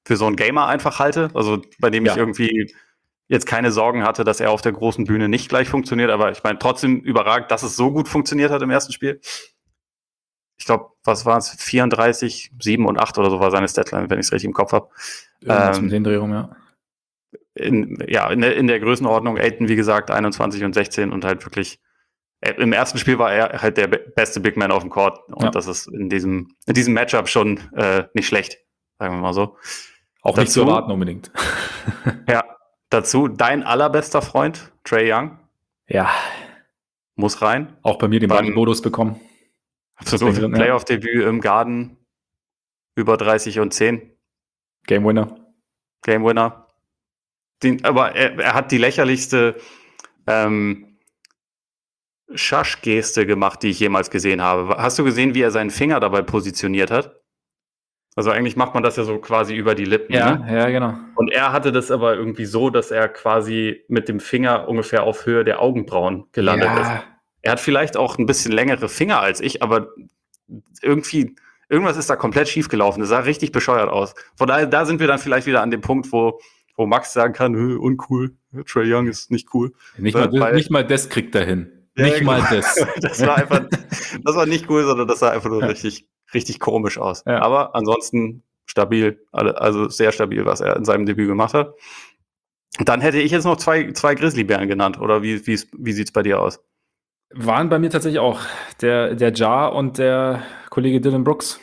für so einen Gamer einfach halte, also bei dem Ja. ich irgendwie jetzt keine Sorgen hatte, dass er auf der großen Bühne nicht gleich funktioniert, aber ich meine trotzdem überragend, dass es so gut funktioniert hat im ersten Spiel. Ich glaube, was war es? vierunddreißig, sieben und acht oder so war seine Statline, wenn ich es richtig im Kopf habe. Irgendwas Ähm, mit den Drehungen, ja. In, ja, in der, in der Größenordnung, Ayton, wie gesagt, einundzwanzig und sechzehn und halt wirklich, äh, im ersten Spiel war er halt der be- beste Big Man auf dem Court und Ja. das ist in diesem, in diesem Matchup schon äh, nicht schlecht, sagen wir mal so. Auch nicht zu Dazu- erwarten unbedingt. Ja, dazu dein allerbester Freund, Trae Young, Ja, muss rein. auch bei mir den Beim- Buddy-Bonus bekommen. Absolut. Deswegen, ja. Playoff-Debüt im Garden, über dreißig und zehn, Game Winner. Game Winner. Den, aber er, er hat die lächerlichste ähm, Schasch-Geste gemacht, die ich jemals gesehen habe. Hast du gesehen, wie er seinen Finger dabei positioniert hat? Also eigentlich macht man das ja so quasi über die Lippen. Ja, Ne? ja, genau. Und er hatte das aber irgendwie so, dass er quasi mit dem Finger ungefähr auf Höhe der Augenbrauen gelandet ist. Ja, Er hat vielleicht auch ein bisschen längere Finger als ich, aber irgendwie, irgendwas ist da komplett schief gelaufen. Das sah richtig bescheuert aus. Von daher, da sind wir dann vielleicht wieder an dem Punkt, wo, wo Max sagen kann, "Hö, uncool, Trae Young ist nicht cool." nicht, Äh, mal, das, weil- nicht mal das kriegt er hin. Ja, nicht genau. mal das. Das war einfach, das war nicht cool, sondern das sah einfach nur Ja. richtig, richtig komisch aus. Ja. Aber ansonsten stabil, alle- also sehr stabil, was er in seinem Debüt gemacht hat. Dann hätte ich jetzt noch zwei, zwei Grizzlybären genannt, oder wie, wie, wie sieht's bei dir aus? Waren bei mir tatsächlich auch der, der Jar und der Kollege Dylan Brooks.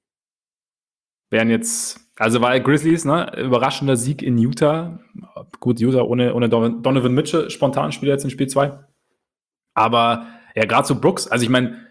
Wären jetzt, also war Grizzlies, ne? Überraschender Sieg in Utah. Gut, Utah ohne, ohne Don- Donovan Mitchell, spontan spielt er jetzt in Spiel zwei. Aber ja, gerade so Brooks, also ich meine,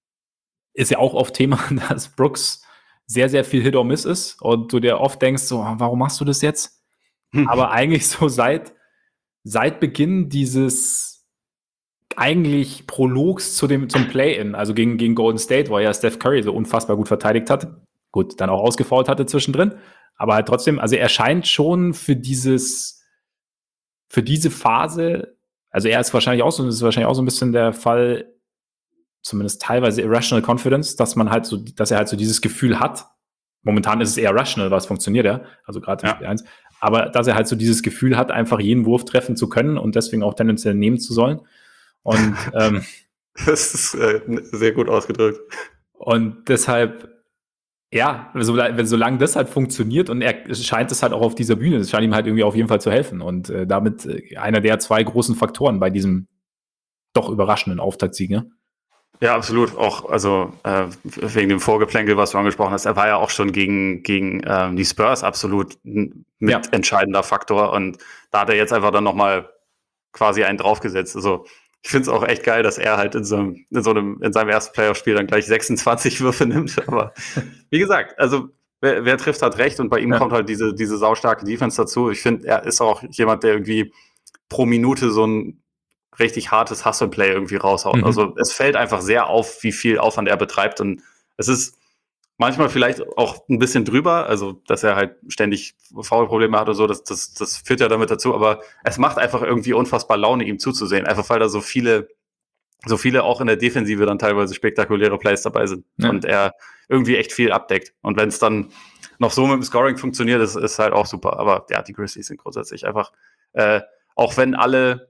ist ja auch oft Thema, dass Brooks sehr, sehr viel Hit or Miss ist und du dir oft denkst, so, warum machst du das jetzt? Aber eigentlich so seit, seit Beginn dieses eigentlich Prologs zu dem, zum Play-In, also gegen, gegen Golden State, wo ja Steph Curry so unfassbar gut verteidigt hat, gut, dann auch ausgefault hatte zwischendrin, aber halt trotzdem, also er scheint schon für dieses, für diese Phase, also er ist wahrscheinlich auch so, das ist wahrscheinlich auch so ein bisschen der Fall, zumindest teilweise Irrational Confidence, dass man halt so, dass er halt so dieses Gefühl hat. Momentan ist es eher rational, was funktioniert ja, also gerade in Ja. Spiel eins, aber dass er halt so dieses Gefühl hat, einfach jeden Wurf treffen zu können und deswegen auch tendenziell nehmen zu sollen. Und, ähm, Das ist äh, sehr gut ausgedrückt. und deshalb, ja, so, solange das halt funktioniert und er scheint es halt auch auf dieser Bühne, es scheint ihm halt irgendwie auf jeden Fall zu helfen und äh, damit äh, einer der zwei großen Faktoren bei diesem doch überraschenden Auftaktsieg, ne? Ja, absolut. Auch, also äh, wegen dem Vorgeplänkel, was du angesprochen hast, er war ja auch schon gegen, gegen ähm, die Spurs absolut ein Ja. mitentscheidender Faktor und da hat er jetzt einfach dann nochmal quasi einen draufgesetzt. Also ich finde es auch echt geil, dass er halt in so einem, in so einem, in seinem ersten Playoff-Spiel dann gleich sechsundzwanzig Würfe nimmt. Aber wie gesagt, also wer, wer trifft, hat recht und bei ihm Ja. kommt halt diese, diese saustarke Defense dazu. Ich finde, er ist auch jemand, der irgendwie pro Minute so ein richtig hartes Hustle-Play irgendwie raushaut. Mhm. Also es fällt einfach sehr auf, wie viel Aufwand er betreibt und es ist manchmal vielleicht auch ein bisschen drüber, also dass er halt ständig Foul-Probleme hat oder so, das, das, das führt ja damit dazu, aber es macht einfach irgendwie unfassbar Laune, ihm zuzusehen, einfach weil da so viele, so viele auch in der Defensive dann teilweise spektakuläre Plays dabei sind Ja. und er irgendwie echt viel abdeckt und wenn es dann noch so mit dem Scoring funktioniert, ist, ist halt auch super, aber ja, die Grizzlies sind grundsätzlich einfach, äh, auch wenn alle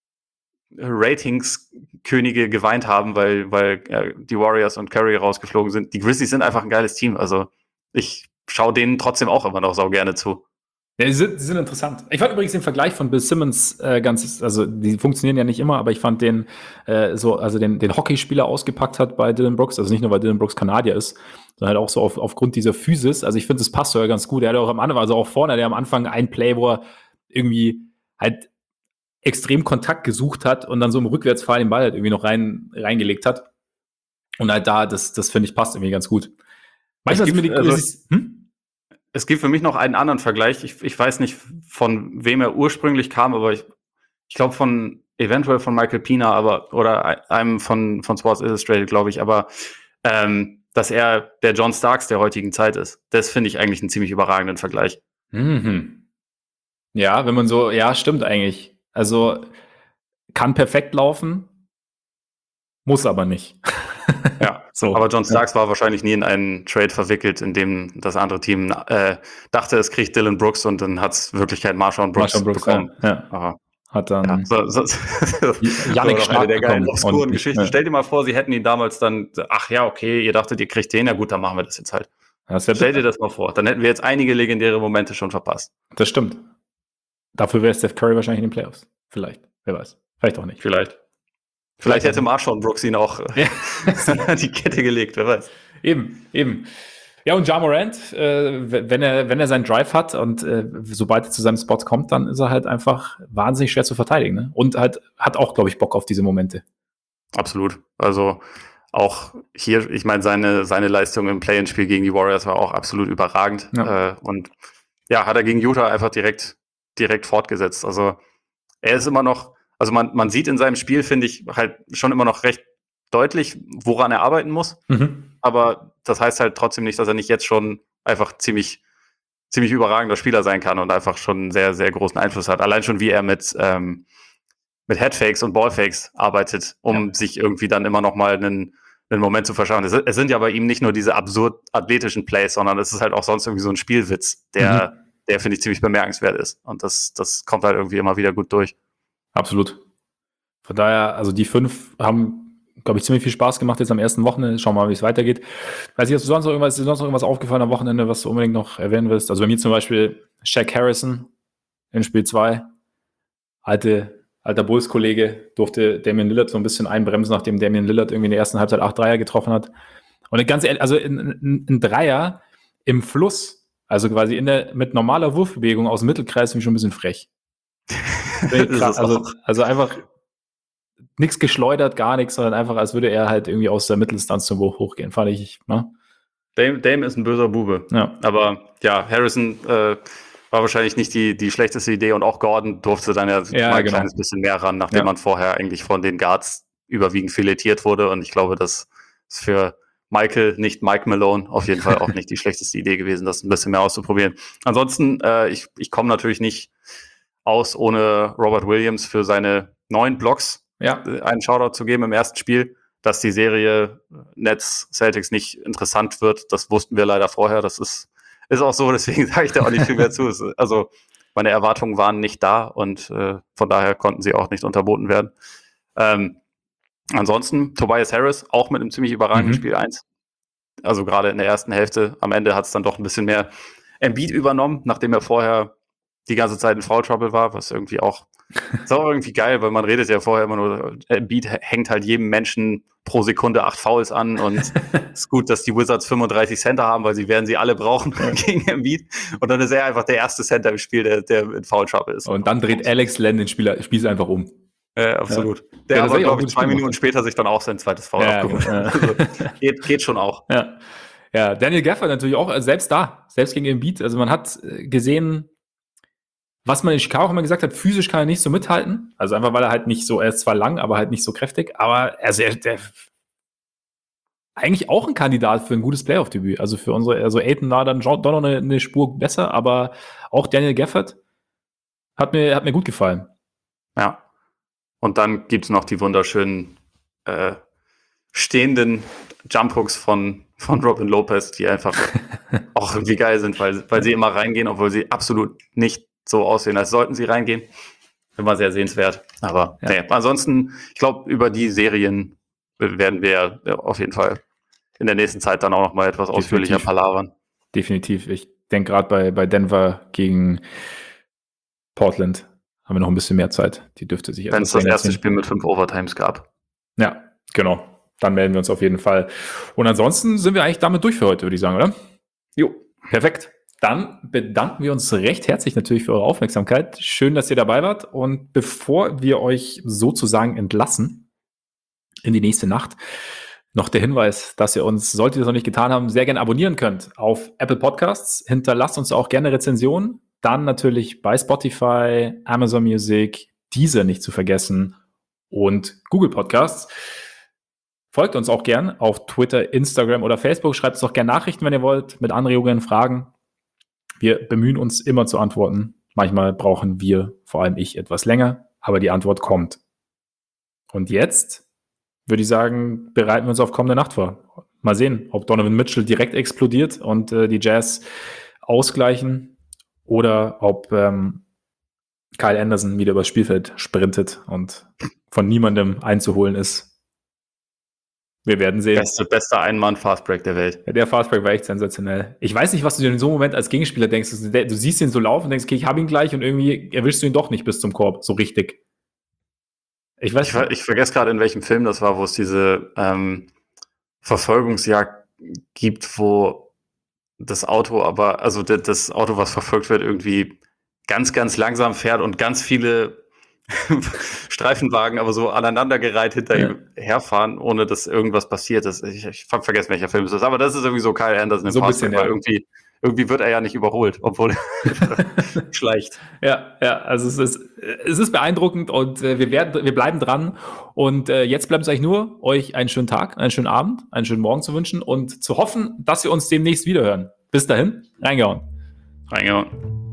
Ratings-Könige geweint haben, weil, weil äh, die Warriors und Curry rausgeflogen sind. Die Grizzlies sind einfach ein geiles Team. Also ich schaue denen trotzdem auch immer noch sau gerne zu. Ja, die sind, die sind interessant. Ich fand übrigens den Vergleich von Bill Simmons äh, ganz, also die funktionieren ja nicht immer, aber ich fand den äh, so, also den, den Hockeyspieler ausgepackt hat bei Dylan Brooks, also nicht nur, weil Dylan Brooks Kanadier ist, sondern halt auch so auf, aufgrund dieser Physis. Also ich finde, das passt sogar ganz gut. Er hat auch am Anfang, also auch vorne, der am Anfang ein Play, wo er irgendwie halt extrem Kontakt gesucht hat und dann so im Rückwärtsfall den Ball halt irgendwie noch rein, reingelegt hat. Und halt da, das, das finde ich passt irgendwie ganz gut. Manchmal sind mir die gibt, also- Grizzlies, hm? Es gibt für mich noch einen anderen Vergleich. Ich, ich weiß nicht, von wem er ursprünglich kam, aber ich, ich glaube von eventuell von Michael Pina, aber oder einem von, von Sports Illustrated, glaube ich, aber ähm, dass er der John Starks der heutigen Zeit ist. Das finde ich eigentlich einen ziemlich überragenden Vergleich. Mhm. Ja, wenn man so, ja, stimmt eigentlich. Also kann perfekt laufen, muss aber nicht. Ja, so. Aber John Starks ja. war wahrscheinlich nie in einen Trade verwickelt, in dem das andere Team äh, dachte, es kriegt Dylan Brooks und dann hat es wirklich kein Marshawn Brooks, Marshawn Brooks bekommen. Ja, ja. Aha. Hat dann ja, so, so, Yannick so eine der geilen obskuren Geschichten. Ja. Stell dir mal vor, sie hätten ihn damals dann, ach ja, okay, ihr dachtet, ihr kriegt den, ja gut, dann machen wir das jetzt halt. Das Stell dir das mal vor, dann hätten wir jetzt einige legendäre Momente schon verpasst. Das stimmt. Dafür wäre Steph Curry wahrscheinlich in den Playoffs. Vielleicht, wer weiß. Vielleicht auch nicht. Vielleicht. Vielleicht, Vielleicht hätte Marshawn Brooks ihn auch ja. die Kette gelegt, wer weiß. Eben, eben. Ja, und Ja Morant, äh, wenn er, wenn er seinen Drive hat und äh, sobald er zu seinem Spot kommt, dann ist er halt einfach wahnsinnig schwer zu verteidigen. Ne? Und halt hat auch, glaube ich, Bock auf diese Momente. Absolut. Also auch hier, ich meine, seine, seine Leistung im Play-in-Spiel gegen die Warriors war auch absolut überragend. Ja. Äh, und ja, hat er gegen Utah einfach direkt, direkt fortgesetzt. Also er ist immer noch, also man, man sieht in seinem Spiel, finde ich, halt schon immer noch recht deutlich, woran er arbeiten muss. Mhm. Aber das heißt halt trotzdem nicht, dass er nicht jetzt schon einfach ziemlich, ziemlich überragender Spieler sein kann und einfach schon einen sehr, sehr großen Einfluss hat. Allein schon, wie er mit, ähm, mit Headfakes und Ballfakes arbeitet, um ja. sich irgendwie dann immer noch mal einen, einen Moment zu verschaffen. Es, es sind ja bei ihm nicht nur diese absurd athletischen Plays, sondern es ist halt auch sonst irgendwie so ein Spielwitz, der, mhm. der finde ich, ziemlich bemerkenswert ist. Und das, das kommt halt irgendwie immer wieder gut durch. Absolut. Von daher, also die fünf haben, glaube ich, ziemlich viel Spaß gemacht jetzt am ersten Wochenende. Schauen wir mal, wie es weitergeht. Weiß ich, hast du sonst noch irgendwas, ist sonst noch irgendwas aufgefallen am Wochenende, was du unbedingt noch erwähnen willst? Also bei mir zum Beispiel Shaq Harrison in Spiel zwei. Alte, alter Bulls-Kollege, durfte Damian Lillard so ein bisschen einbremsen, nachdem Damian Lillard irgendwie in der ersten Halbzeit acht Dreier getroffen hat. Und ganz ehrlich, also ein, ein Dreier im Fluss, also quasi in der, mit normaler Wurfbewegung aus dem Mittelkreis, finde ich schon ein bisschen frech. also, also einfach nichts geschleudert, gar nichts, sondern einfach, als würde er halt irgendwie aus der Mitteldistanz zum Wurf hochgehen, fand ich. Ne? Dame, Dame ist ein böser Bube. Ja. Aber ja, Harrison äh, war wahrscheinlich nicht die, die schlechteste Idee und auch Gordon durfte dann ja, ja mal ein genau. kleines bisschen mehr ran, nachdem ja. man vorher eigentlich von den Guards überwiegend filetiert wurde. Und ich glaube, das ist für Michael, nicht Mike Malone, auf jeden Fall auch nicht die schlechteste Idee gewesen, das ein bisschen mehr auszuprobieren. Ansonsten, äh, ich, ich komme natürlich nicht aus, ohne Robert Williams für seine neun Blocks ja. einen Shoutout zu geben im ersten Spiel. Dass die Serie Nets Celtics nicht interessant wird, das wussten wir leider vorher. Das ist, ist auch so, deswegen sage ich da auch nicht viel mehr zu. Also meine Erwartungen waren nicht da und äh, von daher konnten sie auch nicht unterboten werden. Ähm, ansonsten Tobias Harris auch mit einem ziemlich überragenden mhm. Spiel eins. Also gerade in der ersten Hälfte. Am Ende hat es dann doch ein bisschen mehr Embiid übernommen, nachdem er vorher die ganze Zeit in Foul Trouble war, was irgendwie auch ist auch irgendwie geil, weil man redet ja vorher immer nur, Embiid hängt halt jedem Menschen pro Sekunde acht Fouls an und es ist gut, dass die Wizards fünfunddreißig Center haben, weil sie werden sie alle brauchen gegen Embiid und dann ist er einfach der erste Center im Spiel, der, der in Foul Trouble ist. Und dann dreht Alex Len den Spieler, Spiel einfach um. Ja, absolut. Ja. Der ja, aber, glaube ich, zwei Minuten später sich dann auch sein zweites Foul ja, abgeholt. Ja. Also, geht, geht schon auch. Ja. ja, Daniel Gafford natürlich auch, also selbst da, selbst gegen Embiid, also man hat gesehen, was man in Chicago immer gesagt hat, physisch kann er nicht so mithalten. Also einfach, weil er halt nicht so, er ist zwar lang, aber halt nicht so kräftig. Aber also er, der eigentlich auch ein Kandidat für ein gutes Playoff-Debüt. Also für unsere, also Ayton war dann doch noch eine, eine Spur besser, aber auch Daniel Gafford hat mir, hat mir gut gefallen. Ja. Und dann gibt's noch die wunderschönen äh, stehenden Jump-Hooks von, von Robin Lopez, die einfach auch irgendwie geil sind, weil, weil sie immer reingehen, obwohl sie absolut nicht so aussehen, als sollten sie reingehen. Immer sehr sehenswert. Aber ja. nee, ansonsten, ich glaube, über die Serien werden wir ja, auf jeden Fall in der nächsten Zeit dann auch noch mal etwas Definitiv. ausführlicher palavern. Definitiv. Ich denke gerade bei, bei Denver gegen Portland haben wir noch ein bisschen mehr Zeit. Die dürfte sich Wenn es das erste Spiel mit fünf Overtimes gab. Ja, genau. Dann melden wir uns auf jeden Fall. Und ansonsten sind wir eigentlich damit durch für heute, würde ich sagen, oder? Jo. Perfekt. Dann bedanken wir uns recht herzlich natürlich für eure Aufmerksamkeit. Schön, dass ihr dabei wart. Und bevor wir euch sozusagen entlassen in die nächste Nacht, noch der Hinweis, dass ihr uns, solltet ihr es noch nicht getan haben, sehr gerne abonnieren könnt auf Apple Podcasts. Hinterlasst uns auch gerne Rezensionen. Dann natürlich bei Spotify, Amazon Music, Deezer nicht zu vergessen und Google Podcasts. Folgt uns auch gern auf Twitter, Instagram oder Facebook. Schreibt uns auch gerne Nachrichten, wenn ihr wollt, mit Anregungen, Fragen. Wir bemühen uns immer zu antworten. Manchmal brauchen wir, vor allem ich, etwas länger, aber die Antwort kommt. Und jetzt würde ich sagen, bereiten wir uns auf kommende Nacht vor. Mal sehen, ob Donovan Mitchell direkt explodiert und äh, die Jazz ausgleichen oder ob ähm, Kyle Anderson wieder übers Spielfeld sprintet und von niemandem einzuholen ist. Wir werden sehen. Beste, bester Ein-Mann-Fastbreak der Welt. Ja, der Fastbreak war echt sensationell. Ich weiß nicht, was du dir in so einem Moment als Gegenspieler denkst. Du, du siehst ihn so laufen und denkst, okay, ich habe ihn gleich und irgendwie erwischst du ihn doch nicht bis zum Korb, so richtig. Ich weiß Ich, ver- ich vergesse gerade, in welchem Film das war, wo es diese ähm, Verfolgungsjagd gibt, wo das Auto aber, also d- das Auto, was verfolgt wird, irgendwie ganz, ganz langsam fährt und ganz viele Streifenwagen aber so aneinandergereiht hinter Ja. ihm herfahren, ohne dass irgendwas passiert ist. Ich, ich hab vergessen, welcher Film es ist, aber das ist irgendwie so Kyle Anderson im So ein Fastbreak, bisschen, weil ja. irgendwie, irgendwie wird er ja nicht überholt, obwohl er schleicht. Ja, ja, also es ist, es ist beeindruckend und äh, wir werden, wir bleiben dran. Und äh, jetzt bleibt es eigentlich nur, euch einen schönen Tag, einen schönen Abend, einen schönen Morgen zu wünschen und zu hoffen, dass wir uns demnächst wiederhören. Bis dahin, reingehauen. Reingehauen.